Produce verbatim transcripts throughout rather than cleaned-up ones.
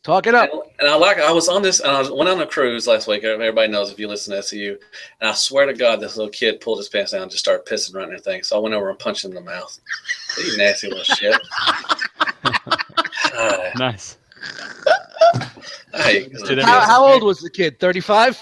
Talk it up. And, and I like. I was on this. And I was, went on a cruise last week. Everybody knows if you listen to S C U. And I swear to God, this little kid pulled his pants down and just started pissing right in their thing. So I went over and punched him in the mouth. You nasty little shit. uh, Nice. Hey, how, how old was the kid? thirty-five?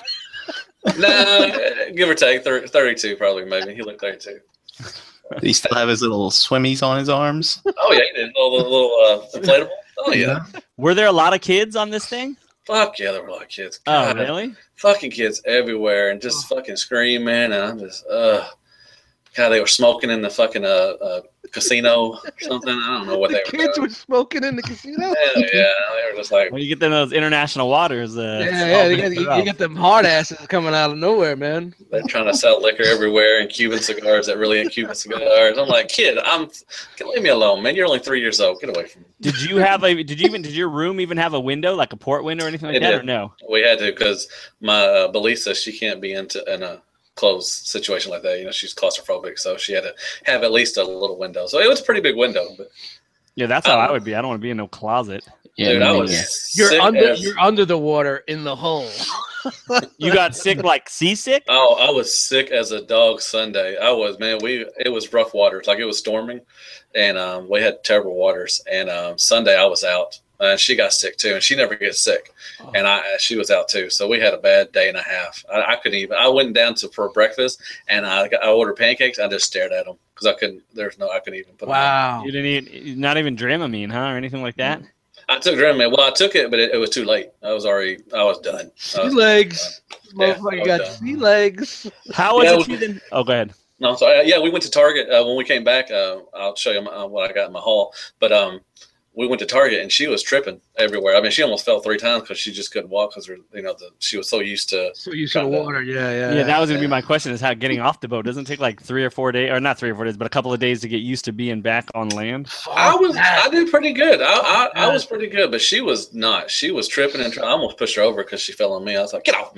Nah, give or take, thirty-two probably, maybe. He looked thirty-two. Did he still have his little swimmies on his arms? Oh, yeah, he did. Little, little uh, inflatable. Oh, yeah. Were there a lot of kids on this thing? Fuck yeah, there were a lot of kids. God, oh, really? Fucking kids everywhere and just oh. fucking screaming. And I'm just, uh, God, they were smoking in the fucking uh, uh, casino or something. I don't know what the they were kids doing. were smoking in the casino? Yeah, yeah, they were just like. Well, you get them those international waters. Uh, yeah, yeah, you, got, you get them hard asses coming out of nowhere, man. They're trying to sell liquor everywhere and Cuban cigars that really ain't Cuban cigars. I'm like, kid, I'm leave me alone, man. You're only three years old. Get away from me. Did you have a? Did you even? Did your room even have a window, like a port window or anything like it that, did. or no? We had to because my uh, Belisa, she can't be into in a closed situation like that. You know, she's claustrophobic, so she had to have at least a little window. So it was a pretty big window. But yeah, that's how um, I would be. I don't want to be in no closet. Yeah, dude, I was. You're under. As, you're under the water in the hole. You got sick, like seasick? Oh, I was sick as a dog Sunday. I was, man. We it was rough waters, like it was storming, and um, we had terrible waters. And um, Sunday I was out, and she got sick too, and she never gets sick, oh. and I she was out too. So we had a bad day and a half. I, I couldn't even. I went down to for breakfast, and I I ordered pancakes. I just stared at them because I couldn't. There's no. I couldn't even put. Wow. Them on. You didn't eat, not even Dramamine, huh, or anything like that. I took Dramamine. Well, I took it, but it, it was too late. I was already. I was done. Sea legs. Motherfucker yeah, got sea legs. How was yeah, it? Then? Oh, go ahead. No, I'm sorry. Yeah, we went to Target uh, when we came back. Uh, I'll show you my, what I got in my haul. But um, we went to Target and she was tripping everywhere. I mean, she almost fell three times because she just couldn't walk because you know the, she was so used to so used to the water. Yeah, yeah. Yeah, that was gonna yeah. be my question: is how getting off the boat doesn't take like three or four days, or not three or four days, but a couple of days to get used to being back on land. I was, I did pretty good. I, I, I was pretty good, but she was not. She was tripping and trying. I almost pushed her over because she fell on me. I was like, "Get off me!"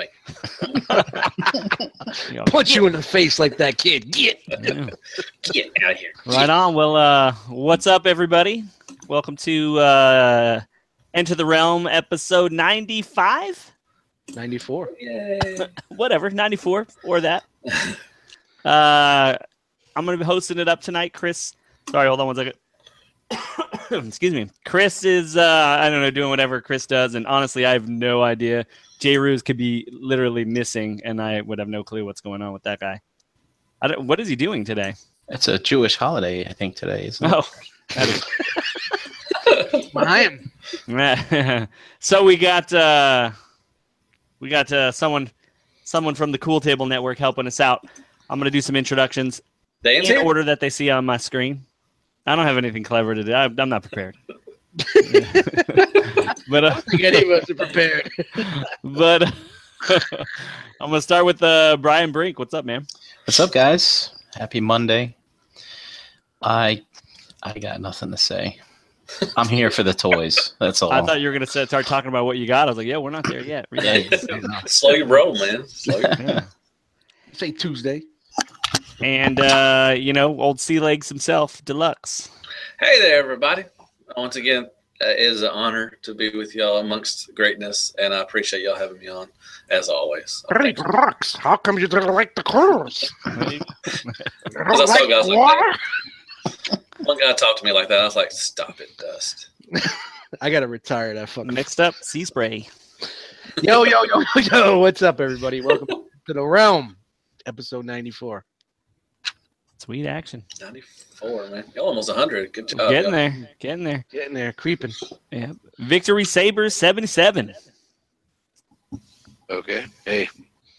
Punch you in the face like that, kid. Get, yeah. Get out of here. Right on. Well, uh, what's up, everybody? Welcome to uh, Enter the Realm, episode ninety-five? ninety-four. Yay. Whatever, ninety-four or that. uh, I'm going to be hosting it up tonight, Chris. Sorry, hold on one second. Excuse me. Chris is, uh, I don't know, doing whatever Chris does, and honestly, I have no idea. J. Ruse could be literally missing, and I would have no clue what's going on with that guy. I don't, what is he doing today? It's a Jewish holiday, I think, today, isn't it? Oh, that is... Mine. So we got uh, we got uh, someone someone from the Cool Table Network helping us out. I'm gonna do some introductions in here? order that they see on my screen. I don't have anything clever to do. I, I'm not prepared. But uh, I don't think any of us are prepared. But uh, I'm gonna start with uh, Brian Brink. What's up, man? What's up, guys? Happy Monday. I I got nothing to say. I'm here for the toys. That's all. I thought you were gonna start talking about what you got. I was like, yeah, we're not there yet. Slow your roll, man. Slow your... Yeah. Say Tuesday. And uh, you know, old Sea Legs himself, Deluxe. Hey there, everybody. Once again, uh, it is an honor to be with y'all amongst greatness, and I appreciate y'all having me on, as always. Great rocks. How come you didn't like the cruise? Because I saw guys like that. One guy talked to me like that. I was like, "Stop it, Dust." I gotta retire that fucking. Next up, Sea Spray. Yo, yo, yo, yo! What's up, everybody? Welcome to the Realm, episode ninety-four. Sweet action. ninety-four, man. Y'all almost one hundred. Good job. Getting y'all. there. Getting there. Getting there. Creeping. Yeah. Victory Sabres seventy-seven. Okay. Hey.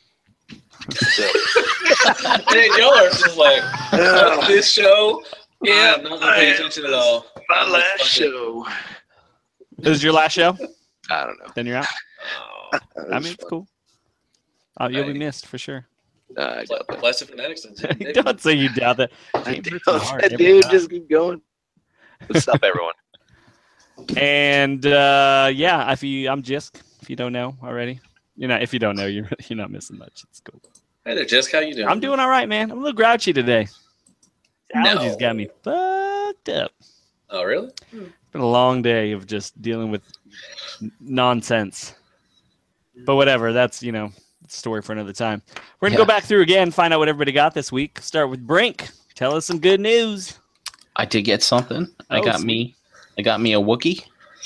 Hey, y'all are just like, uh, this show. Yeah, I'm not going to pay attention at all. My last show. This is your last show? I don't know. Then you're out? Oh, I mean, it's cool. Oh, you'll be missed for sure. Uh, I doubt that. Plastic Fanatics. Don't say you doubt that. I doubt that, dude. Just keep going. What's up, everyone? And uh, yeah, if you, I'm Jisk. If you don't know already, you know, if you don't know, you're you're not missing much. It's cool. Hey there, Jisk. How you doing? I'm doing all right, man. I'm a little grouchy today. Allergies No. got me fucked up. Oh, really? been a long day of just dealing with n- nonsense. But whatever, that's, you know, story for another time. We're going to Yeah. go back through again, find out what everybody got this week. Start with Brink. Tell us some good news. I did get something. I Oh, got sweet. me. I got me a Wookiee.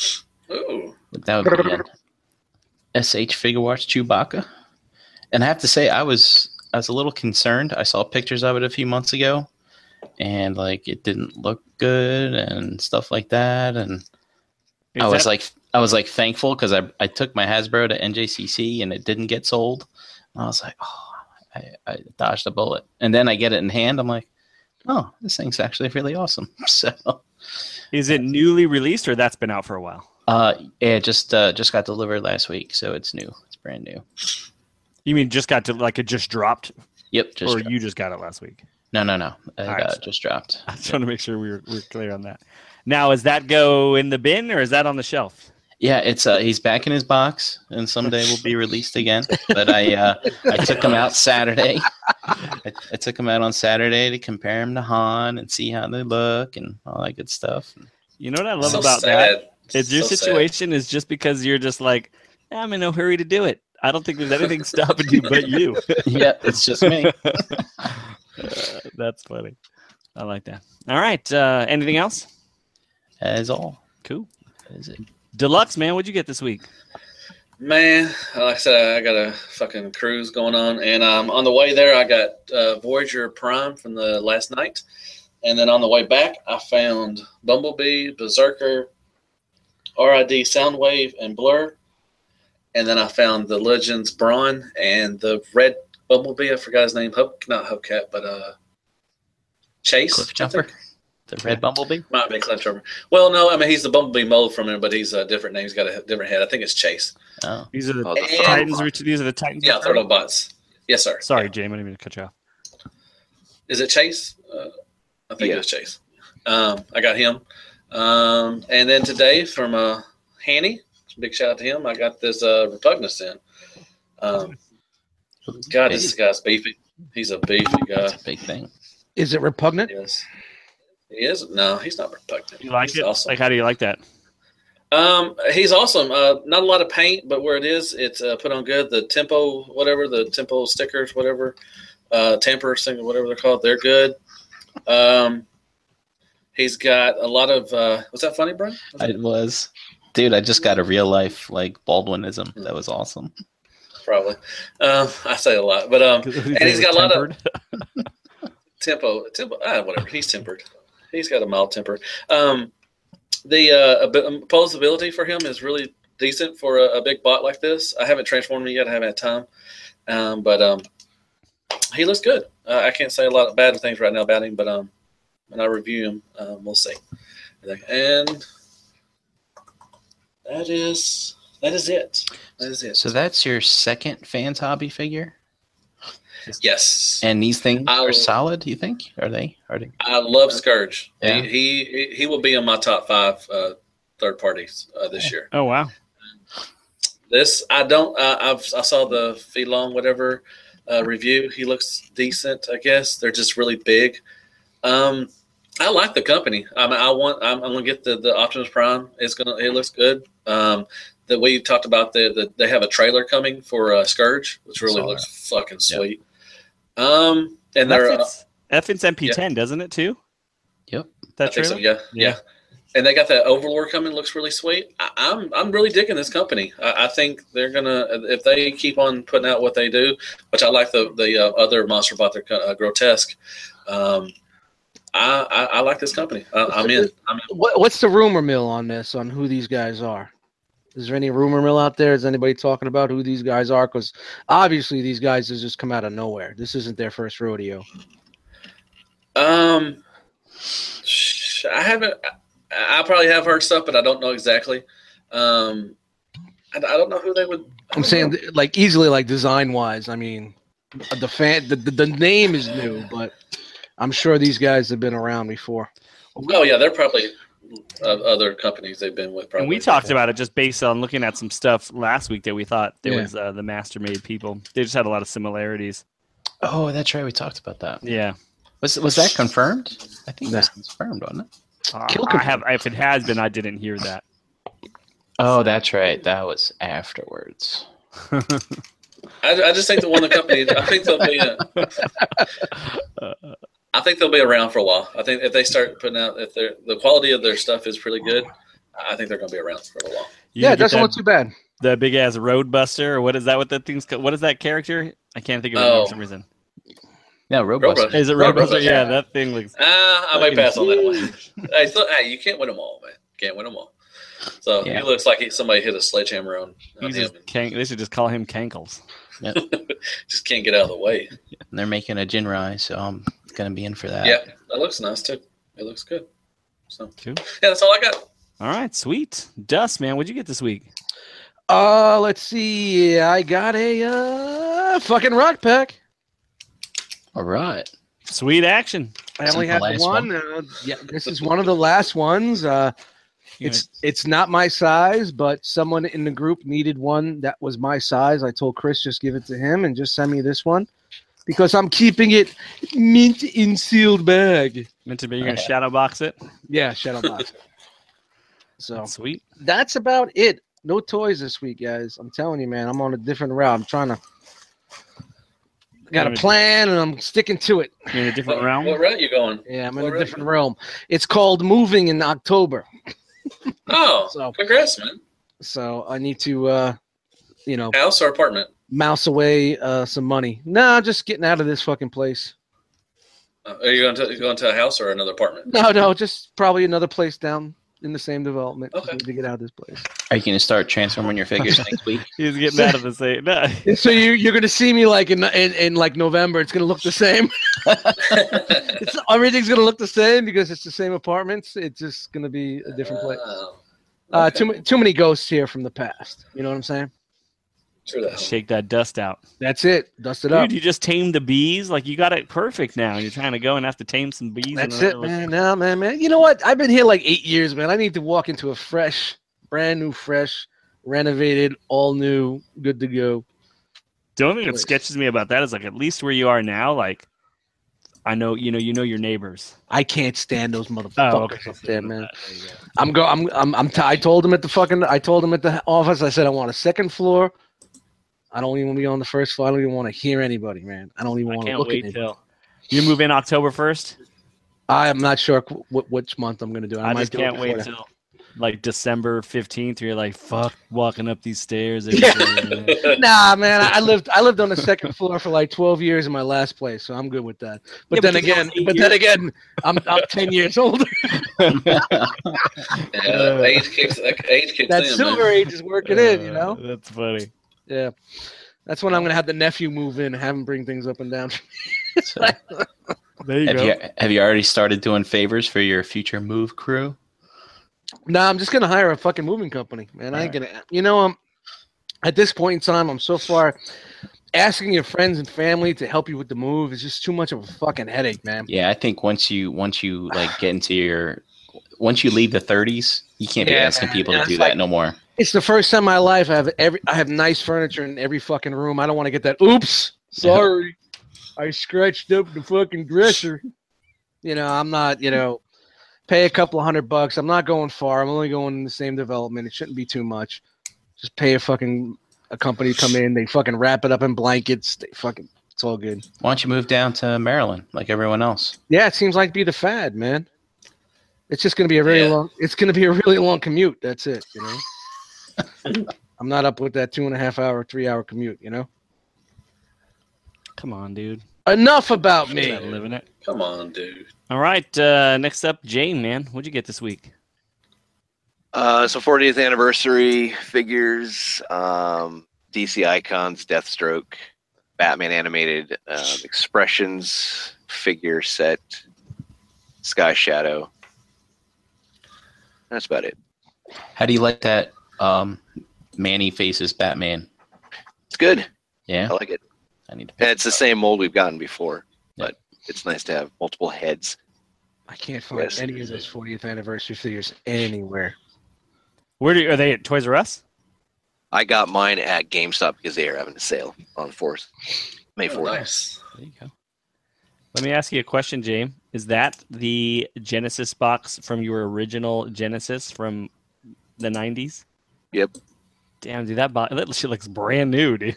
Ooh. That would be an S H Figure Arts Chewbacca. And I have to say, I was I was a little concerned. I saw pictures of it a few months ago, and like it didn't look good and stuff like that. And Is I was that- like, I was like thankful because I I took my Hasbro to N J C C and it didn't get sold. And I was like, oh, I, I dodged a bullet. And then I get it in hand. I'm like, oh, this thing's actually really awesome. So, is it newly released or that's been out for a while? uh, yeah, it just uh, just got delivered last week, so it's new. It's brand new. You mean just got to, like it just dropped? Yep, just or dropped. you just got it last week? no, no, no. It All right. uh, just dropped. I just want to make sure we were, we were clear on that. Now, does that go in the bin or is that on the shelf? Yeah, it's uh, he's back in his box, and someday will be released again. But I uh, I took him out Saturday. I, I took him out on Saturday to compare him to Han and see how they look and all that good stuff. You know what I love So about sad. that? It's your So sad. situation is just because you're just like, I'm in no hurry to do it. I don't think there's anything stopping you but you. Yeah, it's just me. Uh, that's funny. I like that. All right. Uh, anything else? That is all. Cool. That is it. Deluxe, man. What'd you get this week? Man, like I said, I got a fucking cruise going on, and um, on the way there, I got uh, Voyager Prime from the last night, and then on the way back, I found Bumblebee, Berserker, R I D Soundwave, and Blur, and then I found the Legends Brawn and the Red Bumblebee. I forgot his name. Hub, not Hubcat, but uh, Chase. Cliff I Jumper, think. the red bumblebee. Might be Cliff Jumper. Well, no, I mean he's the Bumblebee mold from him, but he's a different name. He's got a different head. I think it's Chase. Oh, These are the Oh, the And- Titans. Ret- These are the Titans. Yeah, return? Turtlebots. Yes, sir. Sorry, Yeah. Jay. I didn't mean to cut you off. Is it Chase? Uh, I think Yeah. it was Chase. Um, I got him. Um, and then today from uh, Hanny, big shout out to him. I got this uh, Repugnance in. Um, God, this guy's beefy. He's a beefy guy. that's a big thing. Is it repugnant? Yes. He is. No, he's not repugnant. You like he's it? Awesome. Like, how do you like that? Um, he's awesome. Uh, not a lot of paint, but where it is, it's uh, put on good. The tempo, whatever the tempo stickers, whatever, uh, tamper, single, whatever they're called, they're good. Um, he's got a lot of. Uh, was that funny, Brian? Was It was, dude. I just got a real life like Baldwinism. That was awesome. Probably. Um, I say a lot, but um, and he's got a lot of tempo. Tempo, ah, whatever. He's tempered. He's got a mild temper. Um, the uh, ab- posability for him is really decent for a, a big bot like this. I haven't transformed him yet. I haven't had time, um, but um, he looks good. Uh, I can't say a lot of bad things right now about him, but um, when I review him, um, we'll see. And that is that is it. That is it. So that's your second fans hobby figure, Yes. and these things I'll- are solid. You think? Are they? Are they? I love Scourge. Yeah. He, he he will be in my top five uh, third parties uh, this year. Oh, wow. This I don't. Uh, I've I saw the Felon whatever uh, review. He looks decent. I guess they're just really big. Um, I like the company. I mean, I want. I'm, I'm gonna get the, the Optimus Prime. It's gonna. It looks good. Um, that we talked about the, the they have a trailer coming for uh, Scourge, which really Saw looks fucking sweet. Um, and That they're. Uh, fits, that fits M P ten, doesn't it, too? Yep. That I think so. trailer? Yeah, yeah, Yeah. And they got that Overlord coming. Looks really sweet. I, I'm I'm really digging this company. I, I think they're gonna if they keep on putting out what they do, which I like the the uh, other monster bot. They're uh, grotesque. Um, I, I I like this company. I, I'm in. I'm in. What, what's the rumor mill on this? On who these guys are? Is there any rumor mill out there? Is anybody talking about who these guys are? Because obviously these guys have just come out of nowhere. This isn't their first rodeo. Um, sh- I haven't. I, I probably have heard stuff, but I don't know exactly. Um, I, I don't know who they would. I I'm don't saying know. like easily like design wise. I mean, the fan the, the, the name is new, but I'm sure these guys have been around before. Oh yeah, they're probably uh, other companies they've been with. Probably. And we talked about it just based on looking at some stuff last week that we thought there Yeah. was uh, the Master Made people. They just had a lot of similarities. Oh, that's right. We talked about that. Yeah. Was was that confirmed? I think Nah. it was confirmed, wasn't it? Uh, Kill I have. Command. If it has been, I didn't hear that. Oh, that's right. That was afterwards. I, I just think the one the company. I think they'll be. A, I think they'll be around for a while. I think if they start putting out, if they're the quality of their stuff is pretty good, I think they're going to be around for a while. You Yeah, gonna it get doesn't that, look too bad. the big ass Roadbuster, or what is that? What that thing's? Called? What is that character? I can't think of it Oh. for some reason. No, Roadbuster. Roadbuster. Is it Road Roadbuster? Roadbuster. Yeah, that thing looks. Ah, I might fucking pass on that one. huge. Hey, so, hey, you can't win them all, man. Can't win them all. So Yeah. he looks like he, somebody hit a sledgehammer on, on He's him. just Kank- they should just call him Cankles. Just can't get out of the way. And they're making a Jinrai, so I'm going to be in for that. Yeah, that looks nice too. It looks good. So Cool. yeah, that's all I got. All right, sweet. Dust, man, what'd you get this week? Uh, let's see. I got a uh, fucking rock pack. All right. Sweet action. I Isn't only the had last one. Uh, yeah, this is one of the last ones. Uh, it's it's not my size, but someone in the group needed one that was my size. I told Chris just give it to him and just send me this one because I'm keeping it mint in sealed bag. Meant to be. You're gonna shadow box it. Yeah, shadow box. So Sweet. that's about it. No toys this week, guys. I'm telling you, man. I'm on a different route. I'm trying to. Got a plan and I'm sticking to it. You're in a different What, realm. what route you going? Yeah, I'm in What a route different you- realm. It's called moving in October. Oh, So- congrats, man. So I need to, uh, you know, House or apartment? mouse away uh, some money. No, just getting out of this fucking place. Uh, are you going to you going to a house or another apartment? No, no, just probably another place down in the same development. Just Okay. need to get out of this place. Are you going to start transforming your figures next week? He's getting out of the same. No. So you you're gonna see me like in in, in like November. It's gonna look the same. It's, everything's gonna look the same because it's the same apartments. It's just gonna be a different place. Oh, Uh, okay. too ma- too many ghosts here from the past. You know what I'm saying? True that. Shake that dust out. That's it. Dust it up. Dude, you just tamed the bees. Like you got it perfect now. You're trying to go and have to tame some bees. That's and it, man. No, man, man. You know what? I've been here like eight years, man. I need to walk into a fresh, brand new, fresh, renovated, all new, good to go. The only thing that Place. sketches me about that is like at least where you are now, like I know you know you know your neighbors. I can't stand those motherfuckers Oh, okay. up there, man. There you go. I'm go. I'm. I'm. I'm t- I told him at the fucking. I told him at the office. I said I want a second floor. I don't even want to be on the first floor. I don't even want to hear anybody, man. I don't even I want to can't look at wait anybody. till you move in October first. I am not sure qu- what which month I'm gonna do. I, I, might just do it can't before wait that. till like December fifteenth. You're like, fuck, walking up these stairs. every Yeah. day. Nah, man. I I lived. I lived on the second floor for like twelve years in my last place, so I'm good with that. But Yeah, then but you again, lost eight but then again, I'm I'm ten years older. Yeah, age kicks. Age kicks That in, silver man. age is working in, you Uh, know. That's funny. Yeah, that's when I'm gonna have the nephew move in, and have him bring things up and down. So, There you have go. you have you already started doing favors for your future move crew? No, I'm just gonna hire a fucking moving company, man. I ain't gonna. You know, I'm at this point in time. I'm so far. Asking your friends and family to help you with the move is just too much of a fucking headache, man. Yeah, I think once you once you like get into your once you leave the thirties, you can't be Yeah, asking man. people Yeah, to do it's that like- no more. It's the first time in my life I have every I have nice furniture in every fucking room. I don't want to get that. Oops, sorry, I scratched up the fucking dresser. You know, I'm not. You know, pay a couple of hundred bucks. I'm not going far. I'm only going in the same development. It shouldn't be too much. Just pay a fucking a company to come in. They fucking wrap it up in blankets. They fucking. It's all good. Why don't you move down to Maryland like everyone else? Yeah, it seems like to be the fad, man. It's just gonna be a very Yeah. long. It's gonna be a really long commute. That's it. You know. I'm not up with that two and a half hour, three hour commute. You know. Come on, dude. Enough about me. Gotta live in it. Come on, dude. All right. Uh, next up, Jane, man. What'd you get this week? Uh, so fortieth anniversary figures, um, D C icons, Deathstroke, Batman animated um, expressions figure set, Sky Shadow. That's about it. How do you like that um, Manny faces Batman? It's good. Yeah, I like it. I need to. And it's the same mold we've gotten before, Yeah. but it's nice to have multiple heads. I can't find Yes. any of those fortieth anniversary figures anywhere. Where do are they at Toys R Us? I got mine at GameStop because they are having a sale on fourth, May Oh, fourth. nice. There you go. Let me ask you a question, James. Is that the Genesis box from your original Genesis from the nineties? Yep. Damn, dude, that box, that shit looks brand new, dude.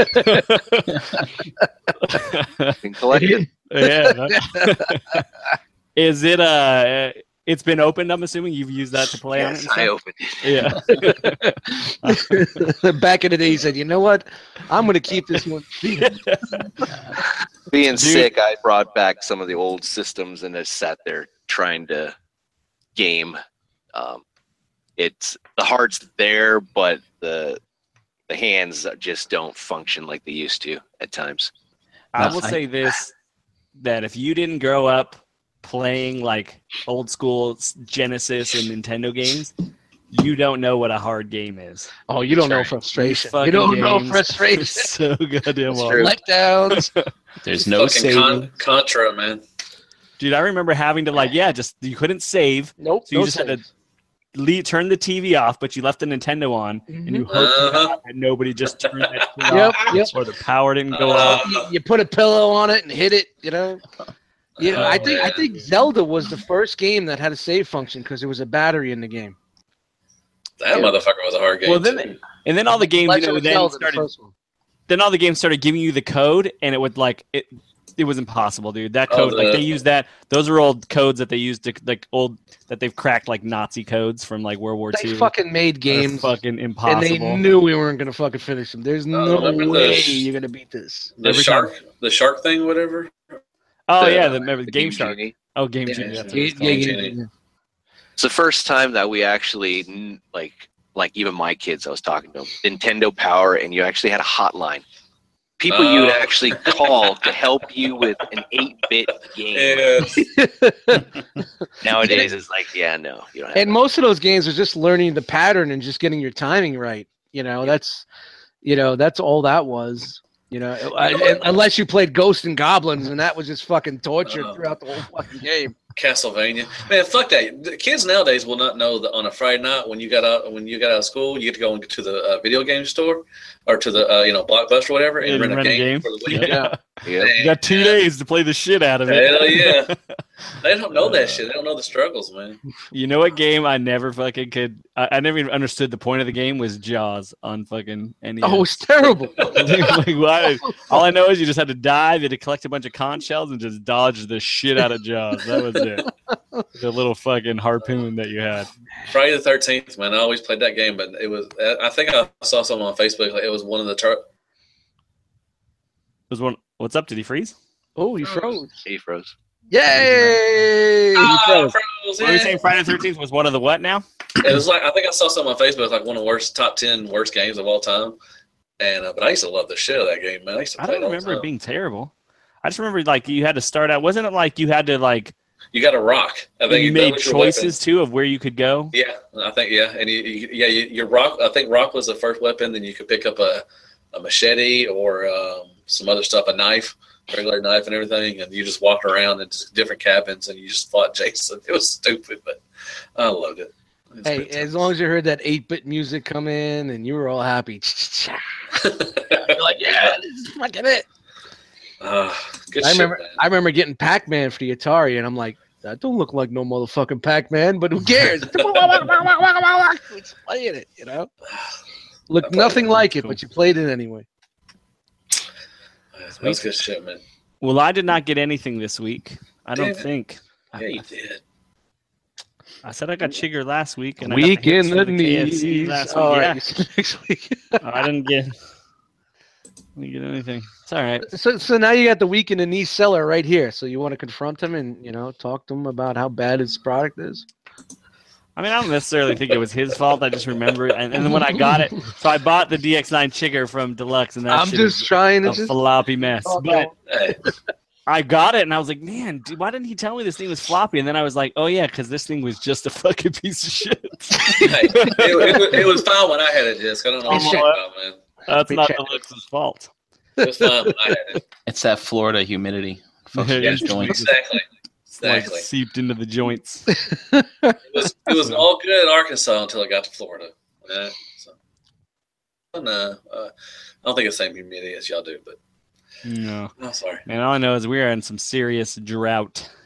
Been collected. Yeah. that- Is it uh it's been opened, I'm assuming you've used that to play on it? Yes, and I stuff? opened it. Yeah. Back in the day, he said, "You know what? I'm going to keep this one." Being Dude. sick, I brought back some of the old systems and just sat there trying to game. Um, it's the heart's there, but the the hands just don't function like they used to at times. I No, will I- say this, that if you didn't grow up playing like old school Genesis and Nintendo games, you don't know what a hard game is. Oh, you don't know Right. frustration. These You don't fucking know games frustration. are so goddamn That's hard. true. Letdowns. There's no Fucking saving. con- Contra, man. Dude, I remember having to like, yeah, just you couldn't save, Nope. so you no just had to saves. leave, turn the T V off, but you left the Nintendo on, and you Mhm. hoped to Uh-huh. God that nobody just turned that shit Yep, off, yep. or the power didn't go Uh, off. You, you put a pillow on it and hit it. You know. You know, Oh, I think I man. think Zelda was the first game that had a save function because there was a battery in the game. That motherfucker was a hard game. Well, then, too. and then all the games, you Legend know, of then Zelda, the started first one. then all the games started giving you the code, and it would like it. It was impossible, dude. That Oh, code, like the- they used that. Those are old codes that they used to like old that they've cracked like Nazi codes from like World War They Two. fucking made that are games, fucking and impossible. they knew we weren't gonna fucking finish them. There's no remember the way sh- you're gonna beat this. the every shark, the shark thing, whatever. oh the- yeah, the, remember the The Game Shark. Genie. Oh, Game Yeah, Genie. That's what yeah, it's Yeah, called. yeah, Genie. yeah. It's the first time that we actually n- like like even my kids I was talking to them, Nintendo Power, and you actually had a hotline. People you would Oh. actually call to help you with an eight-bit game. Yeah. Nowadays, it's like, yeah, no, you don't have And that. most of those games are just learning the pattern and just getting your timing right. You know, that's you know that's all that was. You know, I- what? unless you played Ghosts and Goblins, and that was just fucking torture Oh. throughout the whole fucking game. Castlevania, man, fuck that. The kids nowadays will not know that on a Friday night when you got out when you got out of school, you get to go into the uh, video game store or to the uh, you know Blockbuster or whatever and And rent, a rent a game, game. for the weekend. Yeah. Yeah. You got two days to play the shit out of it. Hell yeah. They don't know that shit. They don't know the struggles, man. You know what game I never fucking could? I, I never even understood the point of the game was Jaws on fucking N E S. Oh, it's terrible. Like, why? All I know is you just had to dive, you had to collect a bunch of conch shells and just dodge the shit out of Jaws. That was it. The little fucking harpoon that you had. Friday the thirteenth, man. I always played that game, but it was. I think I saw something on Facebook. Like it was one of the. Tur- Was one. What's up? Did he freeze? Oh, he froze. He froze. Yay! Ah, froze. froze, What are you yeah. saying? Friday the thirteenth was one of the what now? It was like I think I saw something on Facebook like one of the worst top ten worst games of all time. And uh, but I used to love the shit out of that game, man. I used to I play don't it all the remember it time. being terrible. I just remember like you had to start out. Wasn't it like you had to like You got a rock. I think you that made was your choices too of where you could go? weapon. Yeah, I think yeah, and you, you, yeah, you, your rock. I think rock was the first weapon. Then you could pick up a, a machete or um, some other stuff, a knife, regular knife, and everything. And you just walked around in just different cabins, and you just fought Jason. It was stupid, but I loved it. It was Hey, fantastic. as long as you heard that eight-bit music come in and you were all happy, you're like, yeah, this is fucking it. Ah, good I shit, remember, man. I remember getting Pac-Man for the Atari, and I'm like, that don't look like no motherfucking Pac-Man, but who cares? It's playing it, you know. Looked nothing like it, but you played it anyway. That was good shit, man. Well, I did not get anything this week. I don't Damn it. think. Yeah, you did. I said I got Chigger last week, and Week I got the hits in from the K F C knees. last week. All Yeah. right, next week. I didn't get. Didn't get anything. It's all right. So, so now you got the week in the knee seller right here. So you want to confront him and you know talk to him about how bad his product is. I mean, I don't necessarily think it was his fault. I just remember it, and, and then when I got it, so I bought the D X nine Chigger from Deluxe, and that I'm shit just is trying to a just. floppy mess. Oh, But Hey, I got it, and I was like, man, dude, why didn't he tell me this thing was floppy? And then I was like, oh yeah, because this thing was just a fucking piece of shit. hey, it, it, was- it was fine when I had a disc. I don't know what you're talking about, man. That's Big not check. Deluxe's fault. It was fine when I had it. It's that Florida humidity. Fucks Yeah, with Yeah, those joints. exactly. Like Exactly. seeped into the joints. It was it was all good in Arkansas until it got to Florida. Yeah, so. No, uh, I don't think it's the same humidity as y'all do, but No, I'm sorry. man. All I know is we are in some serious drought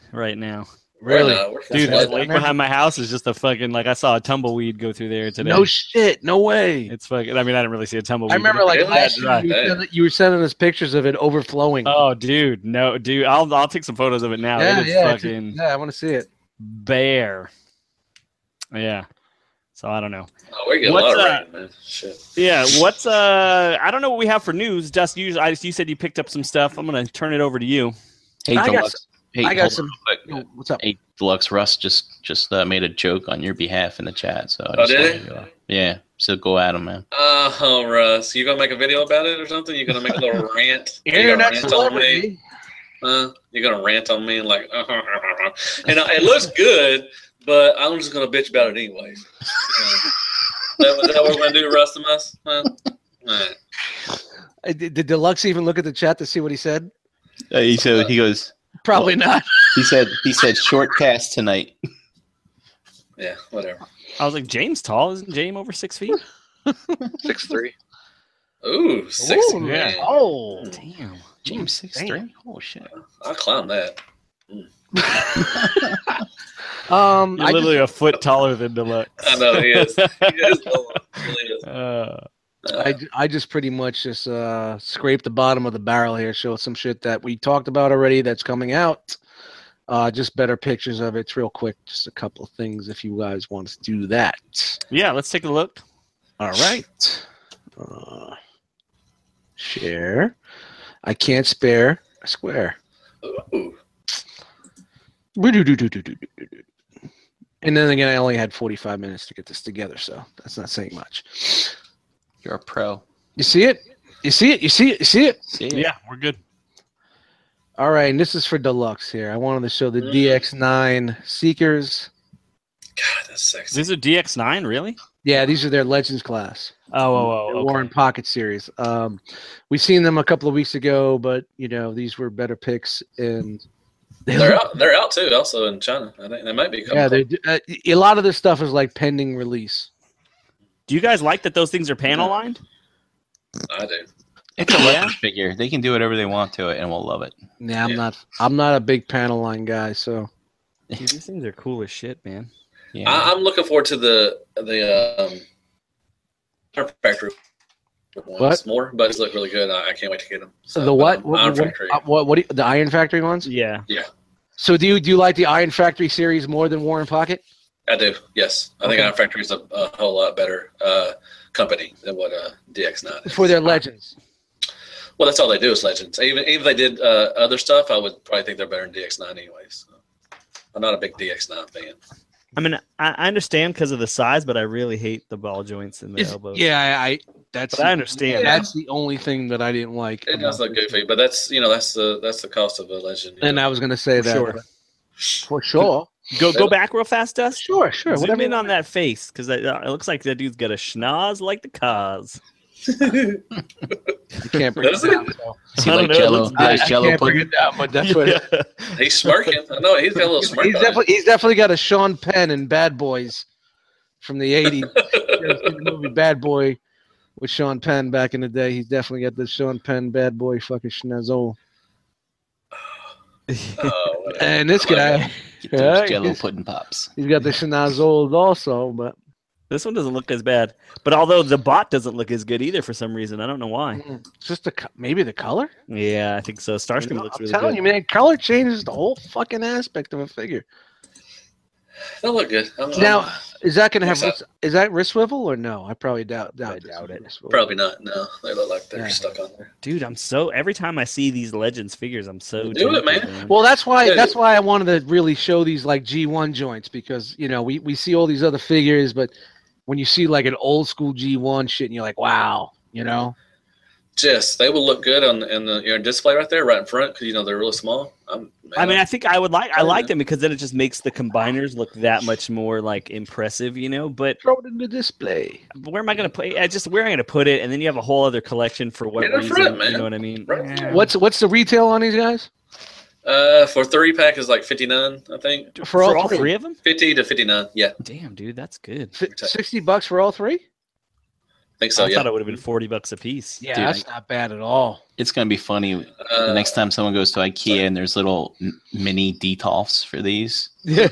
right now. Really? We're not. We're Dude, flooded. the lake behind my house is just a fucking like I saw a tumbleweed go through there today. No shit. No way. It's fucking. I mean, I didn't really see a tumbleweed. I remember but like it's Really? last that year dry. you, were Hey. sending, you were sending us pictures of it overflowing. Oh, dude, no, dude. I'll I'll take some photos of it now. yeah, it is yeah, it's- fucking yeah. I want to see it. bare. Yeah. So I don't know. Oh, we're getting What's, a lot uh, of rain, man. Shit. Yeah. What's uh? I don't know what we have for news. Just you. I you said you picked up some stuff. I'm gonna turn it over to you. Hey, I got Deluxe. Hey, I got hold some- on real quick. Oh, what's up? Hey, Deluxe. Russ just just uh, made a joke on your behalf in the chat. So I Oh, just did wanted he? to, uh, yeah. So go at him, man. Oh, Russ, you gonna make a video about it or something? You gonna make a little rant? You gonna Internet rant on me? celebrity. Uh, you gonna rant on me and like, and uh, it looks good, but I'm just gonna bitch about it anyways. Uh, that, is that what we're gonna do, Russ and us? Huh? Alright. Uh, Did, did Deluxe even look at the chat to see what he said? Uh, he said he goes. Probably not. He said he said short cast tonight. Yeah, whatever. I was like, James tall, isn't James over six feet? Six three. Ooh, six. Ooh, man. Oh. Damn. James six three. Oh shit. I'll climb that. Um, You're I literally a foot taller than Deluxe. I know he is. He is. He really is. Uh, Uh, I, I just pretty much just uh, scraped the bottom of the barrel here, show some shit that we talked about already that's coming out. Uh, just better pictures of it. It's real quick. Just a couple of things if you guys want to do that. yeah, let's take a look. All right. Uh, share. I can't spare a square. ooh. And then again, I only had forty-five minutes to get this together, so that's not saying much. You're a pro. You see it? You see it? You see it? You see it? See ya. Yeah, we're good. All right, and this is for Deluxe here. I wanted to show the D X nine Seekers. God, that's Is sexy. this a D X nine, really? Yeah, these are their Legends class. Oh, oh, Their oh. Warren Okay. Pocket series. Um, we've seen them a couple of weeks ago, but you know these were better picks, and They're out. They're out too. Also in China, I think they might be coming. yeah, they uh, a lot of this stuff is like pending release. Do you guys like that those things are panel lined? I do. It's a Yeah. Legends figure. They can do whatever they want to it, and we'll love it. Yeah, I'm Yeah. not. I'm not a big panel line guy, so Dude, these things are cool as shit, man. Yeah. I, I'm looking forward to the the um, Iron Factory ones What? more, but these look really good. I, I can't wait to get them. So, the what? um, What? Iron What? Factory. uh, what, what do you- the Iron Factory ones? Yeah. So do you do you like the Iron Factory series more than Warren Pocket? I do. Yes, I think Okay. Iron Factory is a, a whole lot better uh, company than what uh, D X nine is. For their Legends. Well, that's all they do is Legends. Even, even if they did uh, other stuff, I would probably think they're better than D X nine anyways. So, I'm not a big D X nine fan. I mean, I, I understand because of the size, but I really hate the ball joints and the It's- elbows. yeah, I, I that's But I understand. that's the only thing that I didn't like. It does about look this. goofy, but that's you know that's the that's the cost of a Legend. you And know. I was gonna say For that sure. for sure. Go go back real fast, Dust. Sure, sure. Zoom Whatever. in on that face because it looks like that dude's got a schnoz like the cause. You can't bring it Does it? down. So. Is he I don't like know, it Jello? looks I, I Nice Jello can't bring pudding? it down, but that's what. Yeah. He's smirking. I know he's got a little He's, smirk. he's on definitely he's definitely got a Sean Penn in Bad Boys from the eighties. The movie Bad Boy with Sean Penn back in the day. He's definitely got the Sean Penn Bad Boy fucking schnazzle. it. Oh, whatever. And this I like guy, Get those Yeah, Jello he's- pudding pops. he's got the schnazzle also, but This one doesn't look as bad, but although the bot doesn't look as good either for some reason, I don't know why. mm, it's just the co- maybe the color. Yeah, I think so. Starscream You know, looks I'm really telling good. you, man, color changes the whole fucking aspect of a figure. They look good. I'm, Now, I'm- is that going to have What's wrist, is that wrist swivel or no? I probably doubt doubt, I this doubt is it. wrist swivel. probably not. No, they look like they're Yeah. stuck on there. Dude, I'm so every time I see these Legends figures, I'm so Do it, tempted, man. Well, that's why Yeah. that's why I wanted to really show these like G one joints because you know we, we see all these other figures, but when you see like an old school G one shit, and you're like, wow, you know. Just they will look good on in the your display right there, right in front, because you know they're really small. I'm, I mean, I think I would like I Yeah. like them because then it just makes the combiners look that much more like impressive, you know. But Throw it in the display. where am I going to put? I just where am I going to put it? And then you have a whole other collection for what In the reason? front, man. You know what I mean? Right. Yeah. What's what's the retail on these guys? uh, for three pack is like fifty nine, I think, For, for all, all three, three of them? fifty to fifty nine. Yeah, Damn, dude, that's good. Fi- sixty bucks for all three. think so. I Yeah. thought it would have been forty bucks a piece. Yeah, Dude, that's I- not bad at all. It's gonna be funny Uh, the next time someone goes to IKEA and there's little n- mini detolfs for these. Yeah.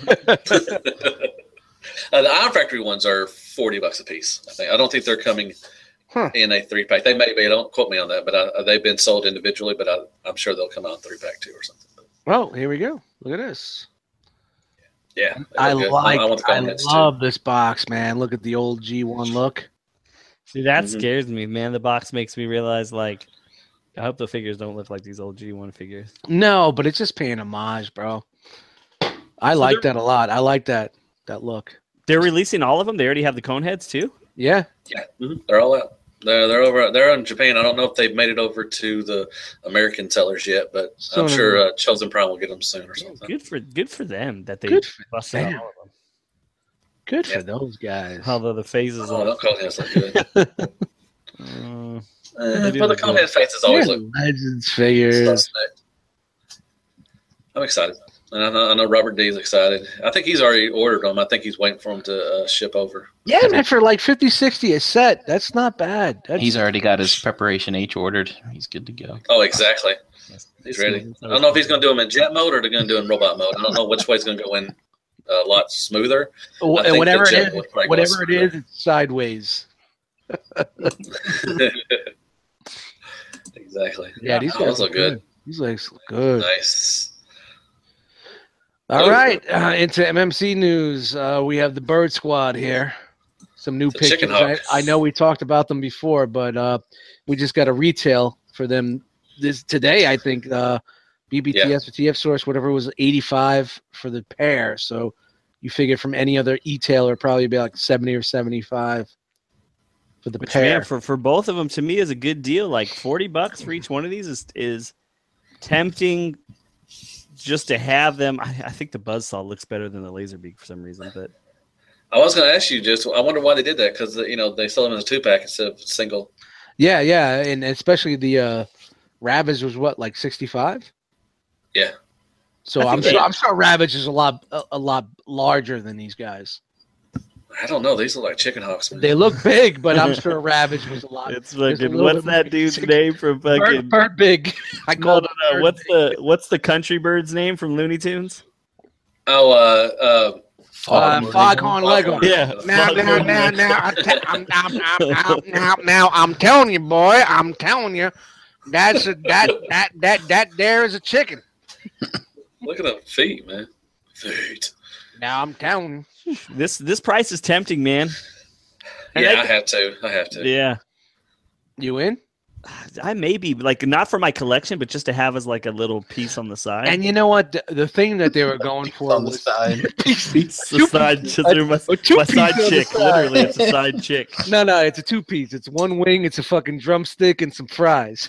Uh, the Iron Factory ones are forty bucks a piece. I think. I don't think they're coming Huh. in a three pack. They may be. Don't quote me on that, but I, they've been sold individually. But I, I'm sure they'll come out in three pack too or something. Well, here we go. Look at this. Yeah, they I look good. like. I, want the I comments too. love this box, man. Look at the old G one look. See, that Mhm. scares me, man. The box makes me realize, like, I hope the figures don't look like these old G one figures. No, but it's just paying homage, bro. I So like they're- that a lot. I like that that look. They're releasing all of them. They already have the cone heads too. Yeah. Yeah, mhm. They're all out. They're they're over. They're in Japan. I don't know if they've made it over to the American sellers yet, but Soon I'm sure enough. uh, Chosen Prime will get them soon or something. Good for good for them that they Good for busted out them. all of them. Good for Yeah. those guys. Although the phases Oh, are. don't call him so good. Uh, Eh, They do but the look good. Conehead faces always Yeah, look Legends figures. suspect. I'm excited. And I know, I know Robert D is excited. I think he's already ordered them. I think he's waiting for them to uh, ship over. Yeah, man, for like fifty, sixty a set. That's not bad. That's, He's already got his preparation H ordered. He's good to go. Oh, exactly. He's ready. I don't know if he's going to do them in jet mode or they're going to do it in robot mode. I don't know which way he's going to go in uh, a lot smoother. Wh- I think whatever the it jet is, would probably go whatever it smoother. is, it's sideways. Exactly. Yeah, these Oh, guys those look good. These legs look good. Nice. All right, uh, into M M C news. Uh, we have the Bird Squad here. Some new The pictures. Chicken I, Hawk. I know we talked about them before, but uh, we just got a retail for them this today. I think uh, B B T S Yeah. or T F Source, whatever, was eighty-five for the pair. So you figure from any other e-tailer, probably be like seventy or seventy-five for the Which, pair. man, for, for both of them, to me, is a good deal. Like forty bucks for each one of these is is tempting. Just to have them, I, I think the Buzzsaw looks better than the Laserbeak for some reason. But I was going to ask you just, I wonder why they did that because, you know, they sell them in a two pack instead of single. Yeah, yeah, and especially the uh, Ravage was what, like sixty-five? Yeah. So I I'm think sure they- I'm sure Ravage is a lot a, a lot larger than these guys. I don't know. These look like chicken hawks. Man. They look big, but I'm sure Ravage was a lot. it's a fucking. little What's bit more that dude's basic. name from fucking? Bird, bird big. I No, call no, no. What's the what's the country bird's name from Looney Tunes? Oh, uh, uh, uh, Foghorn Foghorn Leghorn. Yeah. Now, now, now, now, I'm, te- I'm, I'm, I'm, I'm, now, now, I'm telling you, boy, I'm telling you, that's a, that, that, that, that there is a chicken. look at the feet, man. Feet. Now I'm telling you. This this price is tempting, man. And Yeah, I- I have to. I have to. Yeah, You in? I may be like not for my collection, but just to have as like a little piece on the side. And you know what? The, the thing that they were going for on the was side. It's the side, just my, A two my piece side on the chick. side. Literally, it's a side chick. No, no, it's a two piece. It's one wing, it's a fucking drumstick, and some fries.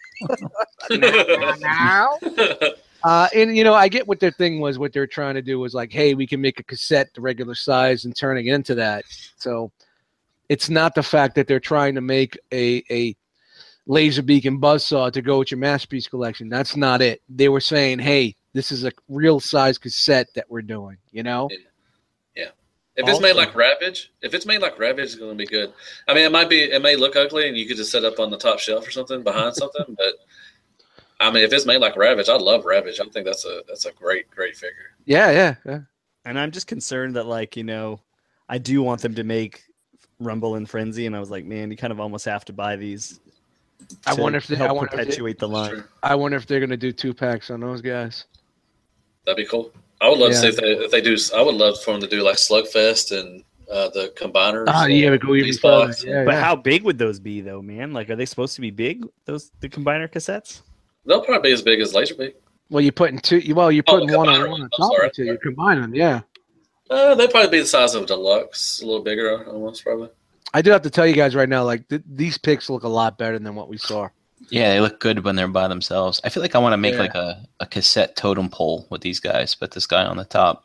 Now, uh, and you know, I get what their thing was. What they're trying to do was like, hey, we can make a cassette the regular size and turning it into that. So it's not the fact that they're trying to make a a Laserbeak and Buzzsaw to go with your masterpiece collection. That's not it. They were saying, hey, this is a real size cassette that we're doing. You know. If it's made Also- like Ravage, if it's made like Ravage, it's going to be good. I mean, it might be, it may look ugly, and you could just set up on the top shelf or something behind something. But I mean, if it's made like Ravage, I love Ravage. I think that's a that's a great great figure. Yeah, yeah, yeah. And I'm just concerned that, like, you know, I do want them to make Rumble and Frenzy, and I was like, man, you kind of almost have to buy these. I to wonder if they, help I wonder if they, perpetuate the line. Sure. I wonder if they're gonna do two packs on those guys. That'd be cool. I would love Yeah. to see if they if they do. I would love for them to do like Slugfest and uh, the combiners. Ah, and yeah, we go even these further. box. Yeah, But yeah. how big would those be, though, man? Like, are they supposed to be big? Those the combiner cassettes? They'll probably be as big as Laserbeak. Well, you're putting two. you- Well, you're Oh, putting one on combiner. one on I'm top sorry. of two. You combine them. Yeah. Uh, they'd probably be the size of a deluxe, a little bigger almost probably. I do have to tell you guys right now, like th- these picks look a lot better than what we saw. Yeah, they look good when they're by themselves. I feel like I want to make Yeah. like a, a cassette totem pole with these guys, but this guy on the top.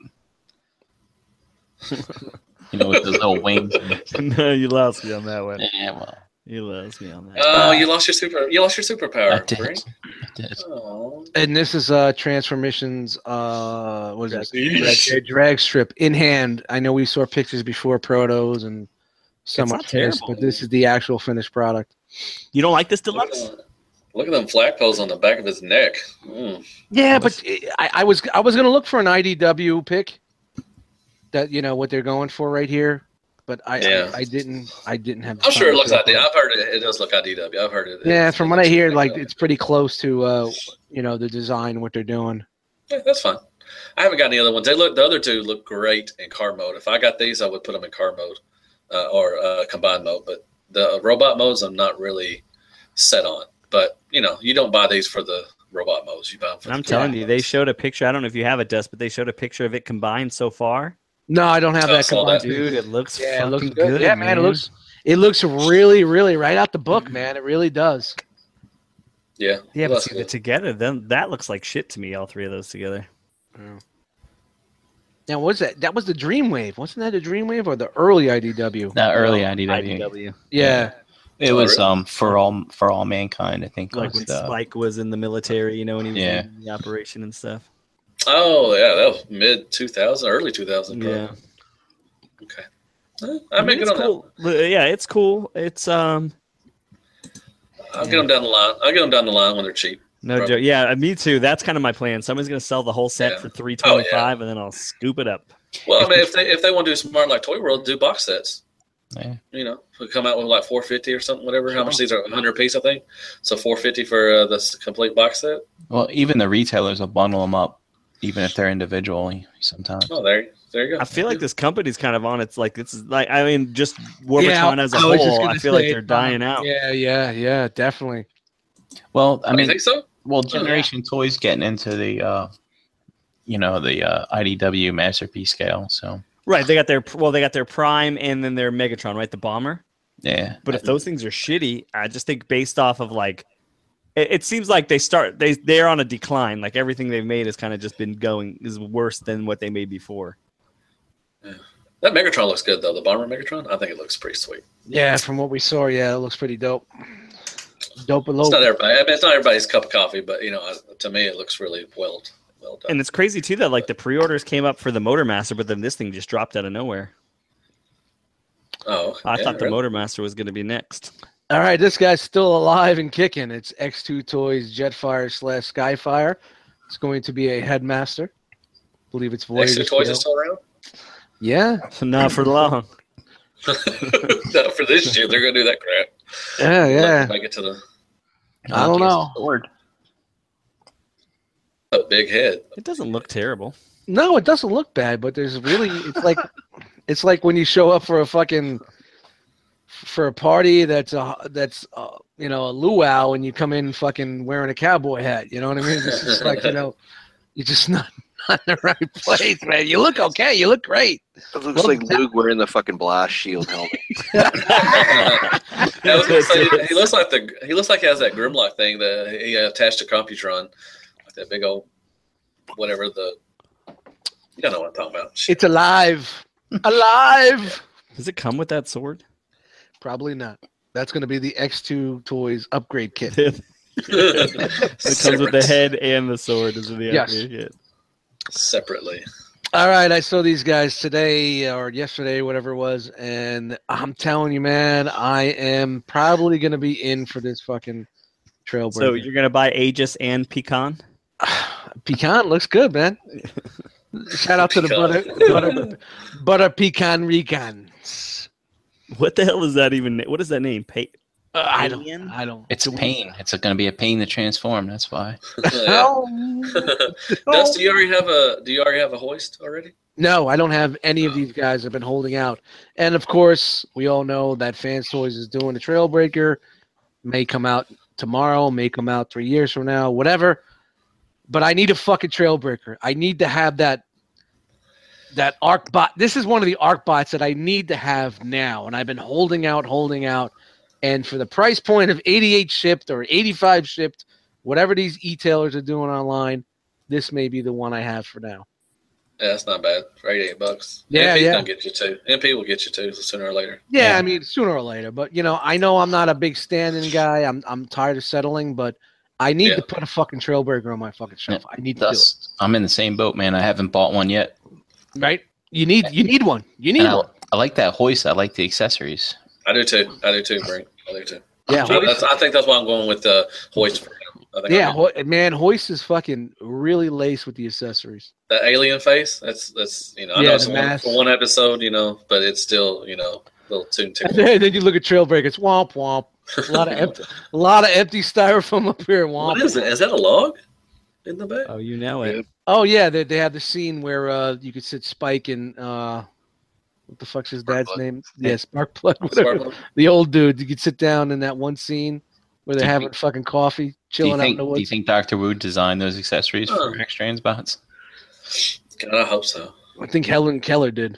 You know, with those little wings. And, No, you lost me on that one. yeah, well, You lost me on that. Oh, you lost your super. You lost your superpower. I did. Brink. I did. Oh. And this is uh Transformations. Uh, what is Prestige. it? Drag, drag strip in hand. I know we saw pictures before protos and so It's much not for this, terrible. but this is the actual finished product. You don't like this Look at, deluxe? them, look at them flagpoles on the back of his neck. Mm. Yeah, but I, I was I was gonna look for an I D W pick. That you know what they're going for right here, but I Yeah. I, I didn't I didn't have. the I'm sure time it looks to I D. look. I've heard it. It does look I D W. I've heard it. Yeah, It's- from it what I looks hear, like like I D W. it's pretty close to uh you know the design what they're doing. Yeah, that's fine. I haven't got any other ones. They look. The other two look great in car mode. If I got these, I would put them in car mode uh, or uh, combined mode. But the robot modes, I'm not really set on. But you know, you don't buy these for the robot modes. You buy them for. And I'm the telling car you, they modes. showed a picture. I don't know if you have it, Dust, but they showed a picture of it combined so far. No, I don't have Oh, I that saw combined. that. Dude, it looks Yeah, it fucking looks good. good. Yeah, man, it looks it looks really, really right out the book, man. It really does. Yeah. Yeah, well, but that's see, good. the together, then that looks like shit to me. All three of those together. Now, what's that? That was the Dreamwave, wasn't that a Dreamwave or the early I D W? Not early I D I W. D W. Yeah, It Oh, was really? um for all for all mankind. I think. Like was when the- Spike was in the military, you know, when he was Yeah. in the operation and stuff. Oh yeah, that was mid two thousand, early two thousand. Yeah. Okay. Uh, I may mean, get it's on cool. Yeah, it's cool. It's um that. I'll get them down the line. I'll get them down the line when they're cheap. no Probably. joke. Yeah, me too. That's kind of my plan. Somebody's gonna sell the whole set Yeah. for three twenty five, and then I'll scoop it up. Well, I mean, if they if they want to do smart like Toy World, do box sets. Yeah. You know, we come out with like four fifty or something, whatever. How much these are? hundred piece, I think. So four fifty for uh, this complete box set. Well, even the retailers will bundle them up, even if they're individually. Sometimes. Oh, there, there you go. I feel like this company's kind of on its like this is like I mean just Warbotron as a I was just whole. gonna I feel say like they're it's dying not- out. Yeah, yeah, yeah, definitely. Well, I I mean, think so. well, Generation Toys getting into the, uh, you know, the uh, I D W masterpiece scale. So Right, they got their well, they got their Prime and then their Megatron, right? The bomber. yeah. But if those things are shitty, I just think based off of like, it, it seems like they start they they're on a decline. Like everything they've made has kind of just been going is worse than what they made before. That Megatron looks good though. The bomber Megatron, I think it looks pretty sweet. Yeah, from what we saw, yeah, it looks pretty dope. Dope a It's little. not everybody. I mean, it's not everybody's cup of coffee, but you know, I- to me, it looks really well well done. And it's crazy too that like the pre-orders came up for the Motormaster, but then this thing just dropped out of nowhere. oh, I yeah, thought the really? Motormaster was going to be next. All right, this guy's still alive and kicking. It's X two Toys Jetfire slash Skyfire. It's going to be a headmaster. I believe it's Voyager. Extra toys scale. is still around. Yeah, Not for long. No, for this year, they're gonna do that crap. yeah, yeah. Make it to the I don't know. Sword. a big head. It doesn't look terrible. No, it doesn't look bad, but there's really it's like it's like when you show up for a fucking for a party that's a that's uh you know a luau and you come in fucking wearing a cowboy hat. You know what I mean? It's just like you know you're just not, not in the right place, man. You look okay. You look great. It looks like Luke wearing the fucking blast shield helmet. Yeah, I was gonna say, he looks like the he looks like he has that Grimlock thing that he attached to Computron, like that big old whatever the. You don't know what I'm talking about. Shit. It's alive, alive. Does it come with that sword? Probably not. That's going to be the X two Toys upgrade kit. It comes with the head and the sword. Is the Yes. upgrade kit. separately. All right, I saw these guys today or yesterday, whatever it was, and I'm telling you, man, I am probably going to be in for this fucking Trailbreaker. So you're gonna buy Aegis and Pecan? Pecan looks good, man. Shout out to the Pecan. butter, butter, butter pecan recons. What the hell is that even? What is that name? Pa- Uh, I don't. Alien? I don't. It's a pain. It's going to be a pain to transform. That's why. Oh. Dust, do you already have a do you already have a hoist already? No, I don't have any of these guys. I've been holding out, and of course, we all know that Fans Toys is doing a Trailbreaker. May come out tomorrow. May come out three years from now. Whatever. But I need a fucking Trailbreaker. I need to have that. That arc bot. This is one of the arc bots that I need to have now, and I've been holding out, holding out, and for the price point of eighty-eight shipped or eighty-five shipped, whatever these e-tailers are doing online, this may be the one I have for now. Yeah, that's not bad. For eighty-eight bucks. Yeah, M P's yeah. gonna get you too. M P will get you too sooner or later. Yeah, Yeah. I mean sooner or later, but you know, I know I'm not a big standing guy. I'm I'm tired of settling, but I need Yeah. to put a fucking Trailbreaker on my fucking shelf. I need to Thus, I'm in the same boat, man. I haven't bought one yet. do it. Right? You need you need one. You need And I, one. I like that hoist. I like the accessories. I do too. I do too, Brink. I do too. Yeah, I, that's, I think that's why I'm going with the hoist for him. I think Yeah, I Ho- man, Hoist is fucking really laced with the accessories. the alien face. That's that's you know. I Yeah, know it's the one, mask. for one episode, you know, but it's still you know a little tune And tickle. then, then you look at Trailbreak, it's womp womp. A lot of empty, a lot of empty styrofoam up here. Womp. What is it? Is that a log in the back? Oh, you know it. Oh yeah, they they have the scene where uh you could sit Spike and uh what the fuck's his dad's Sparkplug. name? Yeah, Sparkplug. Whatever. Sparkplug? The old dude. You could sit down in that one scene where they're Do you having think- fucking coffee, Do you chilling out in think? the Do you woods. think Doctor Wu designed those accessories Oh. for X-Trans bots? God, I hope so. I think Helen Keller did.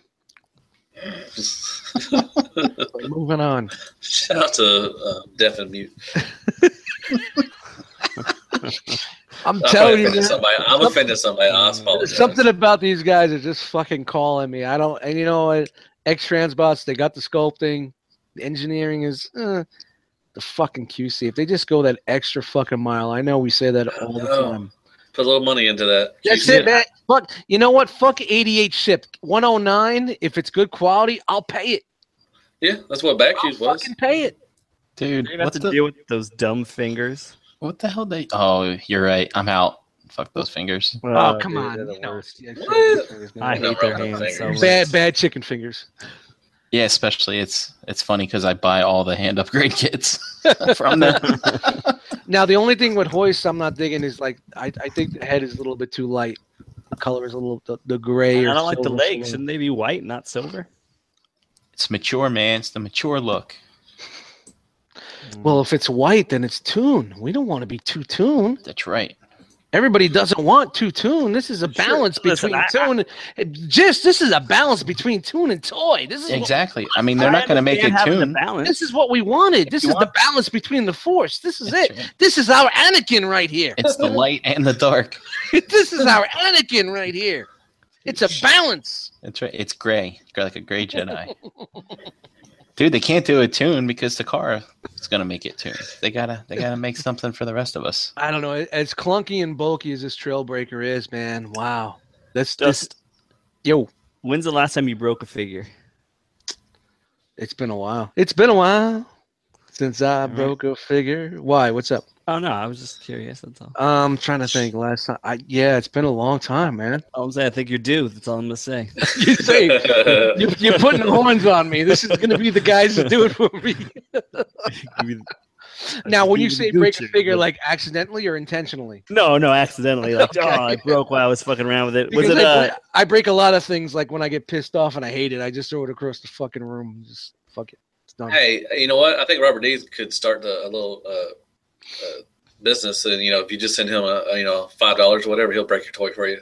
But moving on. Shout out to uh, Deaf and Mute. I'm I'm telling you, offending man, somebody. I'm offending somebody. I apologize. something about these guys are just fucking calling me. I don't, and you know what? X Transbots, they got the sculpting, the engineering is uh, the fucking Q C. If they just go that extra fucking mile, I know we say that all the know. time. Put a little money into that. That's it, man. Fuck, you know what? Fuck eighty-eight ship. one oh nine, if it's good quality, I'll pay it. Yeah, that's what back I'll use was. fucking pay it. Dude, You're gonna what have to the, deal with those dumb fingers. what the hell they? Oh, you're right. I'm out. Fuck those fingers. Oh, come on. You know, yeah, What? fingers, I man. hate their Never hands had so fingers. much. Bad, bad chicken fingers. Yeah, especially it's it's funny because I buy all the hand upgrade kits from them. Now, the only thing with hoist I'm not digging is like I, I think the head is a little bit too light. The color is a little the, the gray. I or don't like the silver legs. shade. Shouldn't they be white, not silver? It's mature, man. It's the mature look. Well, if it's white, then it's tune. We don't want to be too tuned. That's right. Everybody doesn't want two tune. This is a balance Listen, between I- tune. and Just this is a balance between tune and toy. This is what, Exactly. I mean, they're not going to make a understand having the tune. balance. this is what we wanted. This you is the want- balance between the force. This is That's it. right. This is our Anakin right here. It's the light and the dark. This is our Anakin right here. It's a balance. That's right. It's gray, like a gray Jedi. Dude, they can't do a tune because the car is going to make it tune. They gotta, they gotta make something for the rest of us. I don't know. As clunky and bulky as this Trailbreaker is, man. Wow. That's this. Just, Yo, when's the last time you broke a figure? it's been a while. It's been a while since I right. broke a figure. Why? What's up? Oh no, I was just curious. That's all. I'm trying to think. Last time, I yeah, it's been a long time, man. I'm saying I think you're due. That's all I'm gonna say. You say you, you're putting horns on me. This is going to be the guys that do it for me. Now, when you say break a figure, like accidentally or intentionally? no, no, accidentally. Like, Okay. oh, I broke while I was fucking around with it. Was Because it? I, Uh, break, I break a lot of things. Like when I get pissed off and I hate it, I just throw it across the fucking room. Just fuck it. It's done. Hey, you know what? I think Robert D could start the, a little uh, uh, business, and you know, if you just send him a, a you know five dollars or whatever, he'll break your toy for you.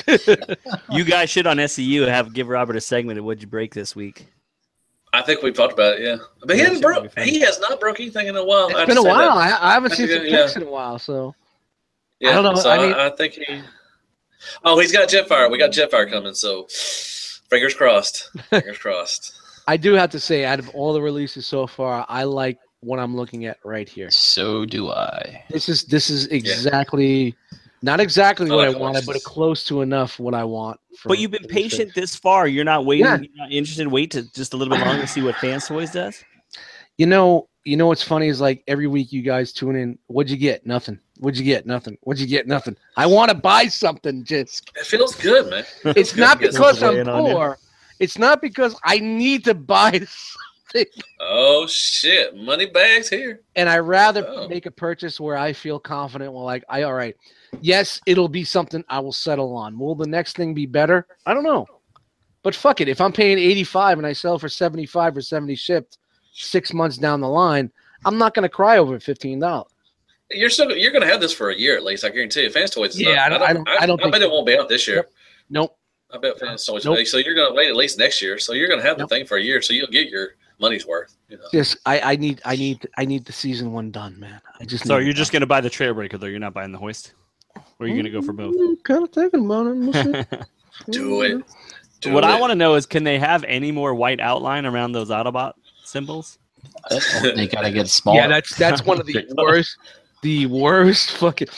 you guys should on S C U have give Robert a segment of what'd you break this week. I think we've talked about it, yeah. But he Yeah, hasn't sure, broke. it'll be fun. He has not broke anything in a while. It's I have been to a say that. while. I, I haven't That's seen some good, yeah. pics in a while. So Yeah, I don't know, So I I, mean- I think he. Oh, he's got Jetfire. We got Jetfire coming. So fingers crossed. Fingers crossed. I do have to say, out of all the releases so far, I like what I'm looking at right here. So do I. This is this is exactly, not exactly what I like wanted, but horses. close to enough what I want. for- But you've been for this patient thing. this far. You're not waiting. Yeah. You're not interested. Wait to just a little bit longer to see what Fans Toys does. You know, you know what's funny is like every week you guys tune in. What'd you get? Nothing. What'd you get? Nothing. What'd you get? Nothing. I want to buy something. Just It feels good, man. it's good not to get because something I'm weighing on you. poor. It's not because I need to buy something, Oh shit! Money bags here. and I rather Oh. make a purchase where I feel confident. Well, like I all right, yes, it'll be something I will settle on. Will the next thing be better? I don't know, but fuck it. If I'm paying eighty-five and I sell for seventy-five or seventy shipped six months down the line, I'm not going to cry over fifteen dollars. You're still you're going to have this for a year at least. I guarantee you. Fans Toys. Is Yeah, not, I don't- I don't- I don't I think bet so. it won't be out this year. Yep. Nope. I bet Fans Toys. Nope. So you're going to wait at least next year. So you're going to have the Nope. thing for a year. So you'll get your money's worth. You know. Just I, I need I need I need the season one done, man. I just So need you're it just gonna buy the Trailbreaker though. You're not buying the Hoist. Or are you gonna go for both? done. Kind of thinking about it. We'll see. Do it. Do what it. I want to know is, can they have any more white outline around those Autobot symbols? They gotta get smaller. Yeah, that's that's one of the worst, the worst fucking.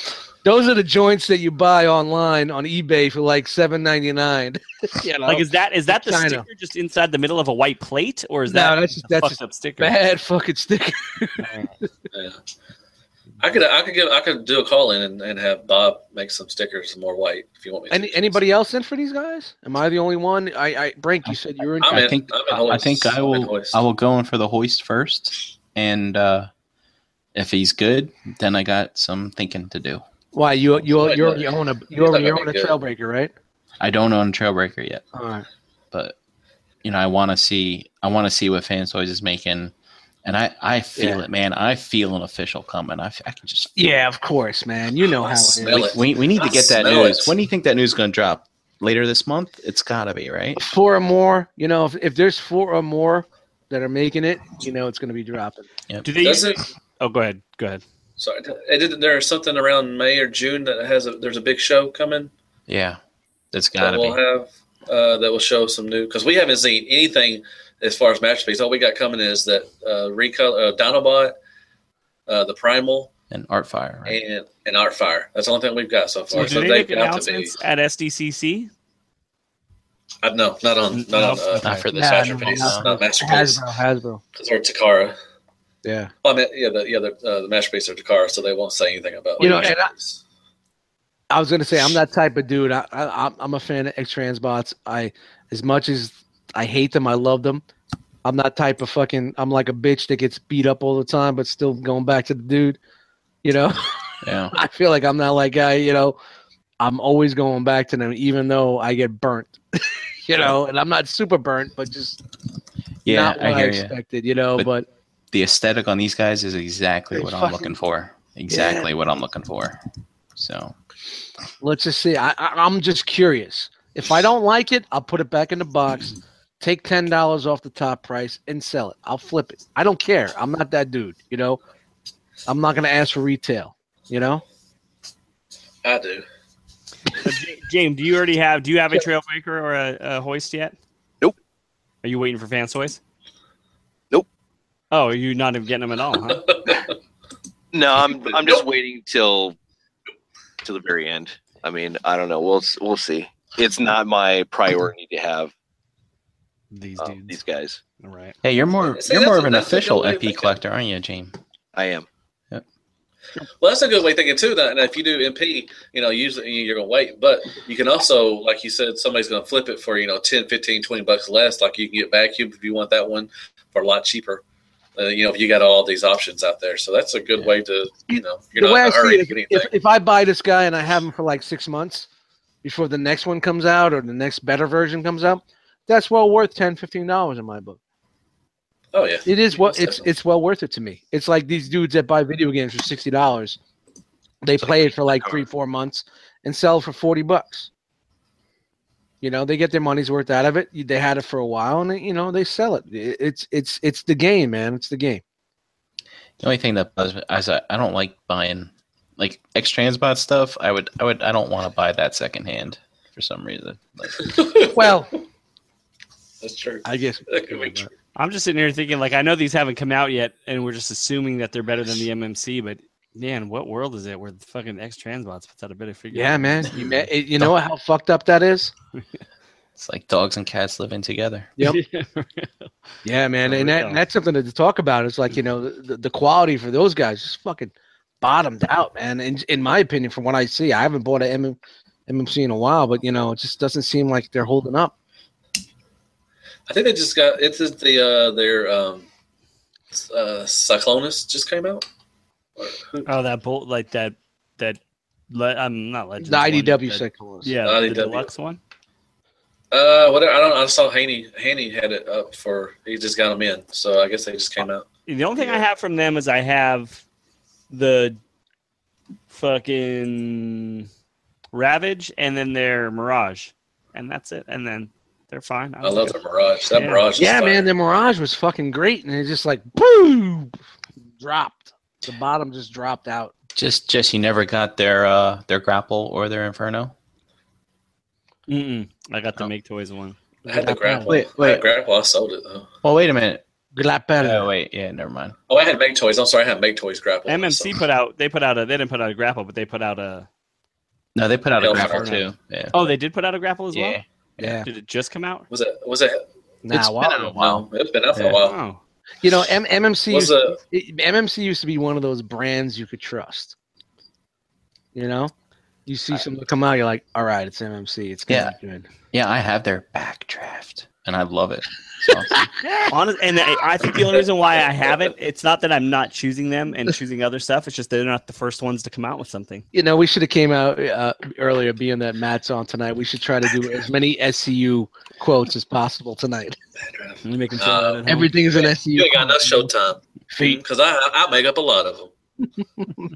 Those are the joints that you buy online on eBay for like seven ninety nine. You know? Like, is that is that the China. sticker just inside the middle of a white plate, or is No, that that's just- a that's fucked a up sticker? bad fucking sticker. Yeah. I could I could give I could do a call in and, and have Bob make some stickers more white if you want me to. Any anybody else in for these guys? Am I the only one? I, I Brink, you said you were in. I'm I in- think I'm in I hoist. think I I'm in will hoist. I will go in for the hoist first, and uh, if he's good, then I got some thinking to do. Why you you Wait, you no. already own a He's you already not gonna own a be good. Trailbreaker, right? I don't own a Trailbreaker yet, All right. but you know I want to see I want to see what Fan Toys is making, and I I feel Yeah. it, man. I feel an official coming. I, f- I can just feel Yeah, of course, man. You know I how it smell is. it. We we need to I get that smell news. it. When do you think that news is going to drop? Later this month? It's got to be, right? Four or more, you know, if, if there's four or more that are making it, you know it's going to be dropping. Do they? Does Use it? Oh, go ahead. Go ahead. Sorry, isn't there something around May or June that has a there's a big show coming Yeah, that's got that to we'll be. have uh, that will show some new because we haven't seen anything as far as masterpiece. All we got coming is that uh, recolor uh, Dinobot, uh, the Primal, And Artfire, right? and and Artfire. That's the only thing we've got so So far. do So they they've make got to be. announcements at S D C C? I, no, not on not No, on uh, okay. Not for this Yeah, masterpiece. no, Not masterpiece. Hasbro, Hasbro. Because they're Takara. Yeah. Well, I mean, yeah, the yeah the, uh, the masterpiece are Takara, so they won't say anything about You know, the and I- masterpiece. I was going to say I'm that type of dude. I, I I'm- I'm a fan of X-Transbots. I as much as I hate them, I love them. I'm that type of fucking. I'm like a bitch that gets beat up all the time, but still going back to the dude. You know. Yeah. I feel like I'm not like guy, you know. I'm always going back to them, even though I get burnt, you know. And I'm not super burnt, but just Yeah, not what I I, hear you. expected, you know. But- But, The aesthetic on these guys is exactly They what I'm fucking- looking for. Exactly what I'm looking for. So, let's just see. I, I, I'm just curious. If I don't like it, I'll put it back in the box, take ten dollars off the top price, and sell it. I'll flip it. I don't care. I'm not that dude, you know. I'm not gonna ask for retail, you know. I do. So, J- James, do you already have? Do you have a Trailbreaker or a, a hoist yet? Nope. Are you waiting for Fan Toys? Nope. Oh, are you not even getting them at all? Huh? No, I'm I'm just waiting till till the very end. I mean, I don't know. We'll we'll see. It's not my priority to have These um, dudes. these guys. All right. hey, you're more See, you're that's more a- of an that's a good official way of M P thinking. collector, aren't you, James? I am. Well, that's a good way of thinking too. That if you do M P, you know, usually you're going to wait, but you can also, like you said, somebody's going to flip it for, you know, ten, fifteen, twenty bucks less. Like you can get vacuumed if you want that one for a lot cheaper. Uh, you know, if you got all these options out there. So that's a good Yeah. way to, you know, you're The not way in I a hurry see to it, get if, anything. if, if I buy this guy and I have him for like six months before the next one comes out or the next better version comes out, that's well worth ten, fifteen dollars in my book. Oh, yeah. It is what Most it's definitely. it's well worth it to me. It's like these dudes that buy video games for sixty dollars. They play it for like three, four months and sell it for forty bucks. You know, they get their money's worth out of it. They had it for a while, and they, you know they sell it. It- It's it's it's the game, man. It's the game. The only thing that bugs me is I, I don't like buying like X Transbot stuff. I would I would I don't want to buy that secondhand for some reason. Like, Well, That's true. I guess That could be true. I'm just sitting here thinking, like, I know these haven't come out yet, and we're just assuming that they're better than the M M C. But man, what world is it where the fucking X Transbots puts out a better figure? yeah, man. You ma- it- you know how fucked up that is. it's like dogs and cats living together. Yep. Yeah, man, For and, that, real. and that's something to talk about. It's like you know the, the quality for those guys just fucking bottomed out, man. In in my opinion, from what I see, I haven't bought an M M C in a while, but you know it just doesn't seem like they're holding up. I think they just got, it's just the, uh, their, um, uh, Cyclonus just came out. Or who- Oh, that bolt, like that, that. Le- I'm not legend. The I D W Cyclonus. Yeah, I D the W. deluxe one. Uh, whatever. I don't know. I saw Haney. Haney had it up for, he just got them in. So I guess they just came out. The only thing I have from them is I have the fucking Ravage and then their Mirage, and that's it. And then they're fine. I love the Mirage. That Yeah. Mirage is Yeah, fire. man, the Mirage was fucking great, and it just like boom, dropped. The bottom just dropped out. Just just you never got their uh their grapple or their inferno. Mm-mm. I got the Oh. Make Toys one. I had the grapple. Wait, I had wait. grapple. I sold it though. Well, wait a minute. Glapel. Oh wait, yeah, never mind. Oh, I had Make Toys. I'm sorry. I had Make Toys grapple. M M C So- put out. They put out a. They didn't put out a grapple, but they put out a No, they put out a Hellfire. grapple too. Yeah. Oh, they did put out a grapple as well. Yeah. Yeah. Did it just come out? Was it? Was it? Nah, It's wow. been out a while. No, it's been out for Yeah. a while. Oh, You know, M- MMC Was used, it? it- M M C used to be one of those brands you could trust. You know, you see something come out, you're like, all right, it's M M C. It's gonna be good. Yeah, I have their backdraft, and I love it. It's awesome. honest, and I I think the only reason why I haven't, it's not that I'm not choosing them and choosing other stuff. It's just they're not the first ones to come out with something. You know, we should have came out uh, earlier, being that Matt's on tonight. We should try to do as many S C U quotes as possible tonight. Let me make them feel Uh, that at home. Everything is an S C U. You ain't got enough quote. showtime Feet. because I I make up a lot of them.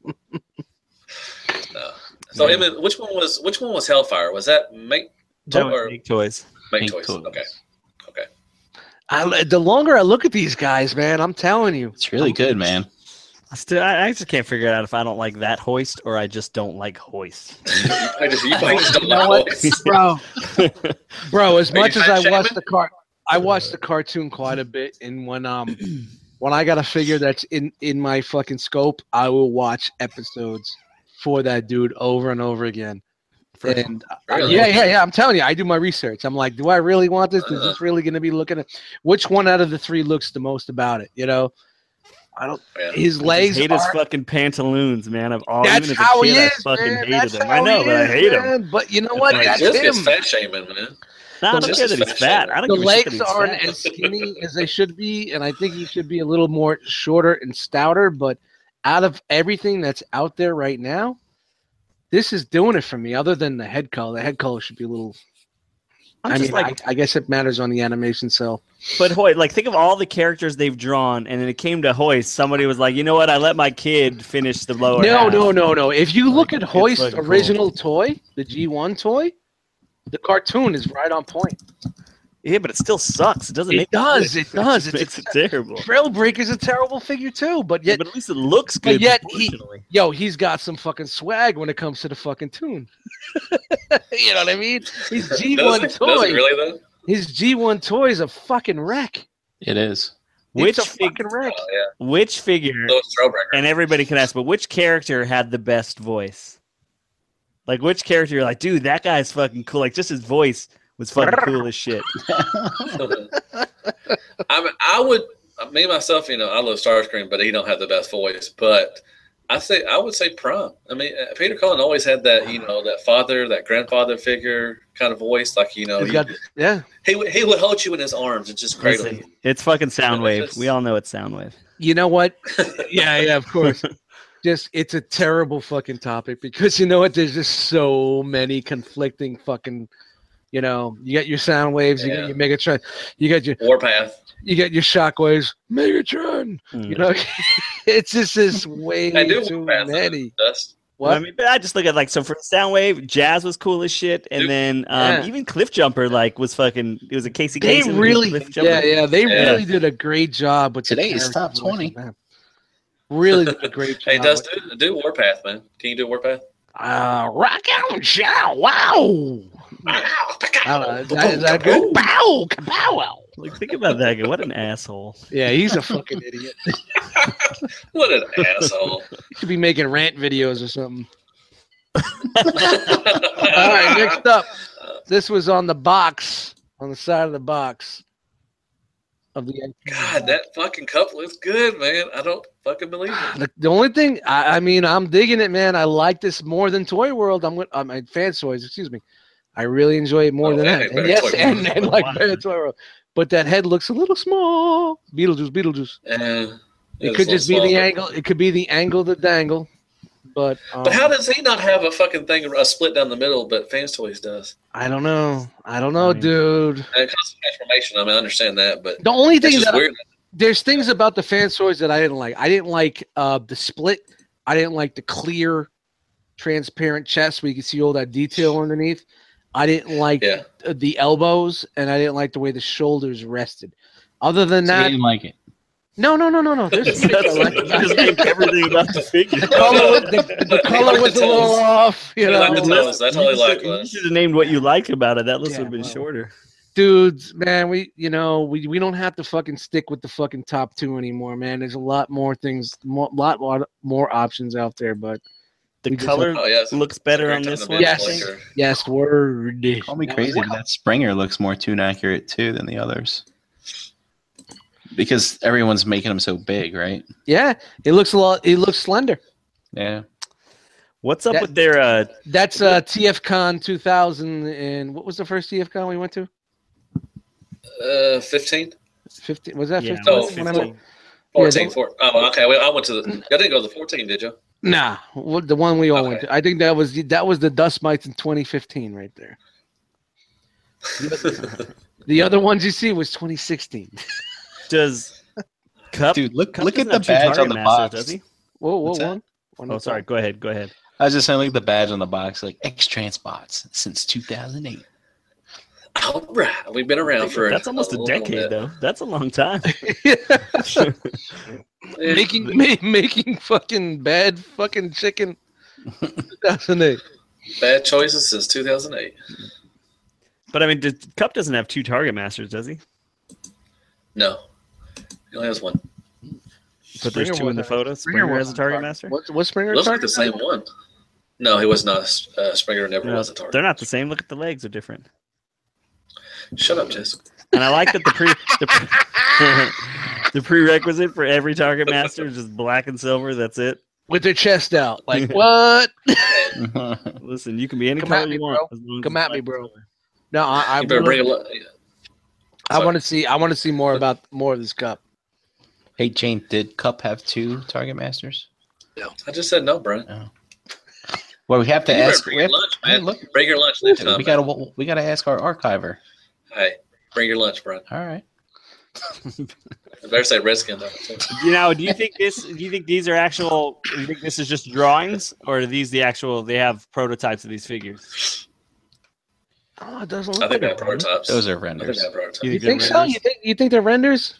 no. So, Yeah. Emmett, which one was which one was Hellfire? Was that make That was or Make toys. make Make toys? Toys. Okay, okay. I, the longer I look at these guys, man, I'm telling you. It's really good, man. I still, I I just can't figure it out if I don't like that hoist or I just don't like hoist. I just you probably just don't You know like what? boys. bro, bro. As Are you much as fat I watched shaming? the car, I watched the cartoon quite a bit, and when um, when I got a figure that's in in my fucking scope, I will watch episodes for that dude over and over again. And uh, Really? yeah, yeah, yeah. I'm telling you, I do my research. I'm like, do I really want this? Is this really going to be looking at which one out of the three looks the most about it? You know, I don't. Yeah. His I legs just hate his are. fucking pantaloons, man. I've all That's even as a how kid, he I is, fucking man. hated That's them. how I know, he but I is, hate him. man. But you know what? Like, That's Just him. gets fat shaming, man. Nah, I don't Just care that as he's fat fat. shaming. I don't The give a shit that legs he's aren't fat. as skinny as they should be, and I think he should be a little more shorter and stouter. But out of everything that's out there right now, this is doing it for me. Other than the head color, the head color should be a little. I'm I just mean, like, I, I guess it matters on the animation cell. but Hoyt, like, think of all the characters they've drawn, and then it came to Hoist. Somebody was like, you know what? I let my kid finish the lower. No, half. no, no, no. If you look Like, at it's Hoist's fucking cool. original toy, the G one toy, the cartoon is right on point. Yeah, but it still sucks. It doesn't It make does, good. it does. It It's makes it terrible. Trailbreaker's a terrible figure too, but Yeah, yet, but at least it looks but good. yet he- proportionally. yo, he's got some fucking swag when it comes to the fucking tune. You know what I mean? His G one Does it, toy, does it really though? his G one toy is a fucking wreck. It is. Which it's a fig- fucking wreck. Oh, yeah. which figure? So it's Trailbreaker. And everybody can ask, but which character had the best voice? Like, which character you're like, dude, that guy's fucking cool. Like, just his voice was fucking cool as shit. I mean, I would me myself, you know, I love Starscream, but he don't have the best voice. But I say I would say Prime. I mean, uh, Peter Cullen always had that, you know, that father, that grandfather figure kind of voice. Like, you know, He's he, got, yeah. he would he would hold you in his arms and just cradle Listen, you. it's fucking Soundwave. just- We all know it's Soundwave. You know what? Yeah, yeah, of course. Just it's a terrible fucking topic because you know what? There's just so many conflicting fucking. You know, you got your sound waves, you Yeah. got your Megatron, you got your Warpath. you got your shockwaves, Megatron. Mm. You know, it's just this way I do too Warpath. many. Dust. Well, What? I mean, but I just look at like so for Soundwave, Jazz was cool as shit, and Dude, then um, yeah. even Cliff Jumper like was fucking. It was a Casey. They Kasem, really, Cliff Jumper. yeah, yeah, they Yeah. really did a great job with the Today is top character twenty. voices, man. Really did a great job. Hey, Dust, with- do, do Warpath, man. Can you do Warpath? Uh, rock out, shout, wow. I don't know, is that, is that good? Bow, kapow. Like, think about that guy. What an asshole. Yeah, he's a fucking idiot. What an asshole. He should be making rant videos or something. All right, next up. This was on the box, on the side of the box of the. God, that fucking cup looks good, man. I don't fucking believe it. The, the only thing, I, I mean, I'm digging it, man. I like this more than Toy World. I'm with, I'm at Fan Toys, excuse me. I really enjoy it more Oh, than and that. better And yes, Toy and, World. and like better Toy World. But that head looks a little small. Beetlejuice, Beetlejuice. Uh, It could just be the angle. It could be the angle to dangle. But um, But how does he not have a fucking thing, a split down the middle, but Fans Toys does? I don't know. I don't know, I mean- dude. And it costs transformation. I mean, I understand that, but The only it's thing just that weird. there's things about the Fan Toys that I didn't like. I didn't like uh, the split. I didn't like the clear, transparent chest where you can see all that detail underneath. I didn't like Yeah. the elbows, and I didn't like the way the shoulders rested. Other than So you that, didn't like it. no, no, no, no, no. There's some things I like. You just named everything about the figure. The color, was- the, the color was a little off. You He liked know, the toes. That's all he liked You was. should have named what you like about it. That list Yeah, would have been well. shorter. dudes, man, we you know we, we don't have to fucking stick with the fucking top two anymore, man. There's a lot more things, more lot lot more options out there, but The The We just color Oh yeah, it's- looks it's a better great on time this to be one. a Yes. collector. Yes, word. Call me Now, crazy, what- but that Springer looks more tune accurate too than the others. Because everyone's making them so big, right? Yeah, it looks a lot. It looks slender. Yeah. What's up That- with their uh That's uh, T F Con two thousand, and what was the first T F Con we went to? Uh, fifteen. fifteen. Was that yeah, fifteen? Oh, When I fifteen. went- fourteen. Yeah, four, oh, okay. Well, I went to the. I didn't go to the fourteen, did you? Nah, what- the one we all Okay. went to. I think that was that was the Dust Mites in twenty fifteen, right there. The other ones you see was twenty sixteen. Does Cup Dude, look Cup look at doesn't the have two badge on target the masters, box. does he? Whoa, whoa, What's that? one. one Oh, more sorry. time. Go ahead. Go ahead. I was just saying, look at the badge on the box, like X Transpots since two thousand eight. All right, we've been around for. That's almost a little decade, bit. though. That's a long time. Yeah. making ma- making fucking bad fucking chicken. two thousand eight. Bad choices since two thousand eight. But I mean, did, Cup doesn't have two target masters, does he? No, he only has one. But there's Springer two in the was- photo. Springer Springer was has a on target target. master. What's what's Springer? Looks like target the same master? one. No, he was not. Uh, Springer never No, was a target. they're not the same. Look at the legs are different. Shut up, Jess. And I like that the pre the, pre- the prerequisite for every target master is just black and silver. That's it. With their chest out. Like what? Listen, you can be any Come color at me, you want. bro. as long as Come it's at me, black bro. and silver. No, I I, You better bring a really- lot. I want to see I want to see more about more of this cup. Hey Jane, did Cup have two target masters? I just said no, Brian. Well, we have to You better ask. bring We, your have, lunch, hey, man. look, Bring your lunch next we time. gotta we gotta ask our archiver. Hey, bring your lunch, Brian. All right. I better say Redskin though. too. You know, do you think this? Do you think these are actual? Do you think this is just drawings, or are these the actual? They have prototypes of these figures. Oh, it doesn't I look think like they're a render. prototypes. Those are I think renders. they're prototypes. You You think think they're so? renders? You think you think they're renders?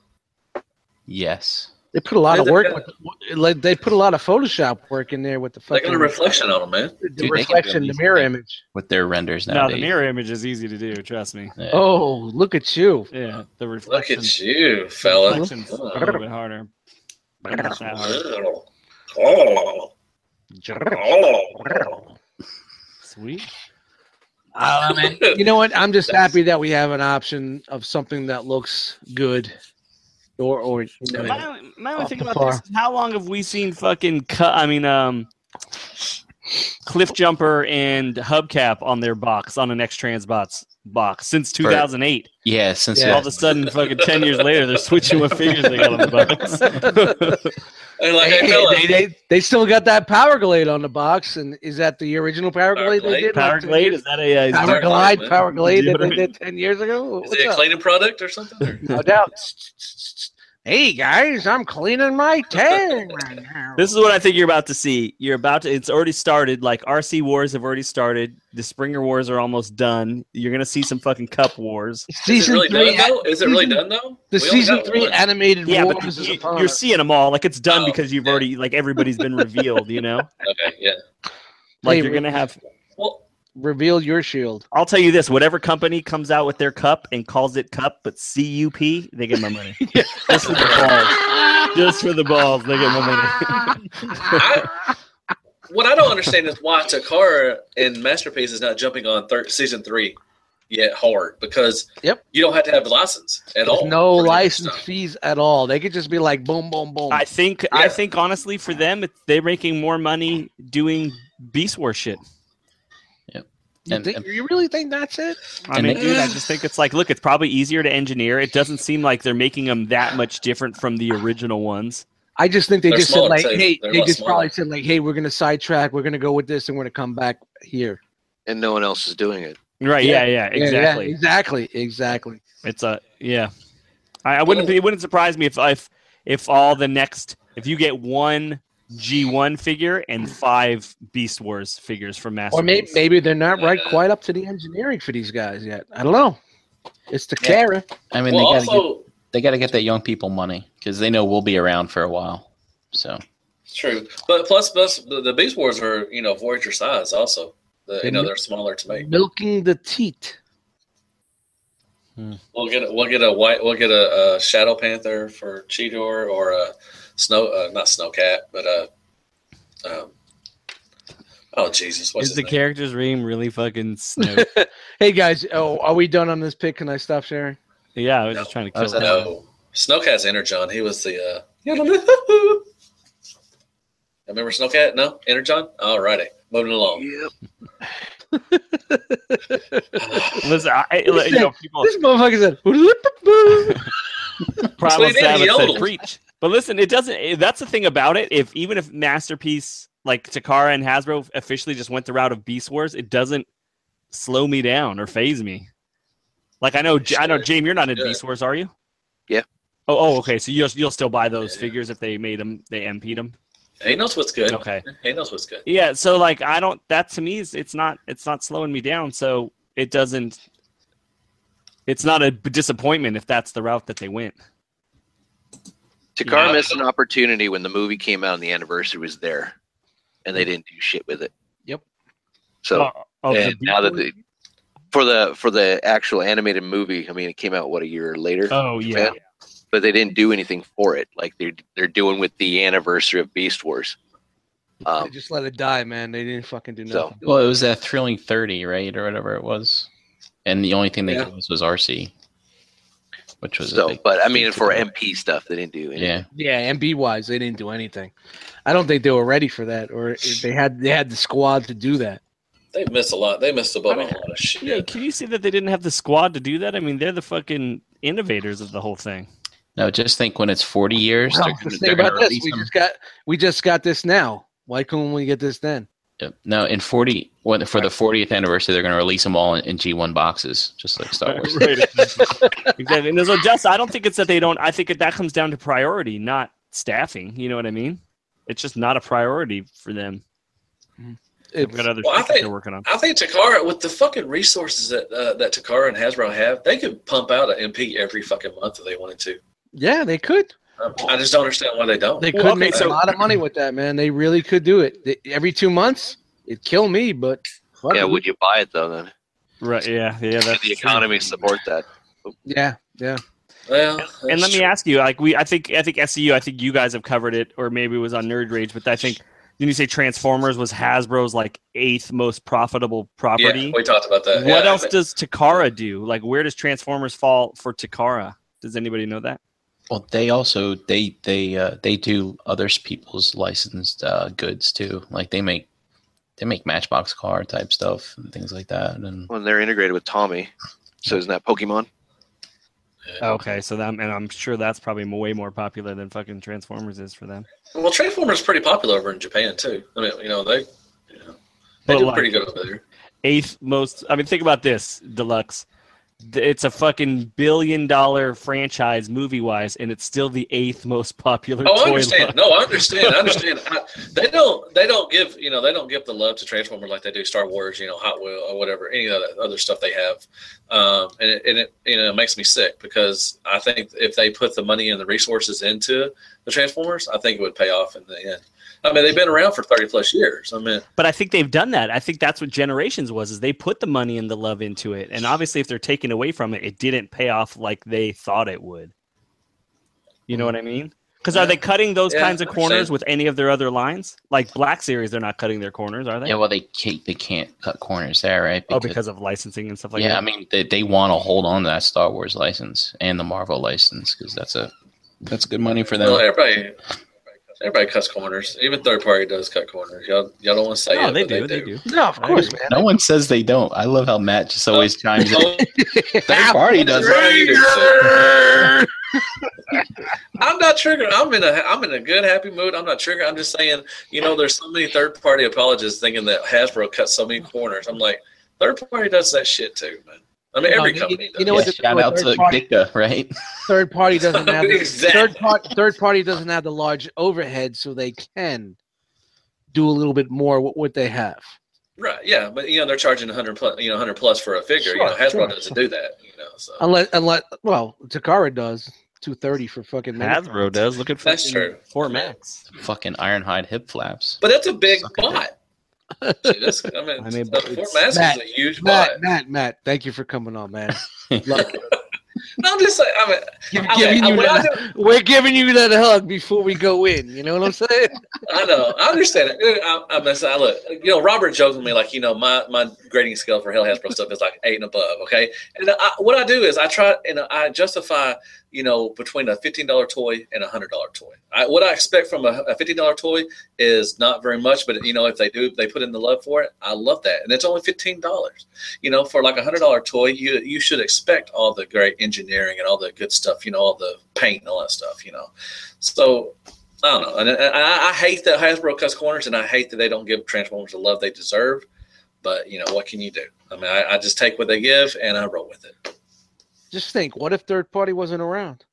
Yes. They put a lot Yeah, of they work got- with like they put a lot of Photoshop work in there with the They fucking got a reflection on them, man. the Dude, they can reflection, do the these mirror things. image. With their renders No, nowadays. the mirror image is easy to do. Trust me. Yeah. Oh, look at you! Yeah, the Look reflection. at you, fella. reflection's a little bit harder. But not that hard. Oh. Oh. Sweet. Uh, man, you know what? I'm just happy that we have an option of something that looks good, or or you know, My, only- my only Off thing the about this par. is how long have we seen fucking cut? I mean, um, Cliff Jumper and Hubcap on their box on an X Transbots box since two thousand eight. Yeah, since Yeah. All of a sudden, fucking ten years later, they're switching what figures they got on the box. And like, Hey, hey, fella, they, they they still got that Power Glade on the box, and is that the original Power Power Glade they Glade? did? Power like ten Glade years- is that a? Uh, is Power Power Glide, Glade, Power Glade that they Deodorant. did ten years ago. is What's it a up? cleaning product or something? Or? No doubt. Hey guys, I'm cleaning my tank right now. This is what I think you're about to see. You're about to. It's already started. Like R C wars have already started. The Springer wars are almost done. You're gonna see some fucking Cup wars. Is it season really three. done though? Is it really season- done though? The We only season got three one. animated Yeah, but wars is you, upon you're us. seeing them all. Like it's done Oh, because you've yeah. already like everybody's been revealed. You know, Okay, yeah. like Hey, you're gonna have. Well, Reveal your shield. I'll tell you this: whatever company comes out with their cup and calls it Cup, but C U P, they get my money. Just for the balls. Just for the balls, they get my money. I, what I don't understand is why Takara and Masterpiece is not jumping on thir- season three yet hard, because Yep. you don't have to have a license at There's all. no for this license stuff. fees at all. They could just be like boom, boom, boom. I think. I Yeah. think honestly, for them, it's, they're making more money doing Beast Wars shit. you, and- think, and- you really think that's it? I And mean, they- dude, I just think it's like, look, it's probably easier to engineer. It doesn't seem like they're making them that much different from the original ones. I just think they They're just said smaller, like, too. hey, They're a they lot just smaller. probably said like, hey, we're gonna sidetrack, we're gonna go with this, and we're gonna come back here. and no one else is doing it. Right? Yeah, yeah, Yeah, yeah, exactly. exactly, exactly. It's a yeah. I, I wouldn't. It wouldn't surprise me if if if all the next if you get one G one figure and five Beast Wars figures from Masterpiece. Or maybe maybe they're not right quite up to the engineering for these guys yet. I don't know. It's the Yeah. Kara. I mean, Well, they gotta get also, they gotta get that young people money because they know we'll be around for a while. So true. But plus, plus the, the Beast Wars are, you know, Voyager size also. The, you know, they're smaller to make. Milking the teat. We'll get a, we'll get a white we'll get a, a Shadow Panther for Cheetor or a snow uh, not Snowcat but a um, Oh Jesus! What's Is his the name? character's name really fucking Snoke? Hey guys, oh, are we done on this pick? Can I stop sharing? Yeah, I was No. just trying to Oh, is kill that it. No, Snoke has Energon. He was the. Uh... Remember Snowcat? No, Energon. Alrighty, moving along. Yep. Listen, I, you know, people This motherfucker said. Primal what he did, he Savage said yodeled. preach. But listen, it doesn't. it- That's the thing about it. If even if Masterpiece, like Takara and Hasbro, officially just went the route of Beast Wars, it doesn't slow me down or phase me. Like I know, I know, James, you're not in Yeah. Beast Wars, are you? Yeah. Oh, oh, okay. So you'll you'll still buy those Yeah. figures if they made them, they M P'd them. He knows what's good. Okay. He knows what's good. Yeah. So like, I don't. That to me is it's not it's not slowing me down. So it doesn't. It's not a disappointment if that's the route that they went. Takara Yeah. missed an opportunity when the movie came out and the anniversary was there, and they didn't do shit with it. Yep. So Oh, oh, the and Beast now that Wars? the for the for the actual animated movie, I mean, it came out what a year later. Oh yeah. Japan? But they didn't do anything for it, like they're they're doing with the anniversary of Beast Wars. They Um, just let it die, man. They didn't fucking do So- nothing. Well, it was that thrilling thirty, right, or whatever it was, and the only thing they Yeah. gave us was R C, which was a so, big, but I mean, big for deal. M P stuff, they didn't do anything. yeah. Yeah, M B wise, they didn't do anything. I don't think they were ready for that, or they had they had the squad to do that. They missed a lot. They missed the boat I mean, on a lot of shit. Yeah, can you see that they didn't have the squad to do that? I mean, they're the fucking innovators of the whole thing. No, just think when it's forty years, Well, they're gonna, just they're think gonna about this. release We them. just got we just got this now. Why couldn't we get this then? Yep. No, in forty, when, for the fortieth anniversary, they're going to release them all in, in G one boxes, just like Star Wars. Right. Exactly. And so just, I don't think it's that they don't. I think it, that comes down to priority, not staffing. You know what I mean? It's just not a priority for them. They've It's, got other Well, I shit that think- they're working on. I think Takara, with the fucking resources that uh, that Takara and Hasbro have, they could pump out an M P every fucking month if they wanted to. yeah, they could. Um, I just don't understand why they don't. They Well, could okay, make so- a lot of money with that, man. They really could do it. They, every two months, it'd kill me, but fuck Yeah, it. would you buy it though? Then Right? Yeah. Yeah. Could That's the true. economy support that? yeah, yeah. Well, And that's let me true. ask you, like we, I think, I think S C U, I think you guys have covered it, or maybe it was on Nerd Rage, but I think didn't you say Transformers was Hasbro's like eighth most profitable property? Yeah, we talked about that. What Yeah, else but- does Takara do? Like, where does Transformers fall for Takara? Does anybody know that? Well, they also they they uh, they do other people's licensed uh, goods too. Like they make they make Matchbox car type stuff and things like that. And When they're integrated with Tommy, so isn't that Pokemon? Okay, so that, and I'm sure that's probably way more popular than fucking Transformers is for them. Well, Transformers is pretty popular over in Japan too. I mean, you know, they, you know, they But do like- pretty good over there. Eighth most. I mean, think about this, Deluxe. It's a fucking billion dollar franchise movie wise, and it's still the eighth most popular Oh, I toy understand. line. No, I understand. I understand. I, they don't. They don't give. You know, they don't give the love to Transformers like they do Star Wars. You know, Hot Wheel or whatever. Any of the other stuff they have, um, and it, and it you know it makes me sick because I think if they put the money and the resources into the Transformers, I think it would pay off in the end. I mean, they've been around for thirty plus years. I mean, But I think they've done that. I think that's what Generations was, is they put the money and the love into it. And obviously if they're taken away from it, it didn't pay off like they thought it would. You know what I mean? Because are they cutting those Yeah, kinds of I corners understand. with any of their other lines? Like Black Series, they're not cutting their corners, are they? yeah, well, they can't they can't cut corners there, right? oh, because of licensing and stuff like yeah, that. I mean they they want to hold on to that Star Wars license and the Marvel license because that's a that's good money for them. well, everybody. Everybody cuts corners. Even third party does cut corners. Y'all, y'all don't want to say no, it, they, but do, they, they do. No, of I course, agree. man. No one says they don't. I love how Matt just always chimes in. Oh, Third party does it. I'm not triggered. I'm in a I'm in a good happy mood. I'm not triggered. I'm just saying, you know, there's so many third party apologists thinking that Hasbro cut so many corners. I'm like, third party does that shit too, man. I mean, every No, you- company does. you know Yeah, what the- shout what out to third party- Dicka, right? Third party doesn't have the, Exactly. third part. Third party doesn't have the large overhead, so they can do a little bit more with what they have. Right? Yeah, but you know, they're charging one hundred plus, you know, one hundred plus for a figure. you Sure, know, Hasbro sure, doesn't sure. do that. You know, so Unless, unless, well, Takara does two thirty for fucking. Hasbro does. Look at That's fucking true. Fort Max. Fucking Ironhide hip flaps. but that's a big Suck it bot. Gee, that's, I mean, I mean, uh, but Fort it's- Mass Matt, is a huge bot. Matt, Matt, Matt, thank you for coming on, man. Love, No, I'm just saying. I mean, Give- I giving mean, you what I that- do- we're giving you that hug before we go in. You know what I'm saying? I know. I understand it. I, I, mean, I look. You know, Robert jokes with me like, you know, my, my grading scale for Hell Hasbro stuff is like eight and above. Okay, and I, what I do is I try and I justify, you know, between a fifteen dollar toy and a hundred dollar toy. I, what I expect from a, a fifteen dollar toy is not very much, but you know, if they do, they put in the love for it. I love that, and it's only fifteen dollars. You know, for like a hundred dollar toy, you you should expect all the great engineering and all the good stuff. You know, all the paint and all that stuff. You know, so. I don't know, and I, I hate that Hasbro cuts corners, and I hate that they don't give Transformers the love they deserve. But you know, what can you do? I mean, I, I just take what they give and I roll with it. Just think, what if third party wasn't around?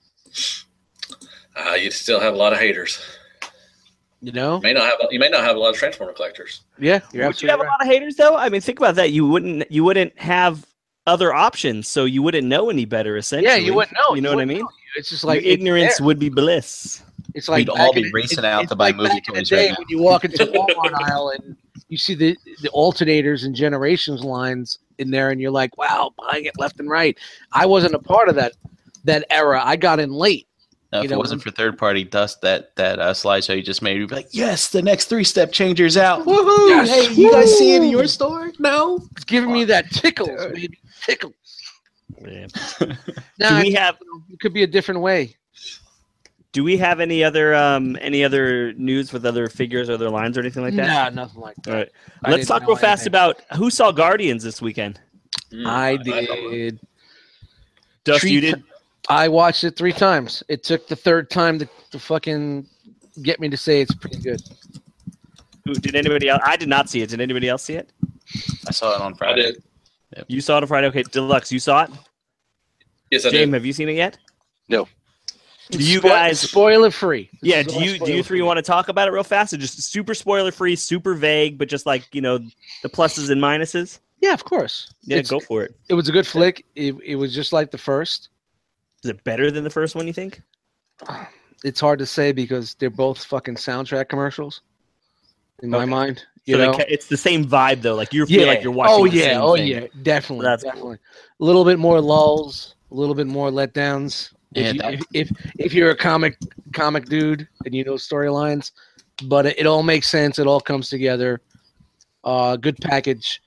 Uh, you'd still have a lot of haters. You know? You may not have you may not have a lot of Transformer collectors. Yeah, you're Would you have absolutely a lot of haters though? I mean, think about that. You wouldn't. You wouldn't have other options, so you wouldn't know any better. Essentially, Yeah, you wouldn't know. You know You what I wouldn't mean? know. It's just like Your it's ignorance there. would be bliss. It's like We'd back all be in the- racing it- out it's to buy like movie back in the toys day right now. when you walk into the Walmart aisle and you see the the alternators and generations lines in there, and you're like, "Wow, buying it left and right." I wasn't a part of that that era. I got in late. Now, You if know, it wasn't for third party dust, that that uh, slideshow you just made, you'd be like, "Yes, the next three step changer's out! Woohoo! Yes, Hey, you guys see it in your woo! store? No, It's giving me that tickles, Dude. baby, tickles. Yeah. Now Do we have it could be a different way. Do we have any other um any other news with other figures or other lines or anything like that? Nah, nothing like that. All right. I Let's didn't talk know real fast anything. about who saw Guardians this weekend. Mm, I don't know. did. Dust, Treat- you did. I watched it three times. It took the third time to, to fucking get me to say it's pretty good. Who, did anybody else? I did not see it. Did anybody else see it? I saw it on I Friday. did. You saw it on Friday. Okay, Deluxe, you saw it. Yes, I James, did. have you seen it yet? No. Do you Spo- guys? spoiler free? Yeah. Do you do you three want to talk about it real fast? Or just super spoiler free, super vague, but just like you know the pluses and minuses. Yeah, of course. Yeah, It's- go for it. It was a good flick. It, it was just like the first. Is it better than the first one? You think? It's hard to say because they're both fucking soundtrack commercials. In my Okay. mind, you So they know. ca- it's the same vibe though. Like you feel like you're watching. Oh the yeah. same Oh thing. yeah. Definitely. That's definitely. A little bit more lulls. A little bit more letdowns. If, Yeah, you, that- if, if if you're a comic comic dude and you know storylines, but it, it all makes sense. It all comes together. Uh, good package.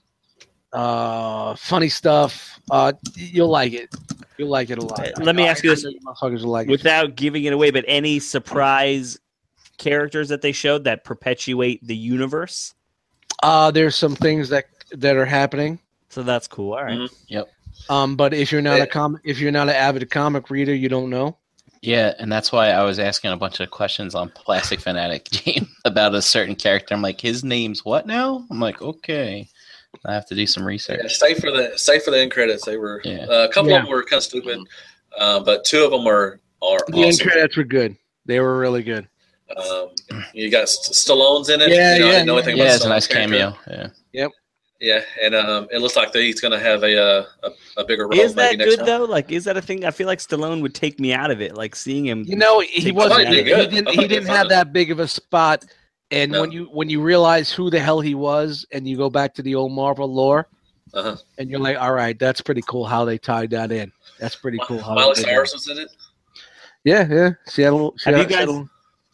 Uh, funny stuff. Uh, you'll like it. You'll like it a lot. Uh, let me I- ask you I this. know motherfuckers will like it. Without giving it away, but any surprise characters that they showed that perpetuate the universe. Uh, there's some things that that are happening. So that's cool. All right. Mhm. Um, but if you're not Yeah. a comic, if you're not an avid comic reader, you don't know. Yeah, and that's why I was asking a bunch of questions on Plastic Fanatic Game about a certain character. I'm like, his name's what now? I'm like, okay, I have to do some Yeah, research. stay for the stay for the end credits. They were Yeah. uh, a couple Yeah. of them were kind of stupid, uh, but two of them are are The end awesome. credits were good. They were really good. Um, you got St- Stallone's in it. Yeah, you know, I yeah, didn't know yeah. anything Yeah, about it's a nice Stallone's character. cameo. Yeah. Yeah, and um, it looks like that he's going to have a, uh, a a bigger role. Is that maybe next good one. though? Like, is that a thing? I feel like Stallone would take me out of it. Like seeing him. You know, he Take wasn't. something He, out he of it. didn't. I He thought didn't they have found that big of a spot. And No. when you when you realize who the hell he was, and you go back to the old Marvel lore, Uh-huh. and you're like, all right, that's pretty cool how they tied that in. That's pretty cool. How Miley they did Cyrus that. was in it. Yeah, yeah. Seattle. Have you Seattle- guys- Seattle-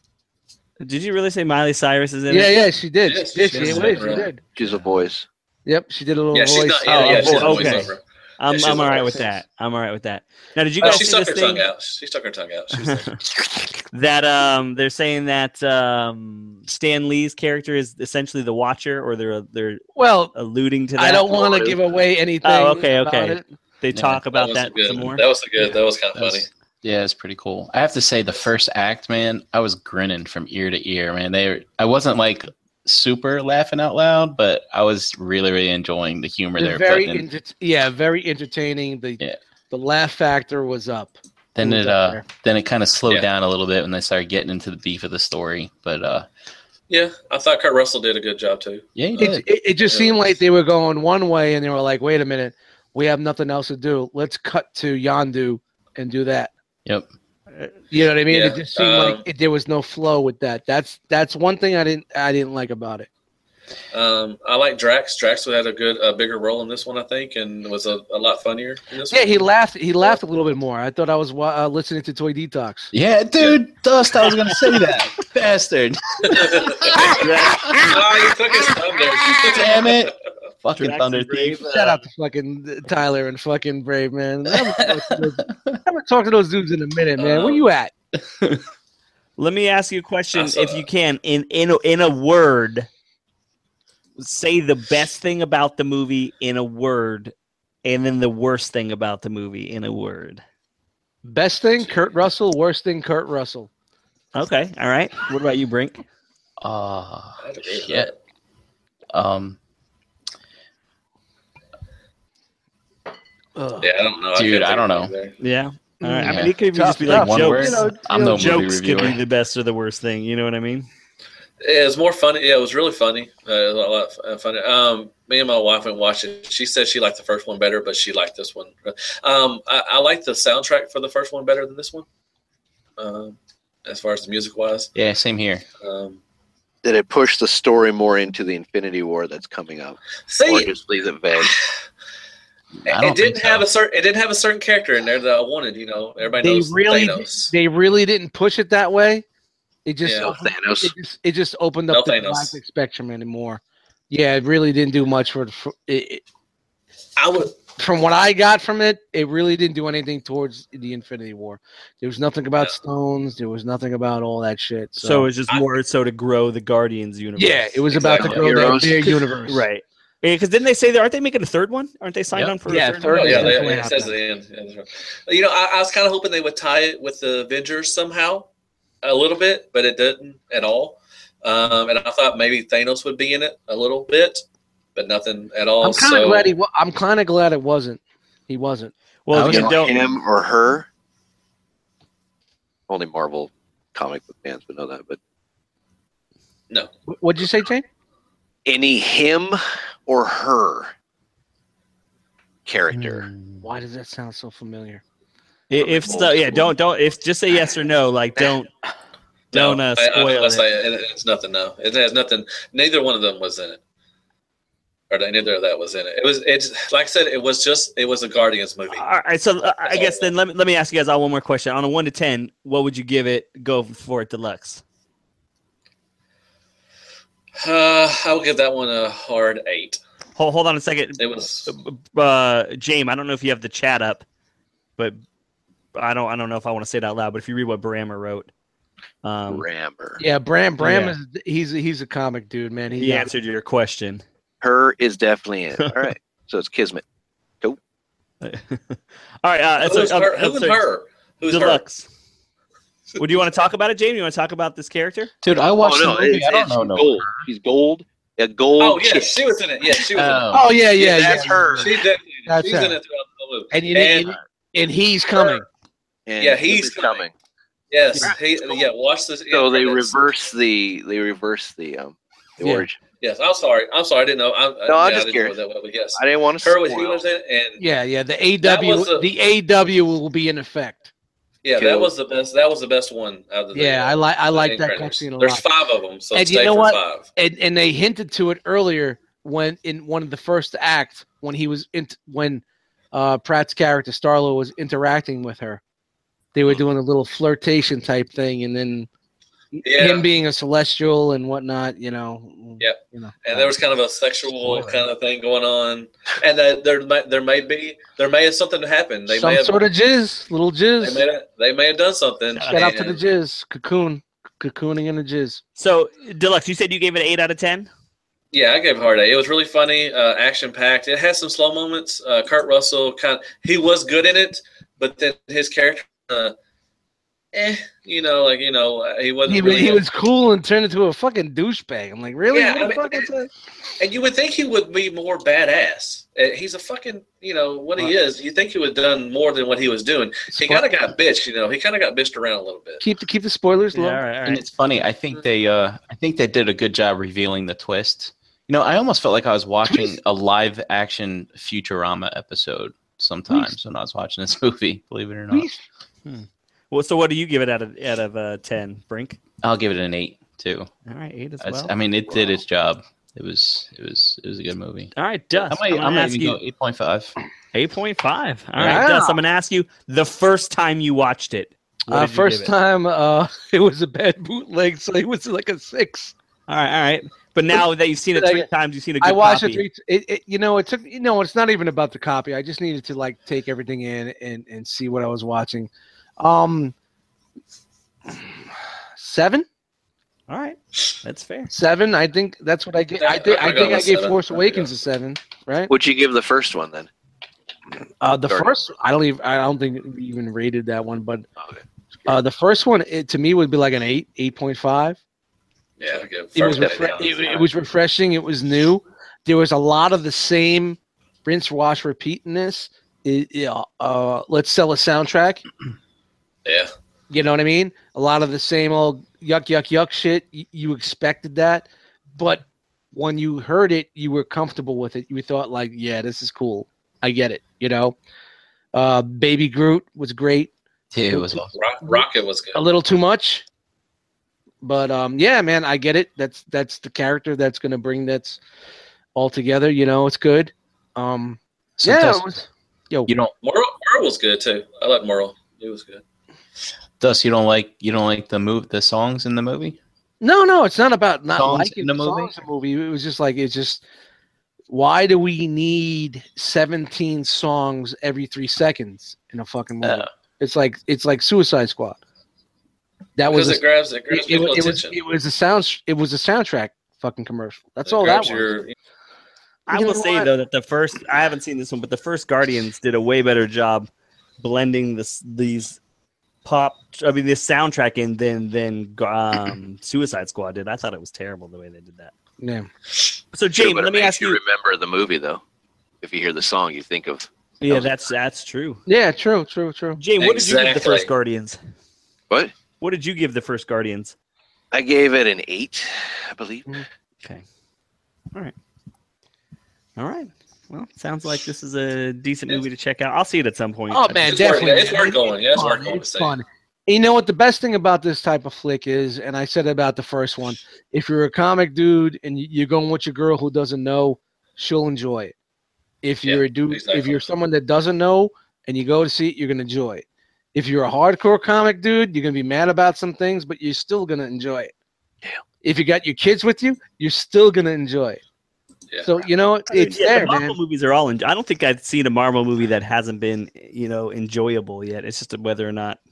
Did you really say Miley Cyrus is in Yeah, it? yeah. She did. Yes, She did. she She, is. did. She Yeah. did. She's a voice. Yep. She did a little Yeah, she's voice. not. Yeah, Oh, yeah, oh, she's a okay. voiceover. I'm, Yeah, she's I'm a all right voice. with that. I'm all right with that. Now, did you Oh, guys she see stuck this her thing tongue out. She stuck her tongue out. She was like, that um they're saying that um Stan Lee's character is essentially the Watcher, or they're they're Well, alluding to that? I don't want to give away anything. Oh, okay, about okay. it. They Yeah, talk that about was that, good. some more. That was a good. That was kind of That was- funny. Yeah, it's pretty cool. I have to say, the first act, man, I was grinning from ear to ear, man. They, were, I wasn't like super laughing out loud, but I was really, really enjoying the humor they They're were very putting in. enter- yeah, very entertaining. The Yeah. the laugh factor was up. Then It was it, up uh, there. then it kind of slowed Yeah. down a little bit when they started getting into the beef of the story. But uh, Yeah, I thought Kurt Russell did a good job too. yeah, he It, did. it, it just Yeah. seemed like they were going one way, and they were like, "Wait a minute, we have nothing else to do. Let's cut to Yondu and do that." Yep. You know what I mean? Yeah, It just seemed um, like it, there was no flow with that. That's that's one thing I didn't I didn't like about it. Um, I like Drax. Drax had a good, a bigger role in this one, I think, and was a, a lot funnier in this Yeah, one. he laughed. He laughed a little bit more. I thought I was uh, listening to Toy Detox. Yeah, dude, Dust. I was gonna say that, bastard. Oh, you took his thunder. Damn it, fucking Drax Thunder and Brave. Thief. Shout out to fucking Tyler and fucking Brave, man. I haven't talked to those, I haven't talked to those dudes in a minute, man. Where you at? Let me ask you a question, I saw if that. you can, in in a, in a word. Say the best thing about the movie in a word, and then the worst thing about the movie in a word. Best thing, Kurt Russell. Worst thing, Kurt Russell. Okay, all right. What about you, Brink? Ah, I'd agree with shit. Um, Ugh. Yeah, I don't know. Dude, can't I think don't of know. anything. Yeah. All right. I Yeah. mean, it could even Tough, just be tough. like one jokes. word. You know, I'm you no know, movie Jokes could reviewer. be the best or the worst thing. You know what I mean? It was more funny. Yeah, it was really funny. Uh, a lot of funny. Um, me and my wife went and watched it. She said she liked the first one better, but she liked this one. Um, I, I like the soundtrack for the first one better than this one. Um, as far as the music wise. Yeah, same here. Um, Did it push the story more into the Infinity War that's coming up, or see, just leave it vague? I it don't didn't think have so. a certain. It didn't have a certain character in there that I wanted. You know, everybody They knows really, Thanos. they really didn't push it that way. It just, Yeah. opened, Thanos. it just, it just opened No up the Thanos. galactic spectrum anymore. Yeah, it really didn't do much for. for it, it, I would. from what I got from it, it really didn't do anything towards the Infinity War. There was nothing about No. stones. There was nothing about all that shit. So, So, it's just I- more so to grow the Guardians universe. yeah, it was about to Exactly. grow their, Heroes. their universe. Right. Because didn't they say that? Aren't they making a third one? Aren't they signed Yep. on for Yeah, a third, third Oh one? is yeah, they, definitely it says at the end. Yeah, that's right. You know, I, I was kind of hoping they would tie it with the Avengers somehow, a little bit, but it didn't at all. Um, and I thought maybe Thanos would be in it a little bit, but nothing at all. I'm kind of so, glad he. wa- I'm kind of glad it wasn't. He wasn't. Well, I was you Or don't. him or her? Only Marvel comic book fans would know that, but no. Wh- What'd you say, Jane? any him or her character. Hmm. Why does that sound so familiar? I- If so, yeah, don't don't. If just say yes or no. Like don't don't no, uh, I- I- spoil unless it. I- it- It's nothing. No, it has nothing. Neither one of them was in it, or neither of that was in it. It was. It's like I said. It was just. It was a Guardians movie. All right, so uh, I guess then let me let me ask you guys all one more question. On a one to ten, what would you give it? Go for it, deluxe. Uh, I will give that one a hard eight. Hold, hold on a second. It was. Uh, James, I don't know if you have the chat up, but I don't I don't know if I want to say it out loud. But if you read what Brammer wrote, um, Rammer. Yeah, Bram. Bram Yeah. is. He's he's a comic dude, man. He, he answered your question. Her is definitely in. All right. So it's Kismet. all right, uh, Who's so, her? uh, Who's so her? Who's her? deluxe. Would you want to talk about it, James? You want to talk about this character? Dude, I watched oh, no, the movie. it's, I don't it's know. No. gold. She's gold. A gold. Oh yeah, chick. she was in it. Yeah, she was in it. Oh. Oh yeah, yeah, yeah. that's her. She's definitely That's she's her. in it throughout the movie. And you And- and, and he's coming. And Yeah, he's Kismet's coming. Yes, he, yeah. Watch this. So yeah, they credits. reverse the they reverse the um the Yeah. origin. Yes, I'm sorry. I'm sorry. I didn't know. I, No, yeah, I'm I just didn't curious. know that well, but yes, I didn't want to her spoil. was he was in, it, and Yeah, yeah. The A That W, was a- the A W will be in effect. yeah, Cool. that was the best. That was the best one out of the. Yeah, I uh, like I the like end that credits. cutscene a There's lot. five of them, so And you stay know for what? five. And and they hinted to it earlier when in one of the first acts when he was in when uh, Pratt's character Starlo was interacting with her. They were doing a little flirtation type thing, and then Yeah. him being a celestial and whatnot, you know. Yep. You know. And there was kind of a sexual Spoiler. kind of thing going on, and that there might there may be there may have something happen. They some may have sort of jizz, little they jizz. may have, they may have done something. Shout out to the and- jizz, cocoon, cocooning in the jizz. So, deluxe, you said you gave it an eight out of ten. Yeah, I gave it a hard A. It was really funny, uh, action packed. It had some slow moments. Uh, Kurt Russell kind of, he was good in it, but then his character, uh, eh, you know, like you know, he wasn't. He, really he was cool and turned into a fucking douchebag. I'm like, really? Yeah, What the I mean, fuck is that? and you would think he would be more badass. Uh, He's a fucking, you know, what he is. You think he would have done more than what he was doing. He kind of got bitched, you know. He kind of got bitched around a little bit. keep the keep the spoilers Yeah, low. all right, all And right. it's funny. I think they, uh, I think they did a good job revealing the twist. You know, I almost felt like I was watching a live action Futurama episode sometimes when I was watching this movie. Believe it or not, Please. Well, so what do you give it out of out of uh, ten, Brink? I'll give it an eight too. All right, eight as That's- well. I mean, it did its job. It was it was it was a good movie. All right, I Dust. might I'm I gonna might ask even you go eight point five. eight point five. All Yeah. right, Dust. I'm gonna ask you the first time you watched it. What Uh, did you first give it? time, uh, it was a bad bootleg, so it was like a six. All right, all right. But now that you've seen it But I- three times, you've seen a good I watched copy. it three. It, it, you know, it took. You know, it's not even about the copy. I just needed to like take everything in and and see what I was watching. Um, seven, All right, that's fair. seven. I think that's what I get. I Yeah, think. I I go think I with gave seven. Force I Awakens go. a seven. Right. Would you give the first one then? Uh, the Guardian. first. I don't even. I don't think we even rated that one, but Okay. uh, the first one, it, to me, would be like an eight, eight point five. Yeah, I give It was first refre- one. it, it was refreshing. It was new. There was a lot of the same rinse, wash, repeat in this. It, yeah, uh, let's sell a soundtrack. Yeah. You know what I mean? A lot of the same old yuck, yuck, yuck shit. You, you expected that, but when you heard it, you were comfortable with it. You thought like, yeah, this is cool. I get it. You know, uh, Baby Groot was great. Yeah, it was awesome. Rock, Rocket was good. A little too much, but um, yeah, man, I get it. That's that's the character that's gonna bring that's all together. You know, it's good. Um, yeah, Sometimes it was, yo, you don't Moral, Moral was good too. I like Moral. It was good. Dust, you don't like you don't like the move the songs in the movie? no, no, it's not about not Songs liking in the the movie? songs in the movie. It was just like it's just why do we need seventeen songs every three seconds in a fucking movie? Uh, It's like it's like Suicide Squad. That was Because a, it grabs it grabs it, people it, it was attention. it was a sound it was a soundtrack fucking commercial. That's It all that grabs was. your- I You will know say what? though that the first I haven't seen this one, but the first Guardians did a way better job blending this these pop. I mean, this soundtrack in than than um, Suicide Squad did. I thought it was terrible the way they did that. Yeah. So Sure, James, but it let me makes ask you. remember the movie though. If you hear the song, you think of Yeah, that's that's true. Yeah, true, true, true. James, what did you give the Exactly. first Guardians? what? What did you give the first Guardians? I gave it an eight, I believe. Okay. All right. All right. Well, sounds like this is a decent movie to check out. I'll see it at some point. Oh man, It's worth- definitely. it's worth going. Yeah, it's fun, worth going to It's see. fun. You know what the best thing about this type of flick is, and I said about the first one, if you're a comic dude and you- you're going with your girl who doesn't know, she'll enjoy it. If you're Yeah, a dude, exactly. if you're someone that doesn't know and you go to see it, you're gonna enjoy it. If you're a hardcore comic dude, you're gonna be mad about some things, but you're still gonna enjoy it. Yeah. If you got your kids with you, you're still gonna enjoy it. Yeah. So you know it's yeah, there, the Marvel man. movies are all. En- I don't think I've seen a Marvel movie that hasn't been, you know, enjoyable yet. It's just whether or not.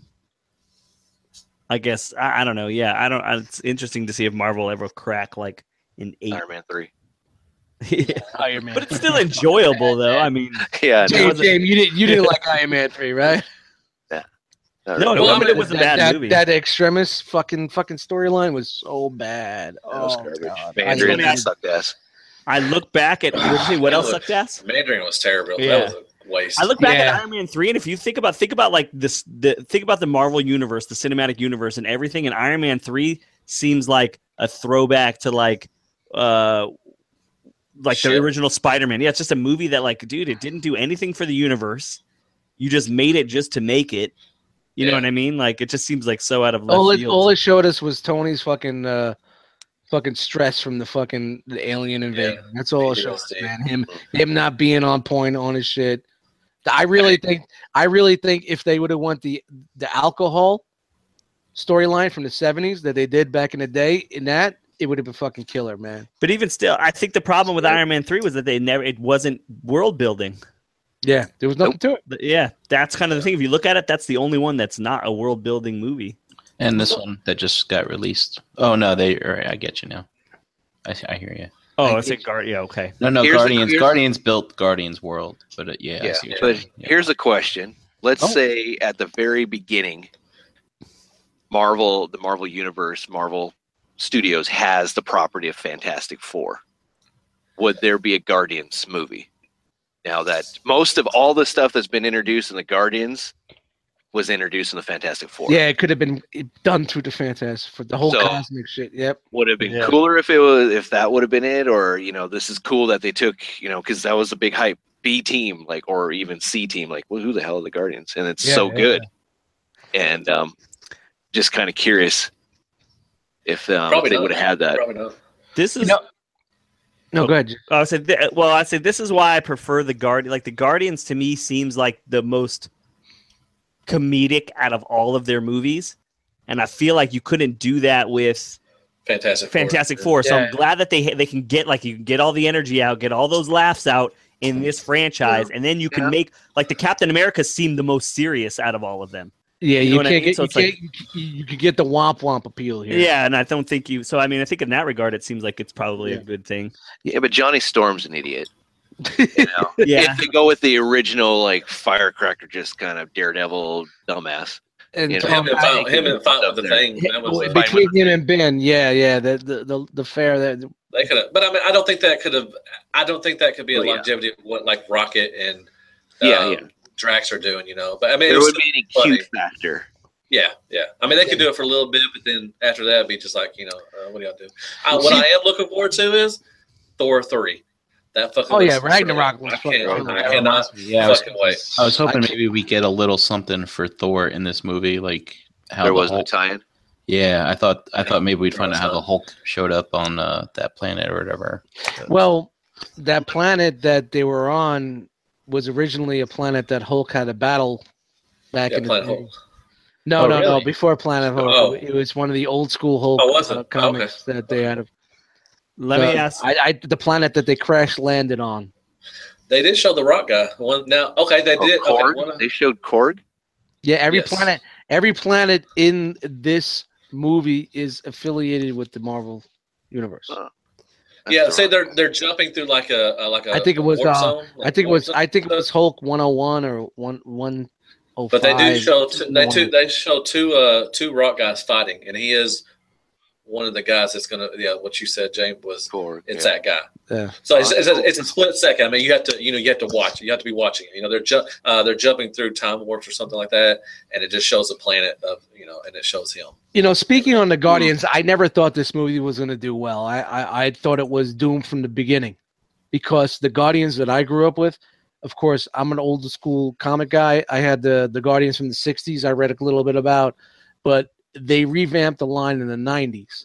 I guess I, I don't know. Yeah, I don't. It's interesting to see if Marvel ever crack like an eight. Iron Man three. Yeah. Iron Man. But it's still enjoyable though. I mean, Yeah, no, James, James, you didn't you didn't like Iron Man three, right? not no, really. no, I mean, it was a that, bad that, movie. That Extremis fucking fucking storyline was so bad. That was Oh, garbage. God. Mandarin I- that sucked ass. I look back at what, did you say, what It else was- sucked ass. Mandarin was terrible. Yeah. That was a waste. I look back Yeah. at Iron Man three, and if you think about think about like this, the think about the Marvel universe, the cinematic universe, and everything. And Iron Man three seems like a throwback to like, uh, like the Shit. original Spider-Man. Yeah, it's just a movie that like, dude, it didn't do anything for the universe. You just made it just to make it. You know Yeah. what I mean? Like, it just seems like so out of left all it field. all it showed us was Tony's fucking uh fucking stress from the fucking the alien invasion. That's all it showed us, P T S D. man. Him him not being on point on his shit. I really think I really think if they would have went the the alcohol storyline from the seventies that they did back in the day, in that it would have been fucking killer, man. But even still, I think the problem with Iron Man three was that they never it wasn't world building. Yeah, there was nothing to it. But yeah, that's kind of the thing. If you look at it, that's the only one that's not a world building movie. And this one that just got released. Oh no, they. All right, I get you now. I, I hear you. Oh, I I think think- Guard. Yeah, okay. No, no, Here's the- Guardians. here's- Guardians built Guardians World, but uh, yeah, I Yeah, see what but you're saying. Yeah. here's a question. Let's Oh. say at the very beginning, Marvel, the Marvel Universe, Marvel Studios has the property of Fantastic Four. Would there be a Guardians movie? Now that most of all the stuff that's been introduced in the Guardians was introduced in the Fantastic Four. Yeah, it could have been done through the Fantastic for the whole So- cosmic shit. Yep. Would it have been Yeah. cooler if it was if that would have been it, or you know, this is cool that they took, you know, because that was a big hype. B team, like, or even C team, like, well, who the hell are the Guardians? And it's Yeah, so yeah, good, and um, just kind of curious if um, Probably they not. would have had that. Probably not. This is You know, No, go ahead. I said, th- well, I said this is why I prefer the Guardian. Like the Guardians to me seems like the most comedic out of all of their movies, and I feel like you couldn't do that with Fantastic Four. Fantastic Four. So Yeah. I'm glad that they they can get like you can get all the energy out, get all those laughs out in this franchise, and then you can Yeah. make like the Captain America seem the most serious out of all of them. Yeah, You know you, what I can't mean? get So you, it's like- can't, you, you could get the womp womp appeal here. Yeah, and I don't think you. So I mean, I think in that regard, it seems like it's probably a good thing. Yeah, but Johnny Storm's an idiot. You know, Yeah. if they go with the original like firecracker, just kind of daredevil dumbass. and You know, Him Tom and I Fountain, think him he and Fountain was with the up thing. That was, Well, uh, between him and Ben, yeah, yeah, the the the, the fair that they could have, but I mean, I don't think that could have. I don't think that could be a Well, yeah. longevity of what like Rocket and Yeah, um, yeah. Drax are doing. You know, but I mean, There it's would still be an funny. acute factor. Yeah, yeah. I mean, they could do it for a little bit, but then after that, it'd be just like, you know, uh, what do y'all do? Uh, what I am looking forward to is Thor three. That fucking. Oh, yeah, looks Ragnarok great. was I fucking can't. cool. I cannot Yeah, I was, fucking wait. I was hoping I can't- maybe we get a little something for Thor in this movie, like how There the was no Hulk. tie-in. Yeah, I thought I thought maybe we'd find out how There the was Hulk showed up on uh, that planet or whatever. well, that planet that they were on was originally a planet that Hulk had a battle back Yeah, in the Planet day. Hulk. No, Oh, no, no. really? Before Planet Hulk, Oh. it was one of the old school Hulk Oh, was it? uh, Okay. comics that they had. Let the, me ask. I, I, the planet that they crash landed on. They did show the Rock guy. One now. Okay, they Oh, did. Okay, Korg? one of- They showed Korg. Yeah, every Yes. planet, every planet in this movie is affiliated with the Marvel universe. Oh. yeah, That's say the they're wrong- they're jumping through like a, a like a. I think it was, warp uh, zone, I like think it warp was. zone I think it stuff. was Hulk one oh one or one one oh five. But they do show two, they two they show two uh two Rock guys fighting, and he is one of the guys that's gonna yeah what you said, James, was Korg. it's yeah. that guy. Yeah. So it's, it's, a, it's a split second. I mean, you have to you know you have to watch it. You have to be watching it. You know they're ju- uh, they're jumping through time warps or something like that, and it just shows a planet of you know, and it shows him. You know, speaking on the Guardians, I never thought this movie was going to do well. I, I I thought it was doomed from the beginning, because the Guardians that I grew up with, of course, I'm an old school comic guy. I had the the Guardians from the sixties. I read a little bit about, but they revamped the line in the nineties,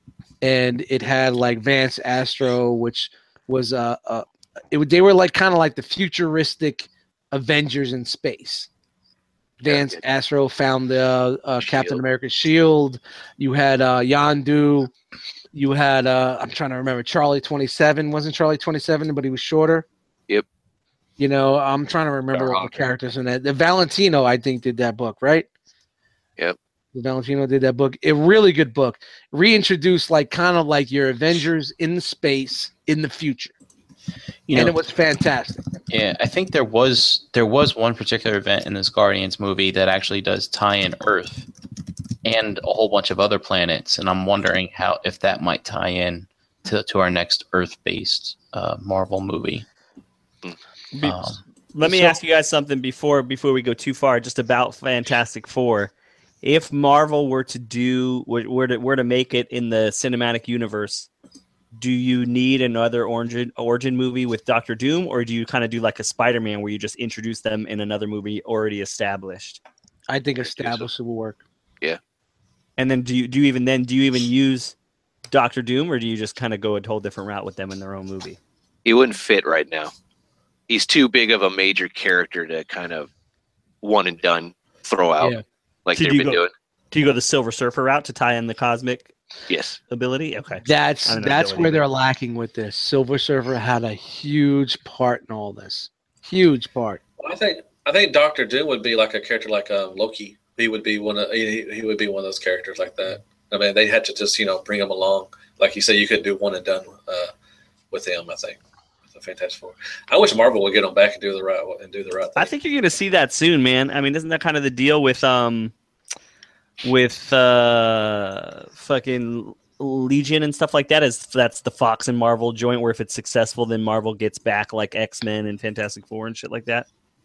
and it had like Vance Astro, which was uh, uh it would- they were like kind of like the futuristic Avengers in space. Vance Yeah. Astro found the uh, Captain Shield. America's shield. You had uh, Yondu. You had uh, I'm trying to remember Charlie twenty-seven. Wasn't Charlie twenty-seven, but he was shorter. Yep. You know, I'm trying to remember all the Starhawk. characters in that. The Valentino, I think, did that book, right? Yep. The Valentino did that book. A really good book. Reintroduced like kind of like your Avengers in space in the future. You and know, it was fantastic. yeah, I think there was there was one particular event in this Guardians movie that actually does tie in Earth and a whole bunch of other planets, and I'm wondering how if that might tie in to to our next Earth-based uh, Marvel movie. Be- Um, Let me So- ask you guys something before before we go too far, just about Fantastic Four. If Marvel were to do were, were to were to make it in the cinematic universe, do you need another origin origin movie with Doctor Doom, or do you kind of do like a Spider-Man where you just introduce them in another movie already established? I think so. established it will work. And then do you do you even then do you even use Doctor Doom, or do you just kind of go a whole different route with them in their own movie? He wouldn't fit right now. He's too big of a major character to kind of one and done throw out Yeah. like So they've do you been go- doing. Do you go the Silver Surfer route to tie in the cosmic Yes. ability? Okay. That's I don't know that's ability, where but- they're lacking with this. Silver Surfer had a huge part in all this. Huge part. Well, I think I think Doctor Doom would be like a character like um, Loki. He would be one of he, he would be one of those characters like that. I mean, they had to just you know bring him along. Like you said, you could do one and done uh, with him. I think. The Fantastic Four. I wish Marvel would get them back and do the right and do the right thing. I think you're going to see that soon, man. I mean, isn't that kind of the deal with um with uh fucking Legion and stuff like that? Is that's the Fox and Marvel joint where if it's successful, then Marvel gets back like X-Men and Fantastic Four and shit like that?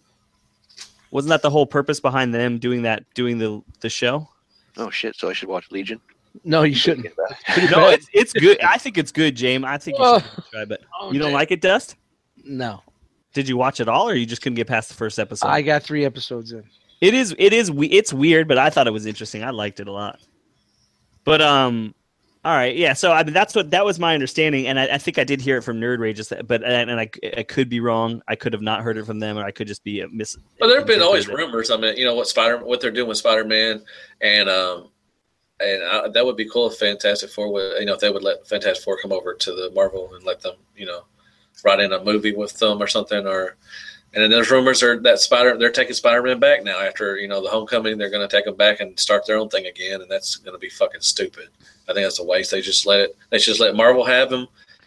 Wasn't that the whole purpose behind them doing that, doing the the show? Oh shit! So I should watch Legion. No, you shouldn't. Pretty No, bad. it's it's good. I think it's good, James. I think you Oh. should try, but you don't like it, Dust? No. Did you watch it all, or you just couldn't get past the first episode? I got three episodes in. It is it is we- it's weird, but I thought it was interesting. I liked it a lot. But um All right, yeah. So I mean, that's what that was my understanding, and I, I think I did hear it from Nerd Rage, but and, and I, I could be wrong. I could have not heard it from them, or I could just be a mis. Well, there have been always rumors. I mean, you know what Spider, what they're doing with Spider Man, and um, and I, that would be cool if Fantastic Four would, you know, if they would let Fantastic Four come over to the Marvel and let them, you know, write in a movie with them or something, or. And then there's rumors are that Spider they're taking Spider-Man back now after, you know, the Homecoming. They're going to take him back and start their own thing again, and that's going to be fucking stupid. I think that's a waste. They just let it. They should just let Marvel have him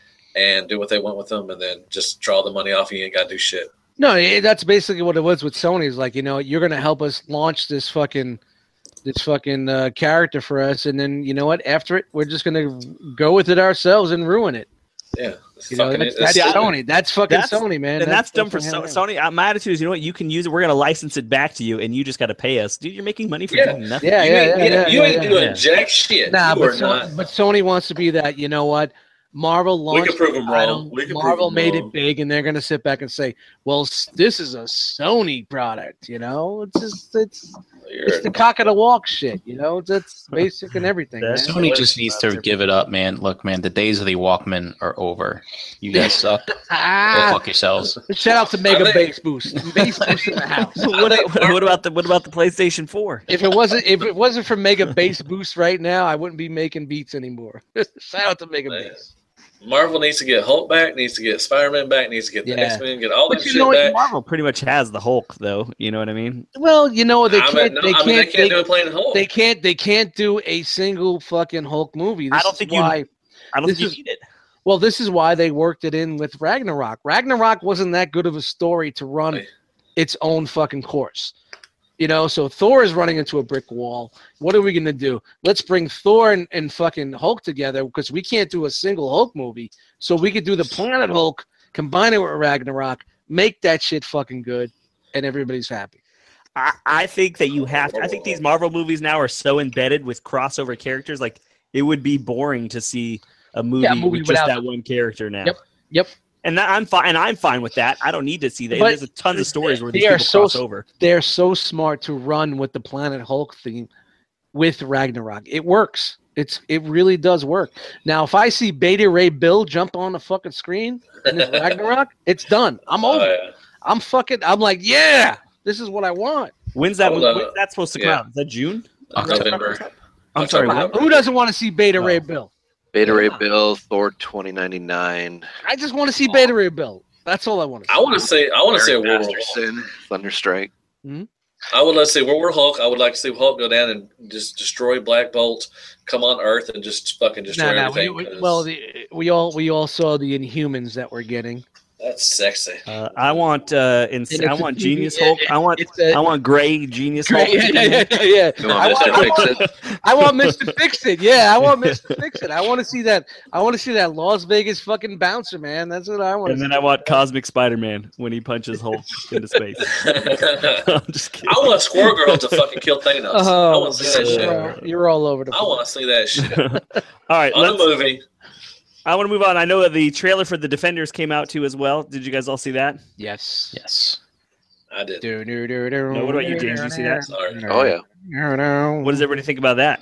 and do what they want with them, and then just draw the money off. You ain't got to do shit. No, it, that's basically what it was with Sony. Is like, you know, you're going to help us launch this fucking this fucking uh, character for us, and then you know what? After it, we're just going to go with it ourselves and ruin it. Yeah, you know, that's, that's Sony. That's fucking that's, Sony, man. And that's, that's dumb for so, Sony. Uh, my attitude is, you know what? You can use it. We're going to license it back to you, and you just got to pay us, dude. You're making money for yeah. doing nothing. Yeah, you yeah, ain't, yeah, yeah, You yeah, ain't yeah, doing yeah. jack shit. Nah, you but, are so, not. but Sony wants to be that. You know what? Marvel launched. We can prove them title, wrong. We can Marvel prove them made wrong. it big, and they're going to sit back and say, "Well, s- this is a Sony product." You know, it's just it's. You're, It's the cock of the walk shit, you know. That's basic and everything. Man. That's Sony just needs to give it up, man. Look, man, the days of the Walkman are over. You guys suck. Go Ah, fuck yourselves. shout out to Mega I think- Bass Boost. Bass Boost in the house. what, what, what about the what about the PlayStation four? If it wasn't if it wasn't for Mega Bass Boost right now, I wouldn't be making beats anymore. Shout out to Mega Man. Bass. Marvel needs to get Hulk back, needs to get Spider-Man back, needs to get the Yeah. X-Men, get all that But you shit know what, back. Marvel pretty much has the Hulk, though. You know what I mean? Well, you know they I can't. mean, no, they I can't. mean, they can't they, do a plain Hulk. they can't. They can't do a single fucking Hulk movie. This I don't is think you- why. I don't This think is- you need it. Well, this is why they worked it in with Ragnarok. Ragnarok wasn't that good of a story to run Right. its own fucking course. You know, so Thor is running into a brick wall. What are we going to do? Let's bring Thor and, and fucking Hulk together because we can't do a single Hulk movie. So we could do the Planet Hulk, combine it with Ragnarok, make that shit fucking good, and everybody's happy. I, I think that you have to. I think these Marvel movies now are so embedded with crossover characters. Like, it would be boring to see a movie, Yeah, a movie with just without- that one character now. Yep, yep. And that, I'm fine. And I'm fine with that. I don't need to see that. But There's a tons of stories where these they are people so- cross over. They're so smart to run with the Planet Hulk theme with Ragnarok. It works. It's it really does work. Now, if I see Beta Ray Bill jump on the fucking screen in this Ragnarok, it's done. I'm Oh, over. it. yeah. I'm fucking. I'm like, yeah, this is what I want. When's that? I would When's love it. that supposed to come Yeah. out? Is that June? November. I'm sorry. October, What? November. Who doesn't want to see Beta Ray Oh. Bill? Beta Ray Bill, Thor twenty ninety-nine. I just want to see Beta Ray Bill. That's all I want to see. I want to say. I want to see a Eric World War Hulk. Masterson, Thunderstrike. I would like to see World War Hulk. I would like to see Hulk go down and just destroy Black Bolt, come on Earth, and just fucking destroy No, no. everything. We, we, 'cause well, the, we all we all saw the Inhumans that we're getting. that's sexy. Uh, I want. Uh, ins- And I it's a want T V Genius it- Hulk. it- I want. it's a- I want Gray Genius Great. Hulk. Yeah, yeah, yeah, yeah. You want I Mister want, I Fix want- It? I want Mister Fix It. Yeah, I want Mister Fix It. I want to see that. I want to see that Las Vegas fucking bouncer, man. That's what I want. And then I want Cosmic Spider-Man when he punches Hulk into space. I'm just kidding. I want Squirrel Girl to fucking kill Thanos. I Oh, want to see that shit. shit. you're, all, you're all over the I place. want to see that shit All right, on let's, the movie. I want to move on. I know that the trailer for the Defenders came out too as well. Did you guys all see that? Yes. Yes. I did. Do, do, do, do, No, what about you, James? You see that? Sorry. Oh yeah. What does everybody think about that?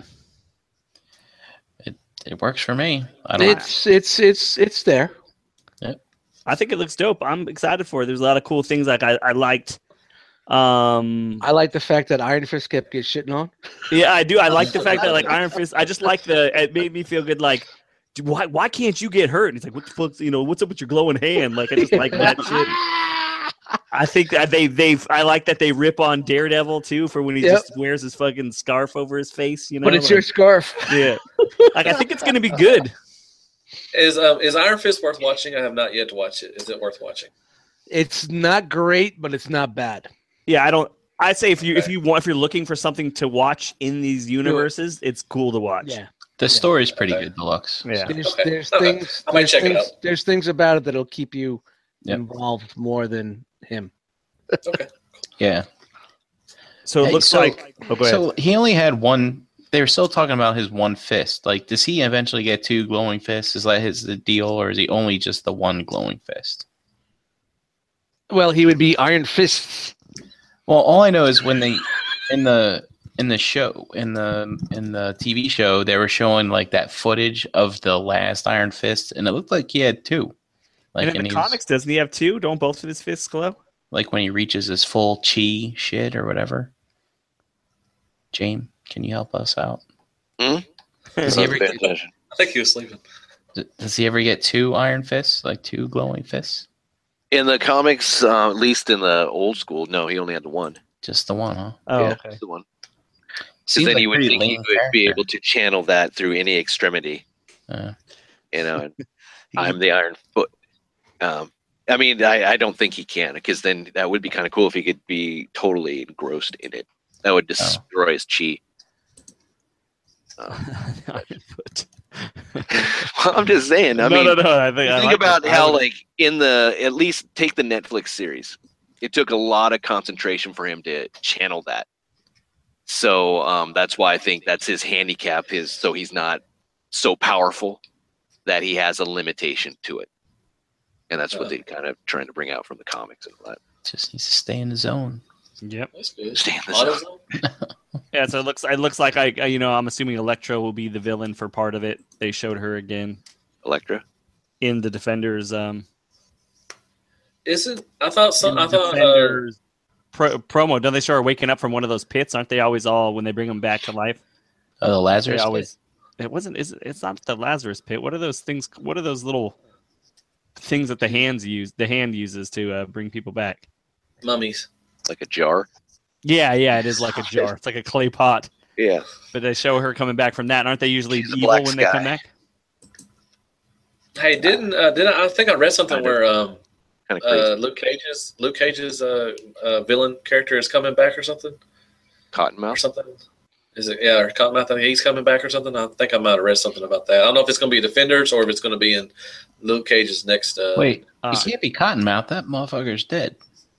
It works for me. I don't. It's it's it's it's there. I think it looks dope. I'm excited for it. There's a lot of cool things like I, I liked. Um, I like the fact that Iron Fist kept getting shitting on. yeah, I do. I like the fact that like Iron Fist. I just like the. It made me feel good. Like, dude, why why can't you get hurt? And he's like, what the fuck? You know, what's up with your glowing hand? Like, I just like that shit. I think that they they I like that they rip on Daredevil too for when he Yep. just wears his fucking scarf over his face. You know, But it's like, your scarf. yeah. Like I think it's gonna be good. Is um is Iron Fist worth watching? I have not yet to watch it. Is it worth watching? It's not great, but it's not bad. Yeah, I don't. I'd say if you if you want if you're looking for something to watch in these universes, it's cool to watch. Yeah. The story's pretty Okay. good, Deluxe. Yeah. There's Okay. there's Okay. things I might there's check it things, out. there's things about it that'll keep you Yep. involved more than him. Okay. Yeah. So it Hey, looks so- like. Oh, go ahead. So he only had one. They were still talking about his one fist. Like, does he eventually get two glowing fists? Is that his the deal, or is he only just the one glowing fist? Well, he would be Iron Fist. Well, all I know is when they in the in the show, in the in the T V show, they were showing like that footage of the last Iron Fist, and it looked like he had two. Like and in the he was- comics, doesn't he have two? Don't both of his fists glow? like when he reaches his full chi shit or whatever. James, can you help us out? Hmm? Does he ever Pay get, attention. I think he was sleeping. does he ever get two Iron Fists, like two glowing fists? In the comics, uh, at least in the old school, no, he only had the one. Just the one, huh? Oh, yeah, okay. just the one. Because Seems then like you would pretty think he lame would be character. able to channel that through any extremity. Uh, You know, and I'm the Iron Foot. Um, I mean, I, I don't think he can, because then that would be kind of cool if he could be totally engrossed in it. That would destroy his chi. Um, well, I'm just saying. I no, mean, no, no. I think, I think like about it. how, I would- like, in the at least take the Netflix series, it took a lot of concentration for him to channel that. So um, that's why I think that's his handicap. Is so he's not so powerful that he has a limitation to it, and that's what Uh. they kind of trying to bring out from the comics and all that. just needs to stay in the zone. Yep. That's good. Stay in the Auto zone. zone? Yeah, so it looks it looks like I I- you know I'm assuming Elektra will be the villain for part of it. They showed her again Elektra. in the Defenders. Um, Isn't I thought some in I the thought uh, Defenders pro- promo. Don't they show her waking up from one of those pits? Aren't they always all when they bring them back to life? Oh, the They Lazarus. always. It wasn't. Is it's not the Lazarus pit? What are those things? What are those little things that the hands use? The hand uses to uh, bring people back. mummies. Like a jar. Yeah, yeah, it is like a jar. It's like a clay pot. Yeah. But they show her coming back from that. And aren't they usually She's a evil black when they sky. come back? Hey, didn't uh, did I, I think I read something Kind of. where um Kind of crazy. uh, Luke Cage's Luke Cage's uh, uh villain character is coming back or something or Cottonmouth. something. Is it yeah or Cottonmouth? I think he's coming back or something. I think I might have read something about that. I don't know if it's going to be Defenders or if it's going to be in Luke Cage's next. Uh, Wait, Uh, he can't be Cottonmouth. That motherfucker's dead.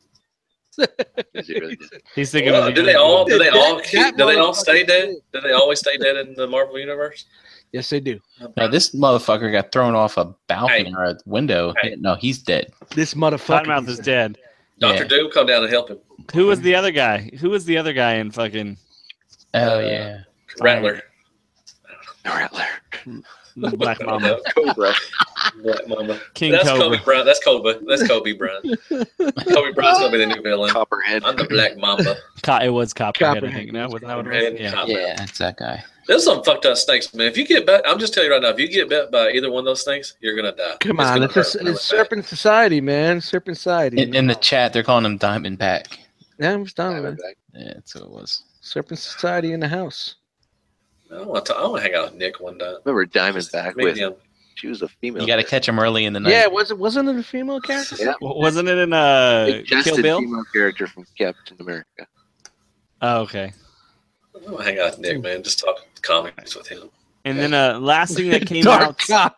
Is he really dead? He's thinking well, of do they all do they all That- keep, that do they all motherfucker stay dead? did. Do they always stay dead in the Marvel universe? Yes, they do. Now this motherfucker got thrown off a balcony Hey. or a window. Hey. No, he's dead. This motherfucker. Cottonmouth is dead. Doctor Yeah. Doom, come down and help him. Who was the other guy? Who was the other guy in fucking Oh Uh, yeah. Rattler, Rattler. Black Mamba? Cobra. Black Mama. King That's Cobra. Kobe Bryant. That's Kobe. That's Kobe Bryant. Kobe Bryant's gonna be the new villain. Copperhead. I'm the Black Mamba. Co- it was Copperhead, I Copperhead. think. No, wasn't that what it Copperhead was? and Yeah. Copperhead. Yeah, it's that guy. There's some fucked up snakes, man. If you get bit, I'm just telling you right now, if you get bit by either one of those snakes, you're gonna die. Come It's on, gonna it's, hurt a, really it's bad. Serpent Society, man. Serpent Society. In, in the chat, they're calling him Diamondback. yeah, I'm just done with it. Diamondback. Yeah, that's what it was. Serpent Society in the house. I want to. I want to hang out with Nick one time. Remember Diamondback Meet with him. she was a female. You got to catch him early in the night. Yeah, was it wasn't it a female character? Yeah. W- Wasn't it in uh, Kill Suggested Bill? female character from Captain America. Oh, okay. I want to hang out with Nick, man. Just talk comics with him. And then uh, last thing that came Dark out, cock.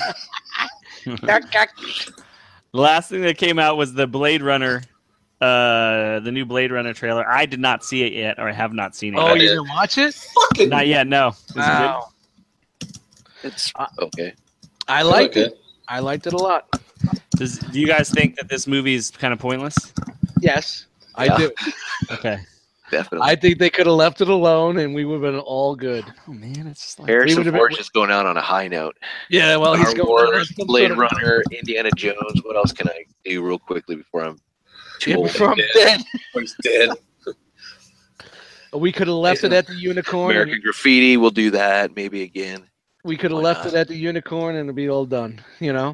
Dark cock. the last thing that came out was the Blade Runner, uh, the new Blade Runner trailer. I did not see it yet, or I have not seen it. Oh, I you did. didn't watch it? Fucking. Not yet. No. Is it good? Wow. It's Uh, okay. I liked Okay. it. I liked it a lot. Does, do you guys think that this movie is kind of pointless? Yes, I Yeah. do. Okay. Definitely. I think they could have left it alone, and we would have been all good. Oh man, it's just like Harrison would've been- Ford's just going out on a high note. Yeah, well, he's Star going Wars, on some Blade sort of- Runner, Indiana Jones. What else can I do real quickly before I'm too Yeah, old? before I'm Yeah. dead. He's dead. We could have left it at the unicorn. American and Graffiti. We'll do that maybe again. we could have Why left not? it at the unicorn, and it'd be all done. You know.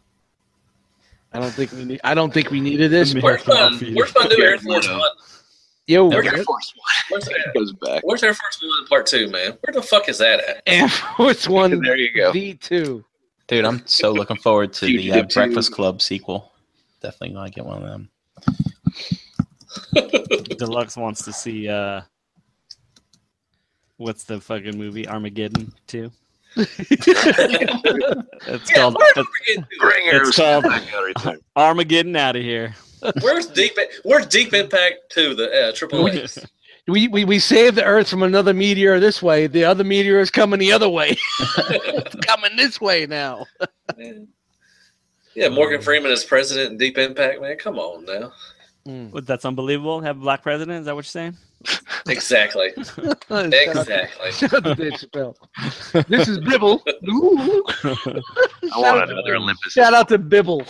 I don't think we need. I don't think we needed this. Me- but- Where's my, where's my new Air Force Yeah. One? Yo, Air Air Force One Where's Air, goes back. where's Air Force One Part Two, man? Where the fuck is that at? Air Force One There you go. V two. Dude, I'm so looking forward to the uh, Fugitive two. Breakfast Club sequel. Definitely gonna get one of them. Deluxe wants to see uh, what's the fucking movie Armageddon two? It's Yeah, called where did it's we get to? Bring It's Harrison called- back every time. Armageddon out of here. Where's Deep? Where's Deep Impact Two? The uh, Triple A. We, we we saved the Earth from another meteor this way. The other meteor is coming the other way. It's coming this way now. Yeah, Morgan Freeman is president in Deep Impact, man. Come on now. Mm. What, that's unbelievable. Have a black president? Is that what you're saying? Exactly. Shout out- Exactly. Shout out to Dave Chappelle. This is Bibble. Ooh. I Shout want out- another Olympus. Shout out to Bibble.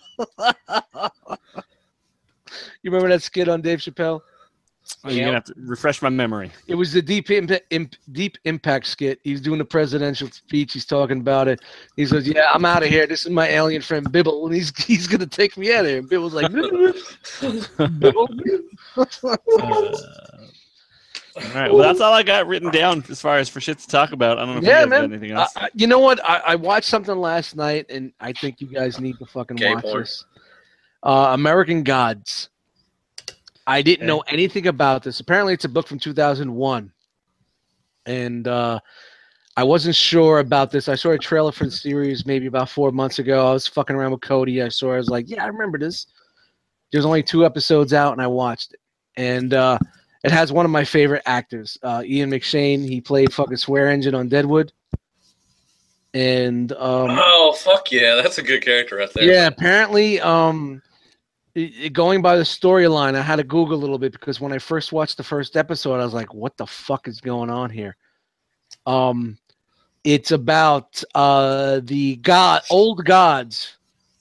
You remember that skit on Dave Chappelle? Oh, you're gonna have to refresh my memory. It was the deep Imp- Imp- deep impact skit. He's doing the presidential speech. He's talking about it. He says, "Yeah, I'm out of here. This is my alien friend Bibble, and he's he's gonna take me out of here." And Bibble's like, "Bibble." Uh, all right. Well, that's all I got written down as far as for shit to talk about. I don't know if Yeah, you guys got man. anything Uh, else. uh, you know what? I, I watched something last night, and I think you guys need to fucking Gay watch porn. this. Uh, American Gods. I didn't Okay. know anything about this. Apparently, it's a book from two thousand one, and uh, I wasn't sure about this. I saw a trailer for the series maybe about four months ago. I was fucking around with Cody. I saw. it. I was like, "Yeah, I remember this." There's only two episodes out, and I watched it, and uh, it has one of my favorite actors, uh, Ian McShane. He played fucking Swear Engine on Deadwood, and um, Oh fuck yeah, that's a good character right there. yeah, apparently, um, it- it- going by the storyline, I had to Google a little bit because when I first watched the first episode, I was like, "What the fuck is going on here?" Um, it's about uh the god, old gods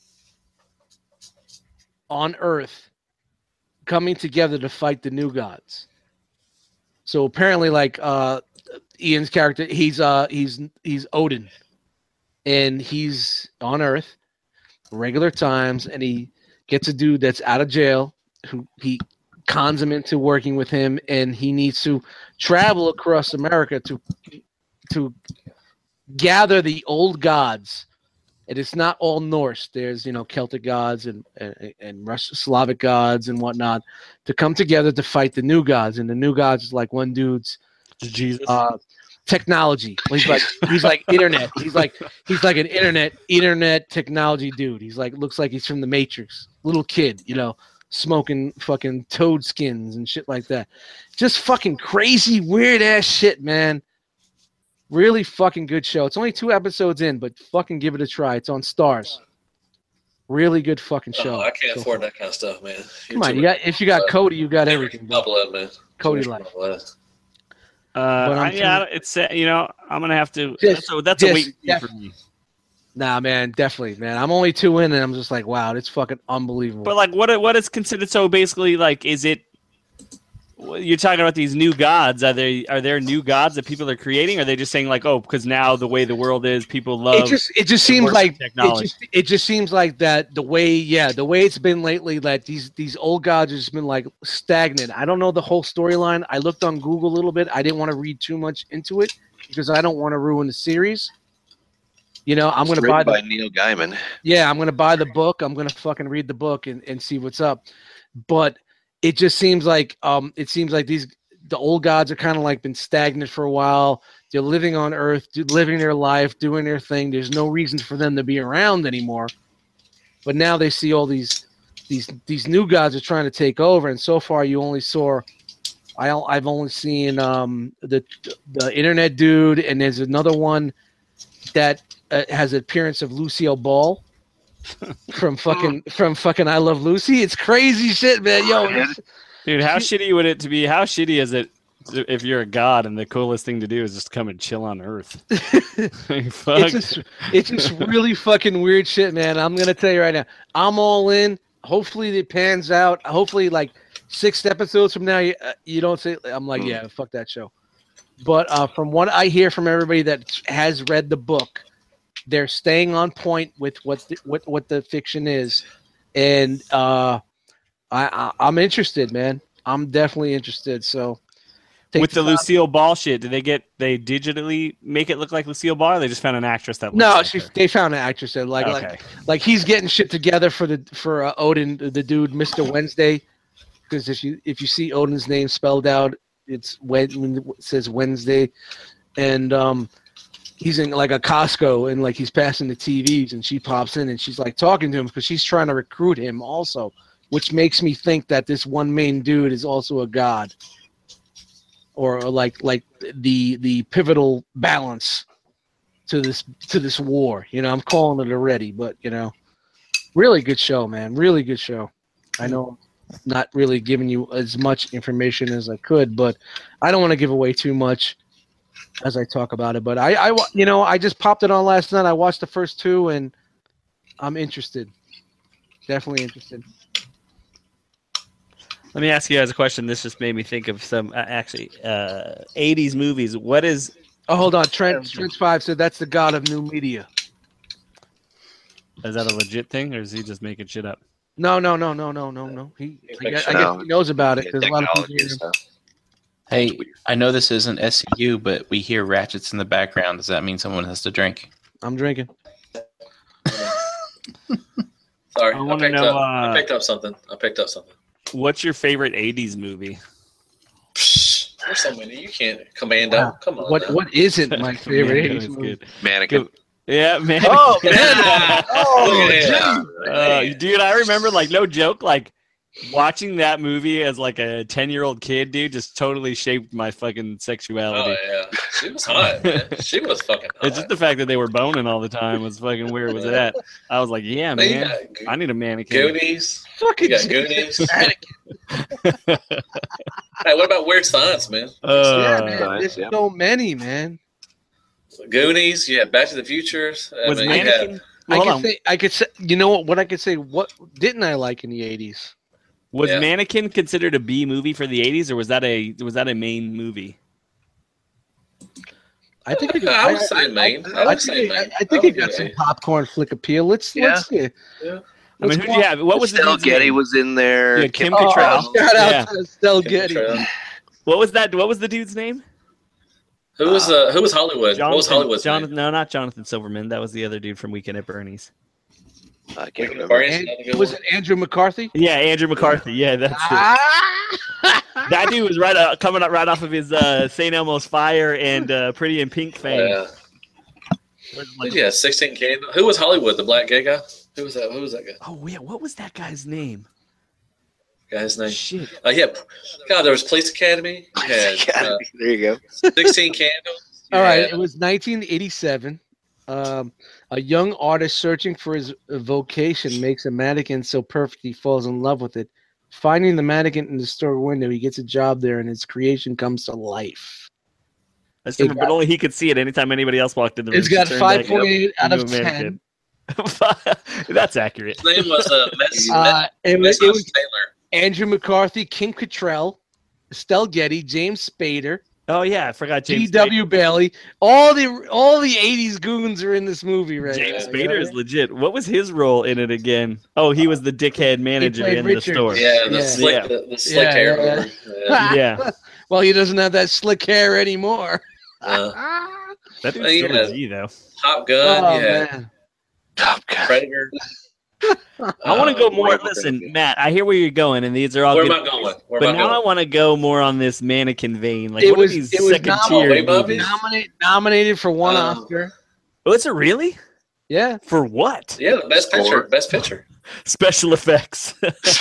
on Earth coming together to fight the new gods. So apparently, like uh, Ian's character, he's uh he's he's Odin, and he's on Earth, regular times, and he gets a dude that's out of jail who he cons him into working with him, and he needs to travel across America to to gather the old gods. And it's not all Norse. There's, you know, Celtic gods and and, and Russian Slavic gods and whatnot to come together to fight the new gods. And the new gods is like one dude's Jesus. uh, technology. He's like he's like internet. He's like he's like an internet internet technology dude. He's like looks like he's from the Matrix. Little kid, you know, smoking fucking toad skins and shit like that. Just fucking crazy, weird ass shit, man. Really fucking good show. It's only two episodes in, but fucking give it a try. It's on Stars. Really good fucking show. Oh, I can't so afford far. that kind of stuff, man. Come on, you got if you got Cody, you got everything. Bro. Double it, man. Cody Finish life. my list. Uh, but I'm I, yeah, it's uh, you know I'm gonna have to. Just- that's a, that's a just- wait and see yeah. for me. Nah, man, definitely, man. I'm only two in, and I'm just like, wow, it's fucking unbelievable. But like, what what is considered? So basically, like, is it? You're talking about these new gods. Are they are there new gods that people are creating? Or are they just saying like, oh, because now the way the world is, people love. it just it just and seems worship like it technology. just, it just seems like that the way yeah the way it's been lately that these these old gods have just been like stagnant. I don't know the whole storyline. I looked on Google a little bit. I didn't want to read too much into it because I don't want to ruin the series. You know, I'm It's gonna written buy the by Neil Gaiman. yeah I'm gonna buy the book. I'm gonna fucking read the book and, and see what's up. But it just seems like um it seems like these the old gods are kind of like been stagnant for a while. They're living on Earth, do- living their life, doing their thing. There's no reason for them to be around anymore. But now they see all these these these new gods are trying to take over. And so far, you only saw I I've only seen um the the internet dude, and there's another one that uh, has an appearance of Lucille Ball from fucking from fucking I Love Lucy. It's crazy shit, man. Yo, it's- Dude, how shitty would it to be? How shitty is it if you're a god and the coolest thing to do is just come and chill on Earth? Like, fuck. it's just it's just really fucking weird shit, man. I'm gonna tell you right now. I'm all in. Hopefully it pans out. Hopefully, like six episodes from now, you, uh, you don't say. I'm like, yeah, fuck that show. But uh, from what I hear from everybody that has read the book, they're staying on point with what the, what what the fiction is, and uh, I, I I'm interested, man. I'm definitely interested. So take With the time- Lucille Ball shit, did they get they digitally make it look like Lucille Ball, or they just found an actress that? Looks No, like she, her? they found an actress that like Okay. like like he's getting shit together for the for uh, Odin, the dude, Mister Wednesday, because if you if you see Odin's name spelled out, it's when it says Wednesday, and um, he's in like a Costco and like he's passing the T Vs, and she pops in and she's like talking to him because she's trying to recruit him also, which makes me think that this one main dude is also a god, or like like the the pivotal balance to this to this war. You know, I'm calling it already, but you know, really good show, man. Really good show. I know not really giving you as much information as I could, but I don't want to give away too much as I talk about it. But I, I, wa- you know, I just popped it on last night. I watched the first two, and I'm interested. Definitely interested. Let me ask you guys a question. This just made me think of some uh, actually uh, eighties movies. What is? Oh, hold on. Trent, Trent Five said that's the god of new media. Is that a legit thing, or is he just making shit up? No, no, no, no, no, no, no. He, I guess, I No. guess he knows about it Yeah, because a lot of people. technology stuff. Hey, I know this isn't S C U, but we hear ratchets in the background. Does that mean someone has to drink? I'm drinking. Sorry, I I, wanna picked know, up. uh, I picked up something. I picked up something. What's your favorite eighties movie? Psh, there's so many. You can't Commando. Wow. Come on. What now. what isn't my favorite Yeah, eighties it's movie? good. Mannequin. Yeah, man. Oh, man. Oh, Look at geez. that. Uh, Man. dude, I remember, like, no joke, like, watching that movie as, like, a ten-year-old kid, dude, just totally shaped my fucking sexuality. Oh yeah, she was hot, man. She was fucking hot. It's just the fact that they were boning all the time was fucking weird. Was it that? I was like, yeah, Man, you man, got Go- I need a mannequin. Goonies. Fucking You got Jesus. Goonies. Hey, what about Weird Science, man? Yeah, Uh, man. Nice, There's yeah. so many, man. Goonies. You have Back to the Future. I was mean, you mannequin? have- Well, I hold could on. say, I could say, you know what? What I could say, what didn't I like in the eighties? Was Yeah. Mannequin considered a B movie for the eighties, or was that a was that a main movie? I think it, I would say main. I I, would think say it, main. I, I I think would it got say some main. popcorn flick appeal. Let's Yeah. let's see. Yeah. I mean, Let's who'd you have? What was the Estelle dude's Getty name? was in there. Yeah, Kim Oh, Cattrall. shout out Yeah. to Estelle Kim Getty. Cattrall. What was that? What was the dude's name? Who was uh, who was Hollywood? what was Hollywood's Jonathan, name? no, not Jonathan Silverman. That was the other dude from Weekend at Bernie's. I can't Ricky remember. Barnes, And- another good was one. it Andrew McCarthy? Yeah, Andrew McCarthy. Yeah, that's it. Ah! That dude was right uh, coming up right off of his uh, Saint Elmo's Fire and uh, Pretty in Pink fame. Yeah. Yeah, sixteen Candles. Who was Hollywood? The black gay guy? Who was that? Who was that guy? Oh yeah, what was that guy's name? Guy's name? Shit. Uh, yeah. God, there was Police Academy. You had, uh, there you go. sixteen Candles. You All right, had- it was nineteen eighty-seven. Um, a young artist searching for his vocation makes a mannequin so perfect he falls in love with it. Finding the mannequin in the store window, he gets a job there, and his creation comes to life. That's It different, but only he could see it anytime anybody else walked in the room. It's She got turned five back point eight out into of a ten. mannequin. That's accurate. His name was uh, Mess, Uh, it was, Mess, it was Taylor. Andrew McCarthy, Kim Cattrall, Estelle Getty, James Spader, Oh yeah, I forgot G James W Bailey. All the all the eighties goons are in this movie right James now. you know Spader what I is mean? legit. What was his role in it again? Oh, he was the dickhead manager played in Richard. the store. Yeah, the Yeah. slick, Yeah. The, the slick Yeah, hair. yeah, over. Yeah. Yeah, Well, he doesn't have that slick hair anymore. Uh, that dude's Yeah. still a G though. Top Gun. Oh yeah. man. Top Gun. Predator. I want to go Uh, more. where- Listen, Matt, I hear where you're going, and these are all Where good. am I going? Where But am I now I going? want to go more on this mannequin vein. Like, It what was- are these it was second nom- tier Way above movies? it? Nominated nominated for one Uh, Oscar. Was it really? Yeah. For what? Yeah, the best Score. picture. Best picture. Special effects.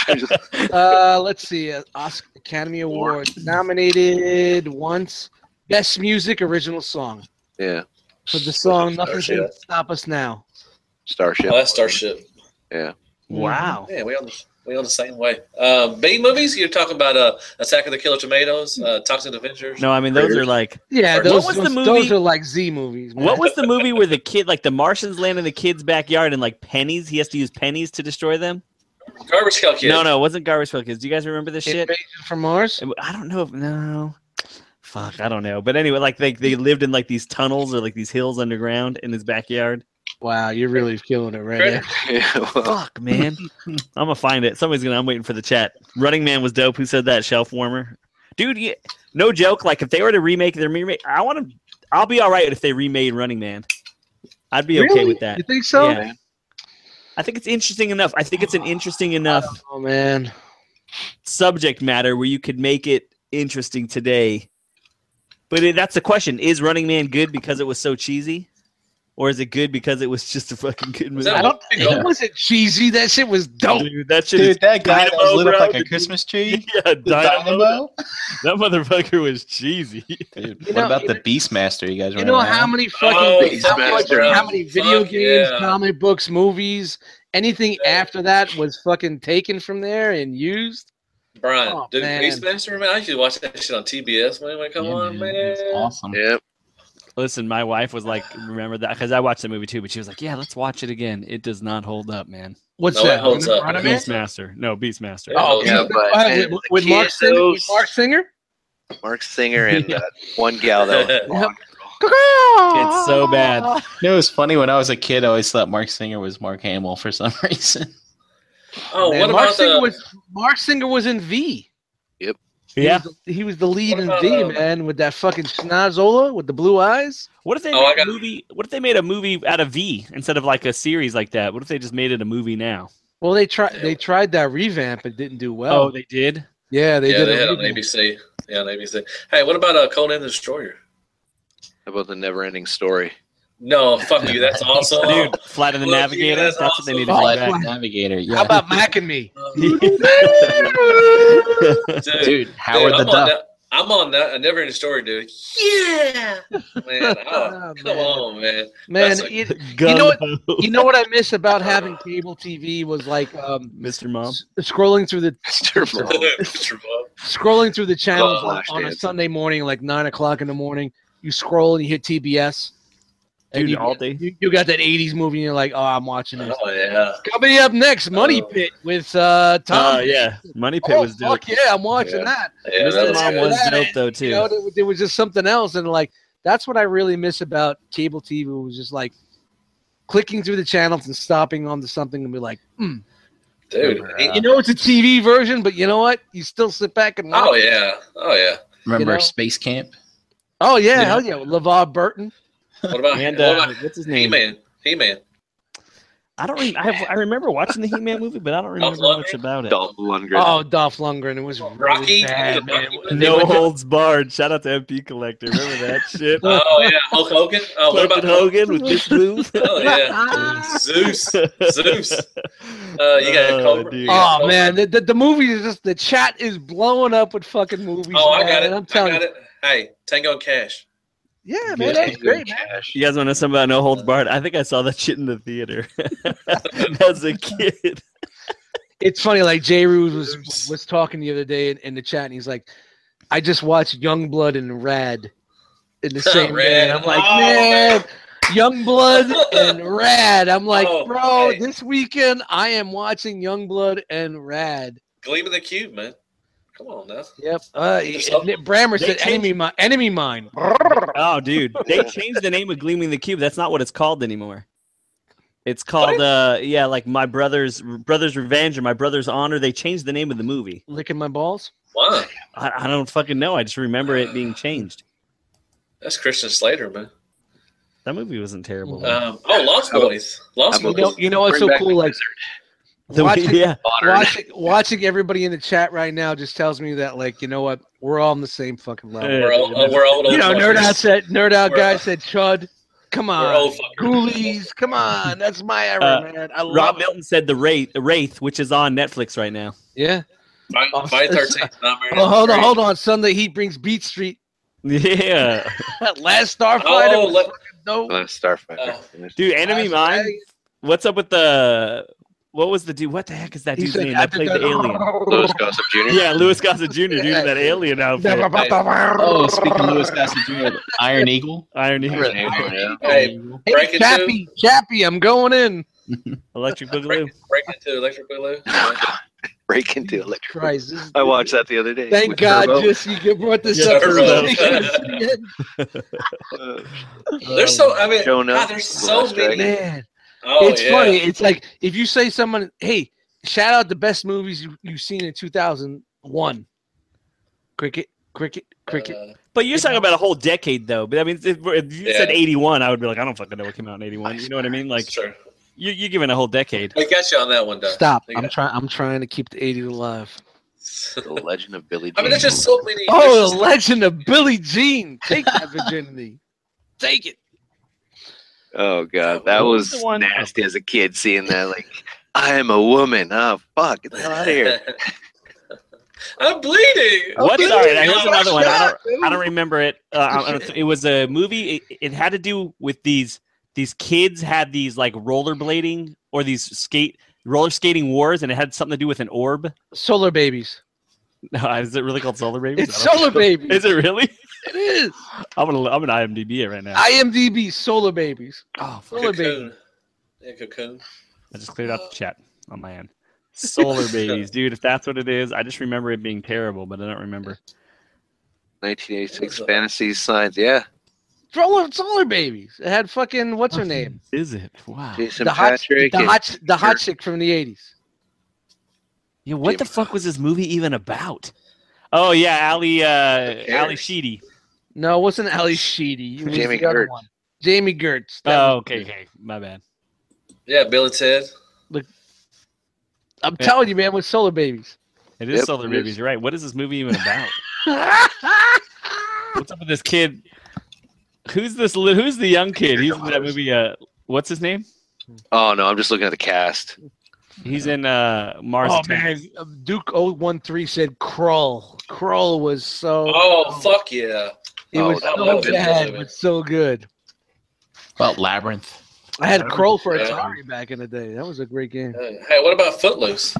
Uh, let's see. Uh, Oscar Academy Award nominated once. Best music original song Yeah. for the song "Nothing Can Starship. Stop Us Now." Starship. Oh, that's Starship. Wow. Yeah, we on the we on the same way. Um, B movies. You're talking about uh, Attack of the Killer Tomatoes, uh, Toxic Avengers. No, I mean those are like. Yeah, What those, was the those, movie- those are like Z movies. Man. What was the movie where the kid, like the Martians, land in the kid's backyard and like pennies? He has to use pennies to destroy them. Garbage Pail Kids. No, no, it wasn't Garbage Pail Kids. Do you guys remember this shit? Invasion from Mars? I don't know if no. Fuck, I don't know. But anyway, like they they lived in like these tunnels or like these hills underground in his backyard. Wow, you're really killing it right Predator. now. Yeah, well, Fuck, man. I'm gonna find it. Somebody's gonna. I'm waiting for the chat. Running Man was dope. Who said that? Shelf warmer, dude. Yeah, no joke. Like if they were to remake their remake, I want to. I'll be all right if they remade Running Man. I'd be okay Really? with that. You think so? Yeah. I think it's interesting enough. I think it's an interesting enough Oh man. subject matter where you could make it interesting today. But it, that's the question: is Running Man good because it was so cheesy, or is it good because it was just a fucking good movie? that I don't Yeah. think it wasn't cheesy. That shit was dope. Dude, that shit is Dude, that guy that Dynamo, was lit up bro. like a Christmas tree. yeah, The Dynamo. Dynamo. That motherfucker was cheesy. Dude, You what know- about you the know- Beastmaster? You guys You remember know that? how many fucking Oh, how, much, Beastmaster. how many video Fuck games, yeah. comic books, movies, anything after that was fucking taken from there and used? Brian, Oh, dude, man. Beastmaster, man. I used to watch that shit on T B S, man. Like, come Yeah, on, man. It's awesome. Yep. Listen, my wife was like, remember that? Because I watched the movie too, but she was like, yeah, let's watch it again. It does not hold up, man. What's No, it that? holds up. Running It Man? holds up. Beastmaster. No, Beastmaster. Oh, Yeah, Beast- but, uh, man, with, the with Mark kids, Singer. With those- Mark Singer. Mark Singer and uh, one gal that was blonde. It's so bad. You know, it was funny when I was a kid. I always thought Mark Singer was Mark Hamill for some reason. Oh, Man, what Mark about Singer the? was Mark Singer was in V. He Yeah. was the, he was the lead What in about, V, uh, man, with that fucking Schnozola with the blue eyes. What if they Oh, I made a got- movie? What if they made a movie out of V instead of like a series like that? What if they just made it a movie now? Well, they tried they tried that revamp. It didn't do well. Oh, they did. yeah, they yeah, did they a had on revamp. A B C. Yeah, on A B C. Hey, what about uh, Conan the Destroyer? How about the never-ending story? No, fuck you. That's awesome. Dude, Flight of the Look, Navigator. that's That's, what they need to awesome. bring Oh, back. Flight- Navigator. Yeah. How about Mac and Me? dude, Dude, dude, Howard the I'm on Duck. that. I'm on that. A never ending story, dude. Yeah, man. Oh, Oh, come man. on, man. Man, That's a- you, you know what? Gung-ho. You know what I miss about having cable T V was like um, Mister Mom. s- scrolling through the Mister Mom. Mister Bob. scrolling through the channels Oh, on, on a Flashdance. Sunday morning, like nine o'clock in the morning. You scroll and you hit T B S. And Dude, you, all day. You, you got that eighties movie, and you're like, "Oh, I'm watching this." Oh yeah. Coming up next, Money Oh. Pit with uh, Tom. Oh yeah, Money Pit Oh, was dope. fuck yeah, I'm watching Yeah. that. Yeah, Mister that was Mom good. was That dope is- though too. You know, there, there was just something else, and like that's what I really miss about cable T V was just like clicking through the channels and stopping onto something and be like, hmm. dude. You know, it's a T V version, but you know what? You still sit back and watch. Oh yeah. Oh yeah. Remember you know? Space Camp? Oh yeah, Yeah. hell yeah, with LeVar Burton. What about, and what uh, about what's his He name? Man? He Man. I don't. Re- I have. I remember watching the He-Man movie, but I don't remember Dolph much Lundgren? about it. Dolph Lundgren. Oh, Dolph Lundgren. It was really Rocky? bad, man. Rocky? They No went to- holds barred. Shout out to M P Collector. Remember that shit? Oh yeah, Hulk Hogan. Oh, what Fucking about Hogan with this move? Oh yeah, Zeus. Zeus. Uh, you got Oh, Cobra. dude. You got Oh Cobra. man, the, the, the movie is just the chat is blowing up with fucking movies. Oh, I man, got it. and I'm I telling got you, it. Hey, Tango and Cash. yeah, man, that's great, man. You guys want to know something about No Holds Barred? I think I saw that shit in the theater as a kid. It's funny, like Jay Ruse was was talking the other day in, in the chat, and he's like, "I just watched Youngblood and Rad in the same Rad. day." And I'm like, Oh, man, Youngblood and Rad. I'm like, Oh, bro, hey. this weekend I am watching Youngblood and Rad. Gleam of the Cube, man. Come on now. Yep. Uh, Just and up- Brammer They said, changed- "Enemy mine, enemy mine." Oh, dude, they changed the name of Gleaming the Cube. That's not what it's called anymore. It's called, uh, yeah, like My Brother's Brother's Revenge or My Brother's Honor. They changed the name of the movie. Licking my balls. Wow. I, I don't fucking know. I just remember it being changed. That's Christian Slater, man. That movie wasn't terrible. Um, oh, Lost Boys. Lost I'm You Boys. know, you know what's Bring so back cool? the Like wizard. The- watching, yeah, Modern. watching, watching everybody in the chat right now just tells me that, like, you know what? We're all on the same fucking level. Yeah. We're old, oh, we're old, You know, old nerd fuckers. out said, nerd out We're- guy said, Chud. Come We're on, old fuckers. Ghoulies. Come on, that's my era, Uh, man. I love Rob it. Milton said the Wraith, the Wraith, which is on Netflix right now. Yeah. Friday Oh, Friday it's- thirteenth. Not married Oh, at hold on, three. hold on. Sunday Heat brings Beat Street. Yeah, Last Starfighter Oh, was let- fucking dope. Last Starfighter. dude, Enemy Last Mine. Day- What's up with the? What was the dude? What the heck is that He dude's said, name? I That played think the I- alien. Louis Gossett Junior Yeah, Louis Gossett Junior Dude in that alien outfit. Oh, speaking of Louis Gossett Junior, Iron Eagle. Iron Eagle, Iron Eagle, yeah. Hey, Hey, Breaking Chappie, Chappie, I'm going in. Electric break, Boogaloo. break into Electric Boogaloo. Break into electric. Christ, this is- I watched that the other day. Thank with God, Turbo. just you brought this Yeah, up. Turbo. Uh, There's so I mean, Jonah, God, there's so Last many. Dragon. Man, Oh it's yeah. funny. It's like if you say someone, hey, shout out the best movies you, you've seen in two thousand one. Cricket, cricket, cricket. Uh, But you're talking about a whole decade, though. But I mean, if, if you said Yeah. eighty-one, I would be like, I don't fucking know what came out in eighty-one. You know what I mean? Like, that's true. you, you're giving a whole decade. I got you on that one, Doug. Stop. They I'm got- trying. I'm trying to keep the eighties alive. The Legend of Billy Jean. I mean, there's just so many. Oh, there's the just- legend of Billie Jean. Take that virginity. Take it. Oh god, that What was was the one- nasty as a kid seeing that. Like, I am a woman. Oh fuck, get the hell out of here. I'm bleeding. What? Okay. Sorry, here's Oh, another one. I shot, don't, I don't remember it. Uh, I don't- it was a movie. It, it had to do with these these kids had these like rollerblading or these skate roller skating wars, and it had something to do with an orb. Solar babies. No, is it really called Solar Babies? It's I don't Solar know. Babies. Is it really? It is. I'm gonna I'm gonna IMDb it right now. IMDb Solar Babies. Oh, fuck. Solar Babies. Cocoon. Yeah, Cocoon. I just cleared out the chat on my end. Solar Babies, dude. If that's what it is, I just remember it being terrible, but I don't remember. nineteen eighty-six Fantasy Science. Yeah. Solar, Solar Babies. It had fucking what's her name? Is it? Wow. Jason The hot, Patrick. the and- hot, the hot chick from the eighties. Yeah, what the fuck was this movie even about? Oh yeah, Ali uh cares? Ali Sheedy. No, it wasn't Ali Sheedy. It was Jamie the other Gertz. one. Jamie Gertz. That Oh, was- okay, okay. My bad. Yeah, Bill and Ted. I'm Yeah. telling you, man, with Solar Babies. It is Yep, Solar it Babies, is. you're right. What is this movie even about? What's up with this kid? Who's this li- who's the young kid? He's in that movie uh what's his name? Oh no, I'm just looking at the cast. He's in uh Mars Oh Attacks. man, Duke oh one three said Krull. Krull was so. Oh, fuck yeah. It Oh, was that so was- bad, but so good. Well, Labyrinth. I had Krull for Yeah. Atari back in the day. That was a great game. Hey, what about Footloose?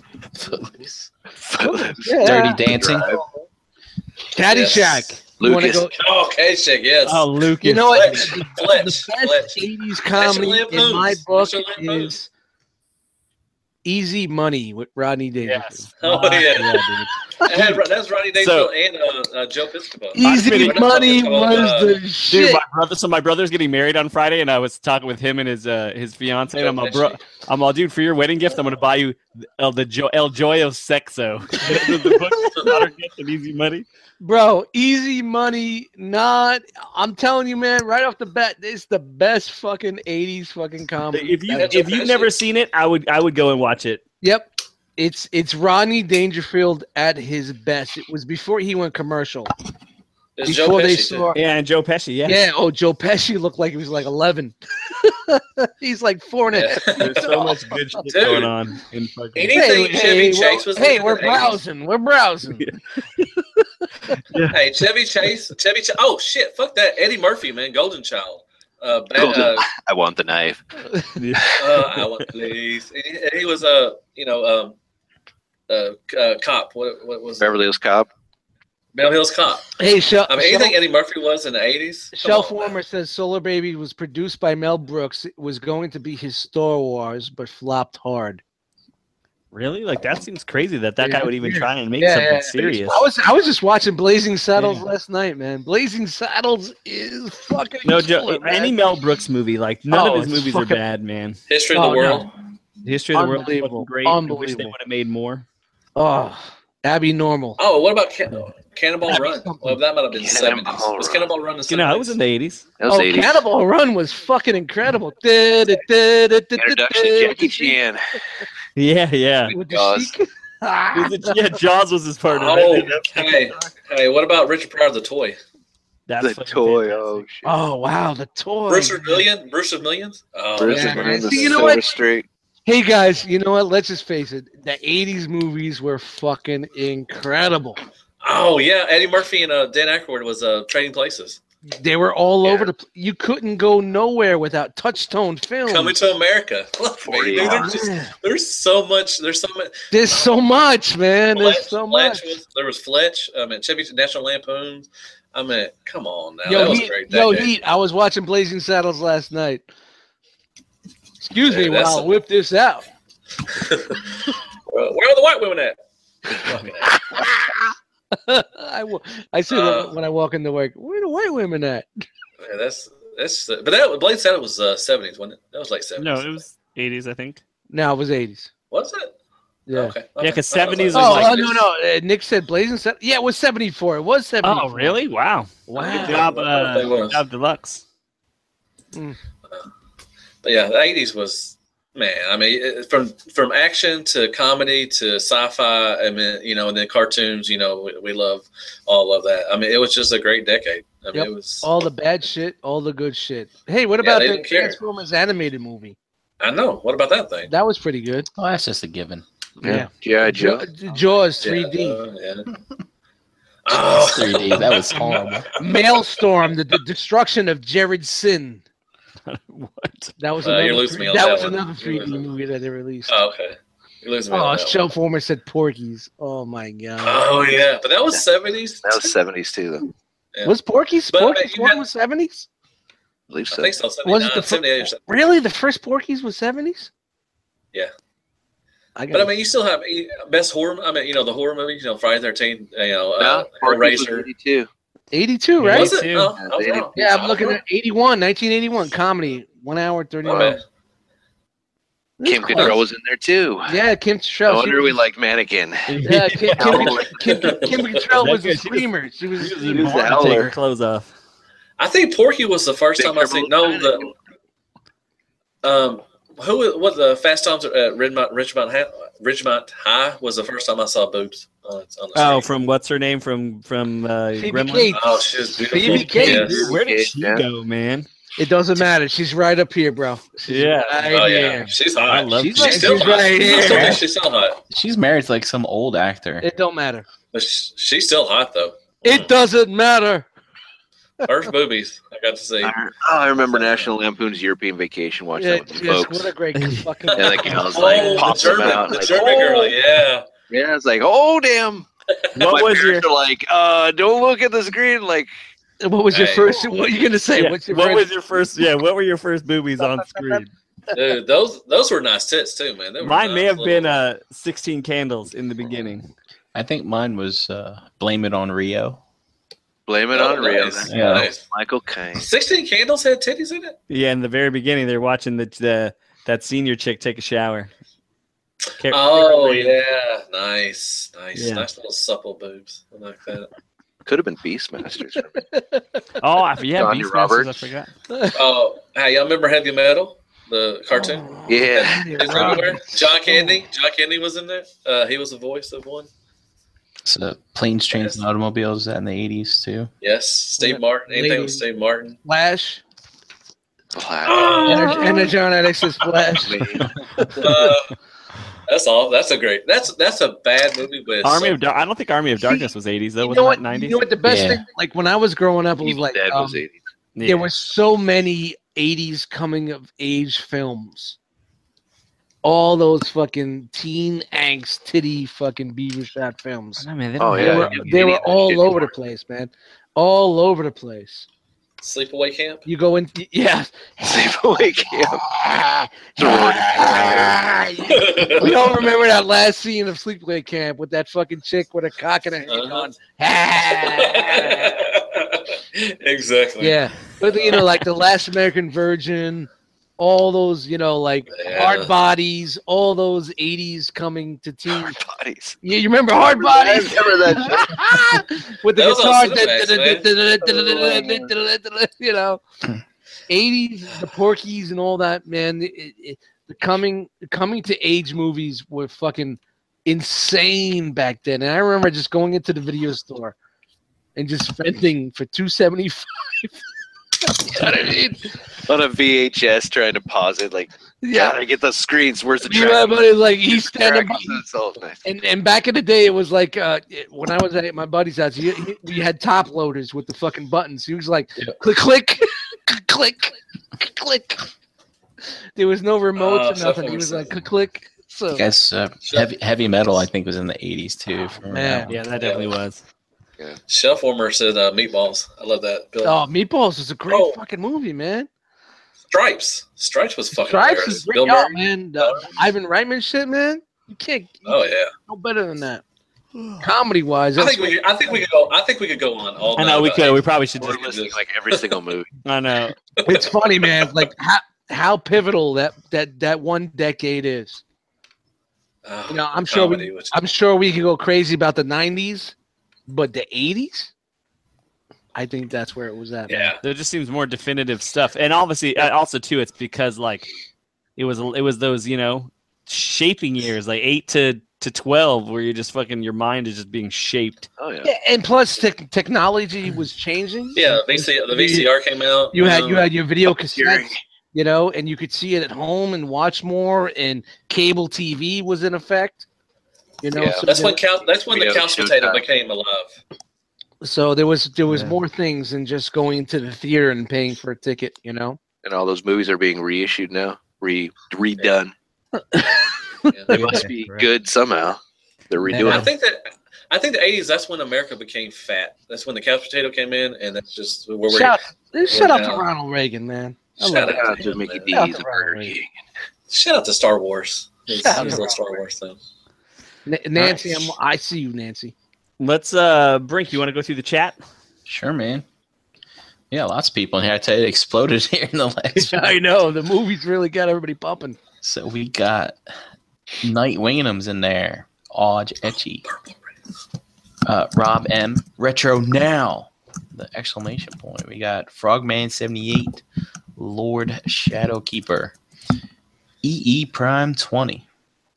Yeah. Dirty Dancing. Drive. Caddyshack. Yes. You wanna Lucas. go- Oh, K-Chick, yes. Oh, Lucas. You know what? Fletch, The, Fletch, the best Fletch. eighties comedy National in my Lampoons. book National Lampoons. is Easy Money with Rodney Dangerfield. Yes. Oh, Fuck yeah. dude. That had, that's Ronnie So- Dangerfield and uh, uh, Joe Piscopo. Easy We're not Money talking about, was uh, the Dude, shit. my brother. So my brother's getting married on Friday, and I was talking with him and his uh, his fiance. And I'm all, bro, I'm all, dude, for your wedding gift, I'm gonna buy you El the jo- El Joyo Sexo. the, the book for daughter gift and Easy Money. Bro, Easy Money, not. I'm telling you, man, right off the bat, it's the best fucking eighties fucking comedy. If you That's if you've impressive. never seen it, I would I would go and watch it. Yep. It's it's Rodney Dangerfield at his best. It was before he went commercial. It's Joe Before they Pesci, too. saw. Yeah, and Joe Pesci. Yeah. Yeah. Oh, Joe Pesci looked like he was like eleven. He's like four and a half. Yeah. There's so much good shit Dude. going on in fucking. Anything Chevy Chase well, was hey, in we're the eighties. browsing. We're browsing. Hey, Chevy Chase, Chevy. Ch- oh shit, fuck that. Eddie Murphy, man, Golden Child. Uh, ba- Golden- uh, I want the knife. uh, I want please. He, he was a, you know, um, uh, uh, cop. What, what was it? Beverly Hills Cop. Beverly Hills Cop. Hey, Shel- I mean, Shel- anything Eddie Murphy was in the eighties. Shelf Warmer says Solar Baby was produced by Mel Brooks. It was going to be his Star Wars, but flopped hard. Really? Like that seems crazy that that Yeah, guy would even weird. try and make Yeah, something yeah. serious. I was I was just watching Blazing Saddles Yeah. last night, man. Blazing Saddles is fucking No, Joe, killer, man. any Mel Brooks movie, like none Oh, of his it's movies are fucking- bad, man. History of Oh, the World. no. The History of the World is Unbelievable. fucking great. I wish they Unbelievable. would have made more. Oh, Abby Normal. Oh, what about Can- Cannonball That'd be Run? something. Well, that might have been Cannonball seventies. Was Run. Cannonball Run the You know, I was in seventies? the eighties. That was Oh, eighties. Cannibal Run was fucking incredible. Introduction to Jackie Chan. Yeah, yeah. With the Jaws. Sheik. Was it- yeah, Jaws was his part of Oh, it. hey, hey, what about Richard Pryor the toy? That's The fucking toy. fantastic. Oh shit. Oh wow, the toy. Brewster's Million? Brewster's Millions? Oh, Bruce yeah, is man. running the See, you know Silver what? Street. Hey guys, you know what? Let's just face it. The eighties movies were fucking incredible. Oh yeah, Eddie Murphy and uh, Dan Aykroyd was uh, Trading Places. They were all Yeah. over the. Pl- you couldn't go nowhere without Touchstone Film. Coming to America. Look, forty man, hours. there's, just, there's so much. There's so much. There's so much, man. There's Fletch, so Fletch much. was, there was Fletch. I mean, Chevy National Lampoons. I mean, come on now. Yo, that was a Heat, great yo, decade. Heat. I was watching Blazing Saddles last night. Excuse me Yeah, while that's I a- whip this out. Well, where are the white women at? Fucking ass. I, wa- I say Uh, that when I walk into work. Where the white women at? Yeah, that's that's. But that Blade said it was uh, seventies, wasn't it? That was like seventies. No, it was eighties, I think. No, it was eighties. Was it? Yeah. Okay. Yeah, 'cause okay. I thought it seventies was Oh, was like- uh, no, no. Uh, Nick said Blazing Saddles. Yeah, it was seventy-four. It was seventy-four. Oh, really? Wow. Wow. Good job, uh, They was. good job, Deluxe. But yeah, the eighties was, man. I mean, it- from from action to comedy to sci-fi. I mean, you know, and then cartoons. You know, we, we love all of that. I mean, it was just a great decade. I mean, Yep. it was. All the bad shit, all the good shit. Hey, what Yeah, about they the didn't care. Transformers animated movie? I know. What about that thing? That was pretty good. Oh, that's just a given. Yeah. G I. Joe. Ja- Jaws three D. Yeah, uh, yeah. Oh, three D. That was horrible. Maelstrom, the, the destruction of Jared Sin. What? That was Uh, another, you're losing me on that that was one. another You're three D losing me. movie that they released. Oh, okay. You lose me Oh, on that show one. former said Porky's. Oh my god. Oh yeah, but that was seventies. That was seventies too, though. Yeah. Was Porky's But, I mean, Porky's you one had- was seventies? I believe I so. think so. Was seventy-nine, it the fir- seventy-eight or something. Really? The first Porky's was seventies? Yeah. I got But I mean, you still have best horror. I mean, you know, the horror movies. You know, Friday the thirteenth. You know, No, uh, Porky's was Hellraiser. eighty-two. eighty-two, right? Was it? eighty-two. Oh, I was Yeah, wrong. Yeah, I'm I was looking wrong. at eighty-one, nineteen eighty-one comedy, one hour thirty My minutes. bad. Kim Cattrall was in there too. Yeah, Kim No Cattrall. wonder she we was- like Mannequin. Yeah, Kim, Kim, Yeah. Kim, Kim, Kim Cattrall That was a good. She was- screamer. She was. She was He in was the Barn to take howler. her clothes off. I think Porky was the first Big time I seen. No, Criminal the um, who what the Fast Times at Ridgemont Richmond High, Ridgemont High was the first time I saw boobs on, on the Oh, screen. from what's her name from from uh, Phoebe Gremlins? Cates. Oh, she was beautiful. Phoebe Cates. Yes. Where did she Yeah. go, man? It doesn't matter. She's right up here, bro. She's Yeah. right Oh yeah, here. she's I hot. love She's She's like- still she's hot. right I still here. think she's still hot, She's married to like some old actor. It don't matter. but she's, she's still hot though. It doesn't matter. First boobies I got to see. I, oh, I remember National Lampoon's European Vacation. Watching Yeah, that with the yes, folks. what a great fucking. And the gals like Oh, the pops them German, out. the Like, German oh. girl, yeah. Yeah, it's like, oh damn. What My was your parents are like, uh, don't look at the screen. Like, What was your Hey. first? What are you gonna say? yeah, What's your what first? was your first? Yeah, what were your first boobies on screen? Dude, those those were nice tits too, man. They were Mine may nice have been little- uh sixteen Candles in the beginning. I think mine was uh, Blame It on Rio. blame it Oh, on Rio. nice. That's Yeah. Nice. Michael Caine. Sixteen Candles had titties in it. Yeah, in the very beginning, they're watching the the that senior chick take a shower. Can't- Oh yeah, nice, nice, Yeah. nice little supple boobs. I like that. Could have been Beastmasters. Oh, I, yeah, Johnny Beastmasters, Roberts. I forgot. Oh, hey, y'all remember Heavy Metal, the cartoon? Oh, Yeah. Eddie Is Roberts. everywhere? John Candy. John Candy was in there. Uh, he was the voice of one. So Planes, Trains, and Automobiles in the eighties too. Yes, Steve Yeah. Martin. Anything Lady- with Steve Martin. Flash. Black. Ener- Energetic's Flash. Uh, that's all. That's a great. That's that's a bad movie, but it's Army so- of Dar- I don't think Army of Darkness was eighties though. You Was know it what? nineties? You know what? The best Yeah. thing, like when I was growing up, it was Evil like Dead um, was eighties. there were so many eighties coming of age films. All those fucking teen angst, titty, fucking beaver shot films. I mean, they Oh, don't They yeah. were you- they you were need that all shit over anymore. the place, man. All over the place. Sleepaway Camp. You go in, yeah. Sleepaway Camp. We all remember that last scene of Sleepaway Camp with that fucking chick with a cock in her hand Uh-huh. on. Exactly. Yeah, but you know, like the Last American Virgin, all those, you know, like Yeah. Hard Bodies, all those eighties coming to teens. Bodies. Yeah, you remember Hard Bodies? Remember that shit? With the That was on guitar, you know, eighties, the Porkies and all that, man. It, it, the coming, the coming to age movies were fucking insane back then. And I remember just going into the video store and just spending for two seventy five. You know what I mean? On a V H S trying to pause it. Like, Yeah. gotta get the screens. Where's the Yeah, track? but it's like he's standing Track. by. So nice. And and back in the day, it was like uh, it- when I was at my buddy's house, he, he, we had top loaders with the fucking buttons. He was like, Yeah. click, click, click, click. There was no remotes Oh, or nothing. He was so- like, click, click. So I guess uh, heavy heavy metal I think was in the eighties too. if I remember man. that one. Yeah, that definitely was. Chef Warmer said uh, Meatballs. I love that. Bill. oh, Meatballs is a great Oh. fucking movie, man. Stripes. Stripes was fucking Stripes hilarious. is great, Bill oh, Murray. man. The Ivan Reitman shit, man. You can't. You Oh yeah. no better than that. Comedy wise, I think we. Could, I think we could go. I think we could go on all. I night know we about could. it. We probably should We're just. listening to, like every single movie. I know. it's funny, man. Like how how pivotal that that that one decade is. Oh, You know, I'm sure we, comedy was- I'm sure we could go crazy about the nineties, but the eighties, I think that's where it was at. man. yeah. There just seems more definitive stuff, and obviously, uh, also too, it's because like it was it was those you know shaping years, like eight to to twelve, where you're just fucking your mind is just being shaped. Oh yeah. Yeah, and plus tech technology was changing. Yeah. The V C. The V C R came out. You had know. you had your video Hearing. cassettes, you know, and you could see it at home and watch more. And cable T V was in effect. You know, Yeah. so That's there, when couch. That's when the Video couch Showtime. potato became alive. so there was there was Yeah. more things than just going to the theater and paying for a ticket. You know. And all those movies are being reissued now, re redone. Yeah. They must be good somehow. They're redoing I them. think that I think the eighties. That's when America became fat. That's when the couch potato came in, and that's just where we're. Shout, shout out now. to Ronald Reagan, man. I Shout love out it. Shout out to to him, Mickey man. D's Shout out and to Burger Ronald King. Shout out to Star Wars. His, Shout out his to little Star Wars thing. N- Nancy, I'm, I see you, Nancy. Let's uh, Brink. You want to go through the chat? Sure, man. Yeah, lots of people in here. I tell you, it exploded here in the last. I know the movies really got everybody pumping. So we got Night Wingham's in there. Odge Etchy. Uh, Rob M. Retro Now. The exclamation point. We got Frogman seventy-eight. Lord Shadowkeeper. E E Prime twenty.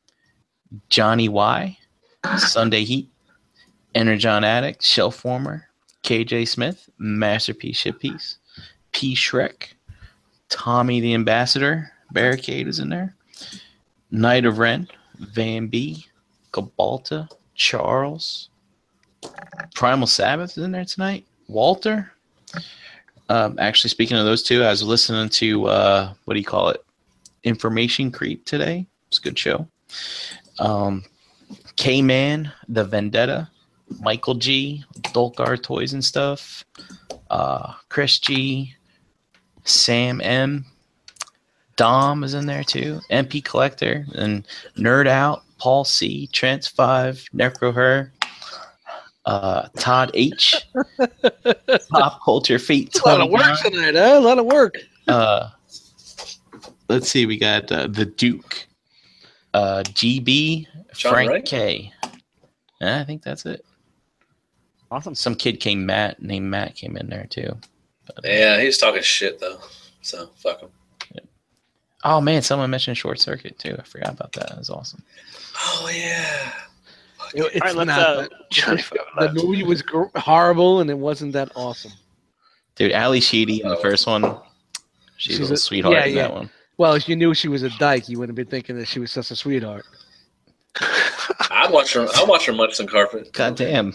Johnny Y. Sunday Heat. Energon Addict. Shelf Warmer. K J Smith. Masterpiece Ship Piece. P Shrek. Tommy the Ambassador. Barricade is in there. Knight of Ren. Van B. Cabalta. Charles. Primal Sabbath is in there tonight. Walter. Um, actually, speaking of those two, I was listening to, uh, what do you call it? Information Creep today. It's a good show. Um, K-Man, The Vendetta, Michael G, Dolkar Toys and Stuff, uh, Chris G, Sam M, Dom is in there too, M P Collector, and Nerd Out, Paul C, Trent five, Necro Her, uh, Todd H, Pop Culture Feet A lot of work tonight, huh? A lot of work. Uh, let's see, we got uh, the Duke, uh, G B, John Frank Ray? K. Yeah, I think that's it. Awesome. Some kid came Matt named Matt came in there too. But, uh, Yeah, he's talking shit though. So fuck him. oh man, someone mentioned Short Circuit too. I forgot about that. That was awesome. Oh yeah. It- It's All right, let's, not uh, that- Johnny the movie was gr- horrible and it wasn't that awesome. Dude, Ali Sheedy in the first one, she's, She's a little a- sweetheart yeah, in yeah. that one. Well, if you knew she was a dyke, you wouldn't have been thinking that she was such a sweetheart. I'd watch her. I watch her munch some carpet. God damn.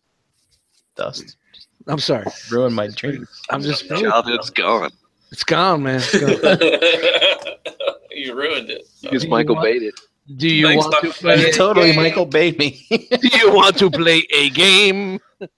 Dust. I'm sorry. Ruined my dreams. I'm just. Childhood's gone. It's gone, man. It's gone. You ruined it. Because Michael what? baited. Do you Thanks, want Doctor to play? Freddy. A Totally game? Michael bait me. Do you want to play a game?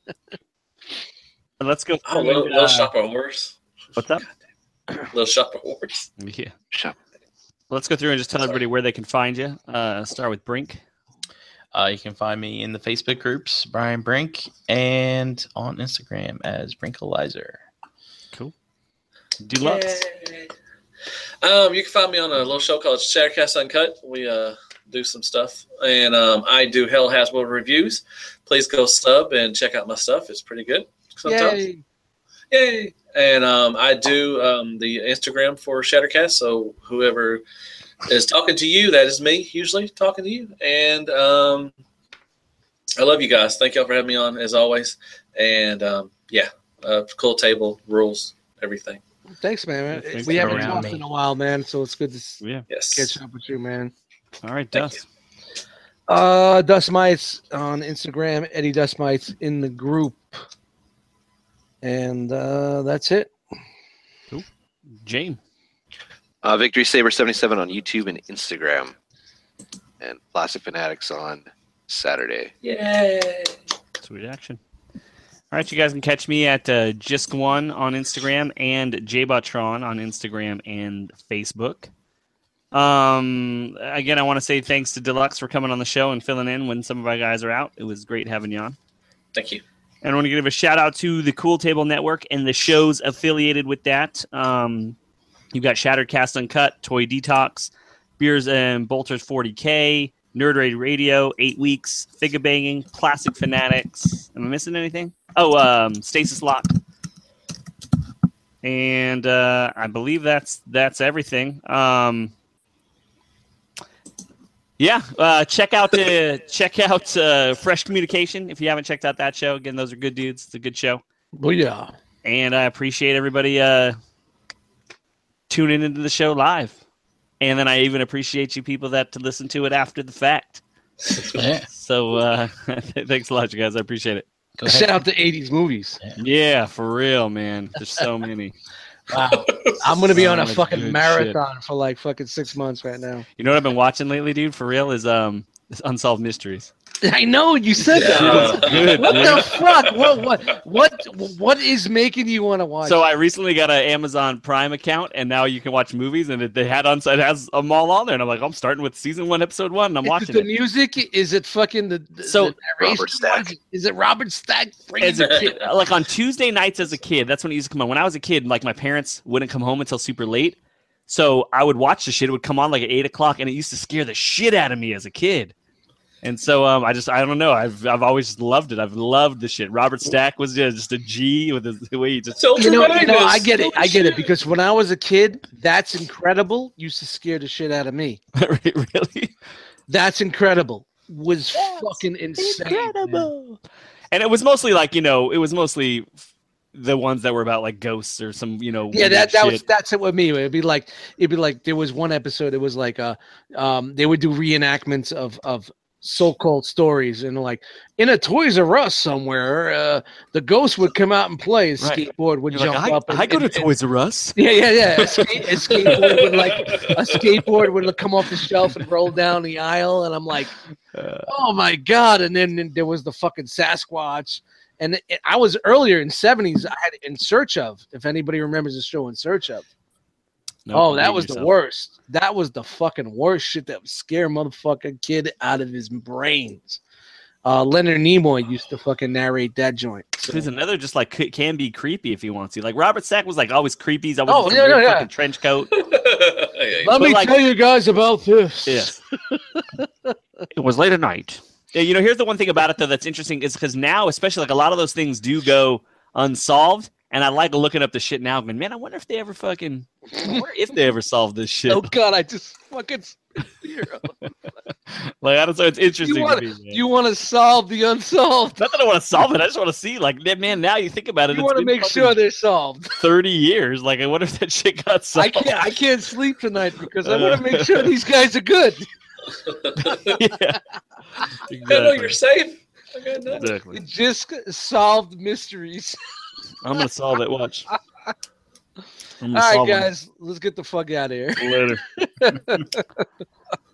Let's go. Oh, little, forward, little uh, shop of horrors. What's up? Little shop of horrors. Yeah. Shop. Let's go through and just tell everybody where they can find you. Uh, start with Brink. Uh, you can find me in the Facebook groups, Brian Brink, and on Instagram as Brinkalizer. Cool. Deluxe. Yay. Um, you can find me on a little show called Shattercast Uncut. We uh do some stuff, and um, I do Hell Hasbro reviews. Please go sub and check out my stuff. It's pretty good sometimes. Yay. Yay! And um, I do um, the Instagram for Shattercast. So whoever is talking to you, that is me usually talking to you. And um, I love you guys. Thank y'all for having me on as always. And um, yeah, uh, cool table, rules, everything. Thanks, man. Thanks we for haven't having talked me. in a while, man. So it's good to s- Yeah. Yes. catch up with you, man. All right, Thank Dust. Uh, Dust Mites on Instagram. Eddie Dust Mites in the group, and uh, that's it. Jane. Uh, Victory Saber seventy-seven on YouTube and Instagram. And Plastic Fanatics on Saturday. Yay! Sweet action. All right, you guys can catch me at uh, Jisk one on Instagram and Jbotron on Instagram and Facebook. Um, again, I want to say thanks to Deluxe for coming on the show and filling in when some of our guys are out. It was great having you on. Thank you. And I want to give a shout out to the Cool Table Network and the shows affiliated with that. Um, you've got Shattercast Uncut, Toy Detox, Beers and Bolters forty K, Nerd Raid Radio, Eight Weeks, Figure Banging, Plastic Fanatics. Am I missing anything? Oh, um, Stasis Lock. And uh, I believe that's that's everything. Um, yeah, uh, check out the check out uh, Fresh Communication if you haven't checked out that show. Again, those are good dudes. It's a good show, Well, yeah. and I appreciate everybody uh, tuning into the show live. And then I even appreciate you people that to listen to it after the fact. Yeah. So uh, thanks a lot, you guys. I appreciate it. Go Shout ahead. out to eighties movies. Yeah, for real, man. There's so many. Wow. I'm gonna be on a So much fucking good marathon for like fucking six months right now. You know what I've been watching lately, dude? For real, is um is Unsolved Mysteries. I know you said that. Yeah. Good, What dude. the fuck? What what what what is making you want to watch? So it? I recently got an Amazon Prime account, and now you can watch movies, and it, they had on it has them all on there, and I'm like, I'm starting with season one, episode one, and I'm Is watching it it. the music? Is it fucking the, the So- the narration? Robert Stack. What Is it, is it Robert Stack? As a kid, like on Tuesday nights as a kid, that's when it used to come on. When I was a kid, like my parents wouldn't come home until super late, so I would watch the shit. It would come on like at eight o'clock, and it used to scare the shit out of me as a kid. And so um, I just I don't know. I've I've always loved it. I've loved the shit. Robert Stack was just, just a G with his, the way he just. So You know, you know, tremendous. I get it. I get it because when I was a kid, That's Incredible used to scare the shit out of me. Really That's Incredible was That's fucking insane. man. incredible. And it was mostly like you know, it was mostly the ones that were about like ghosts or some you know. Yeah, weird that that was shit. that's it with me. It'd be like it'd be like there was one episode. It was like uh um they would do reenactments of of so-called stories and like in a Toys R Us somewhere, uh, the ghost would come out and play. A Right. skateboard would You're jump like, I, up. And, I go to and- and- Toys R Us. Yeah, yeah, yeah. A, skate, a skateboard would like a skateboard would come off the shelf and roll down the aisle, and I'm like, Uh, oh my god! And then, then there was the fucking Sasquatch, and it, I was earlier in seventies. I had In Search Of. If anybody remembers the show In Search Of. no, oh, that believe was the yourself. worst. That was the fucking worst shit that would scare motherfucking kid out of his brains. Uh, Leonard Nimoy used to fucking narrate that joint. So- Who's another just like c- can be creepy if he wants to. Like Robert Stack was like always creepy. He's always Oh, oh, yeah, yeah, yeah. fucking trench coat. Hey, Let But me like- tell you guys about this. Yes. It was late at night. Yeah, you know, here's the one thing about it though that's interesting is because now, especially like a lot of those things do go unsolved, and I like looking up the shit now. Going, man, I wonder if they ever fucking, I wonder if they ever solved this shit. Oh god, I just fucking. Like I don't know, it's interesting. You want to me, man. you want to solve the unsolved. Not that I want to solve it. I just want to see, like, man. Now you think about it, You it's want to been make fucking sure they're solved. thirty years. Like, I wonder if that shit got I solved. can't. I can't sleep tonight because I want to make sure these guys are good. Yeah. I know you're safe. I got nothing. Exactly. Just solved mysteries. I'm gonna solve it. Watch. I'm All gonna right, solve it guys, let's get the fuck out of here. later.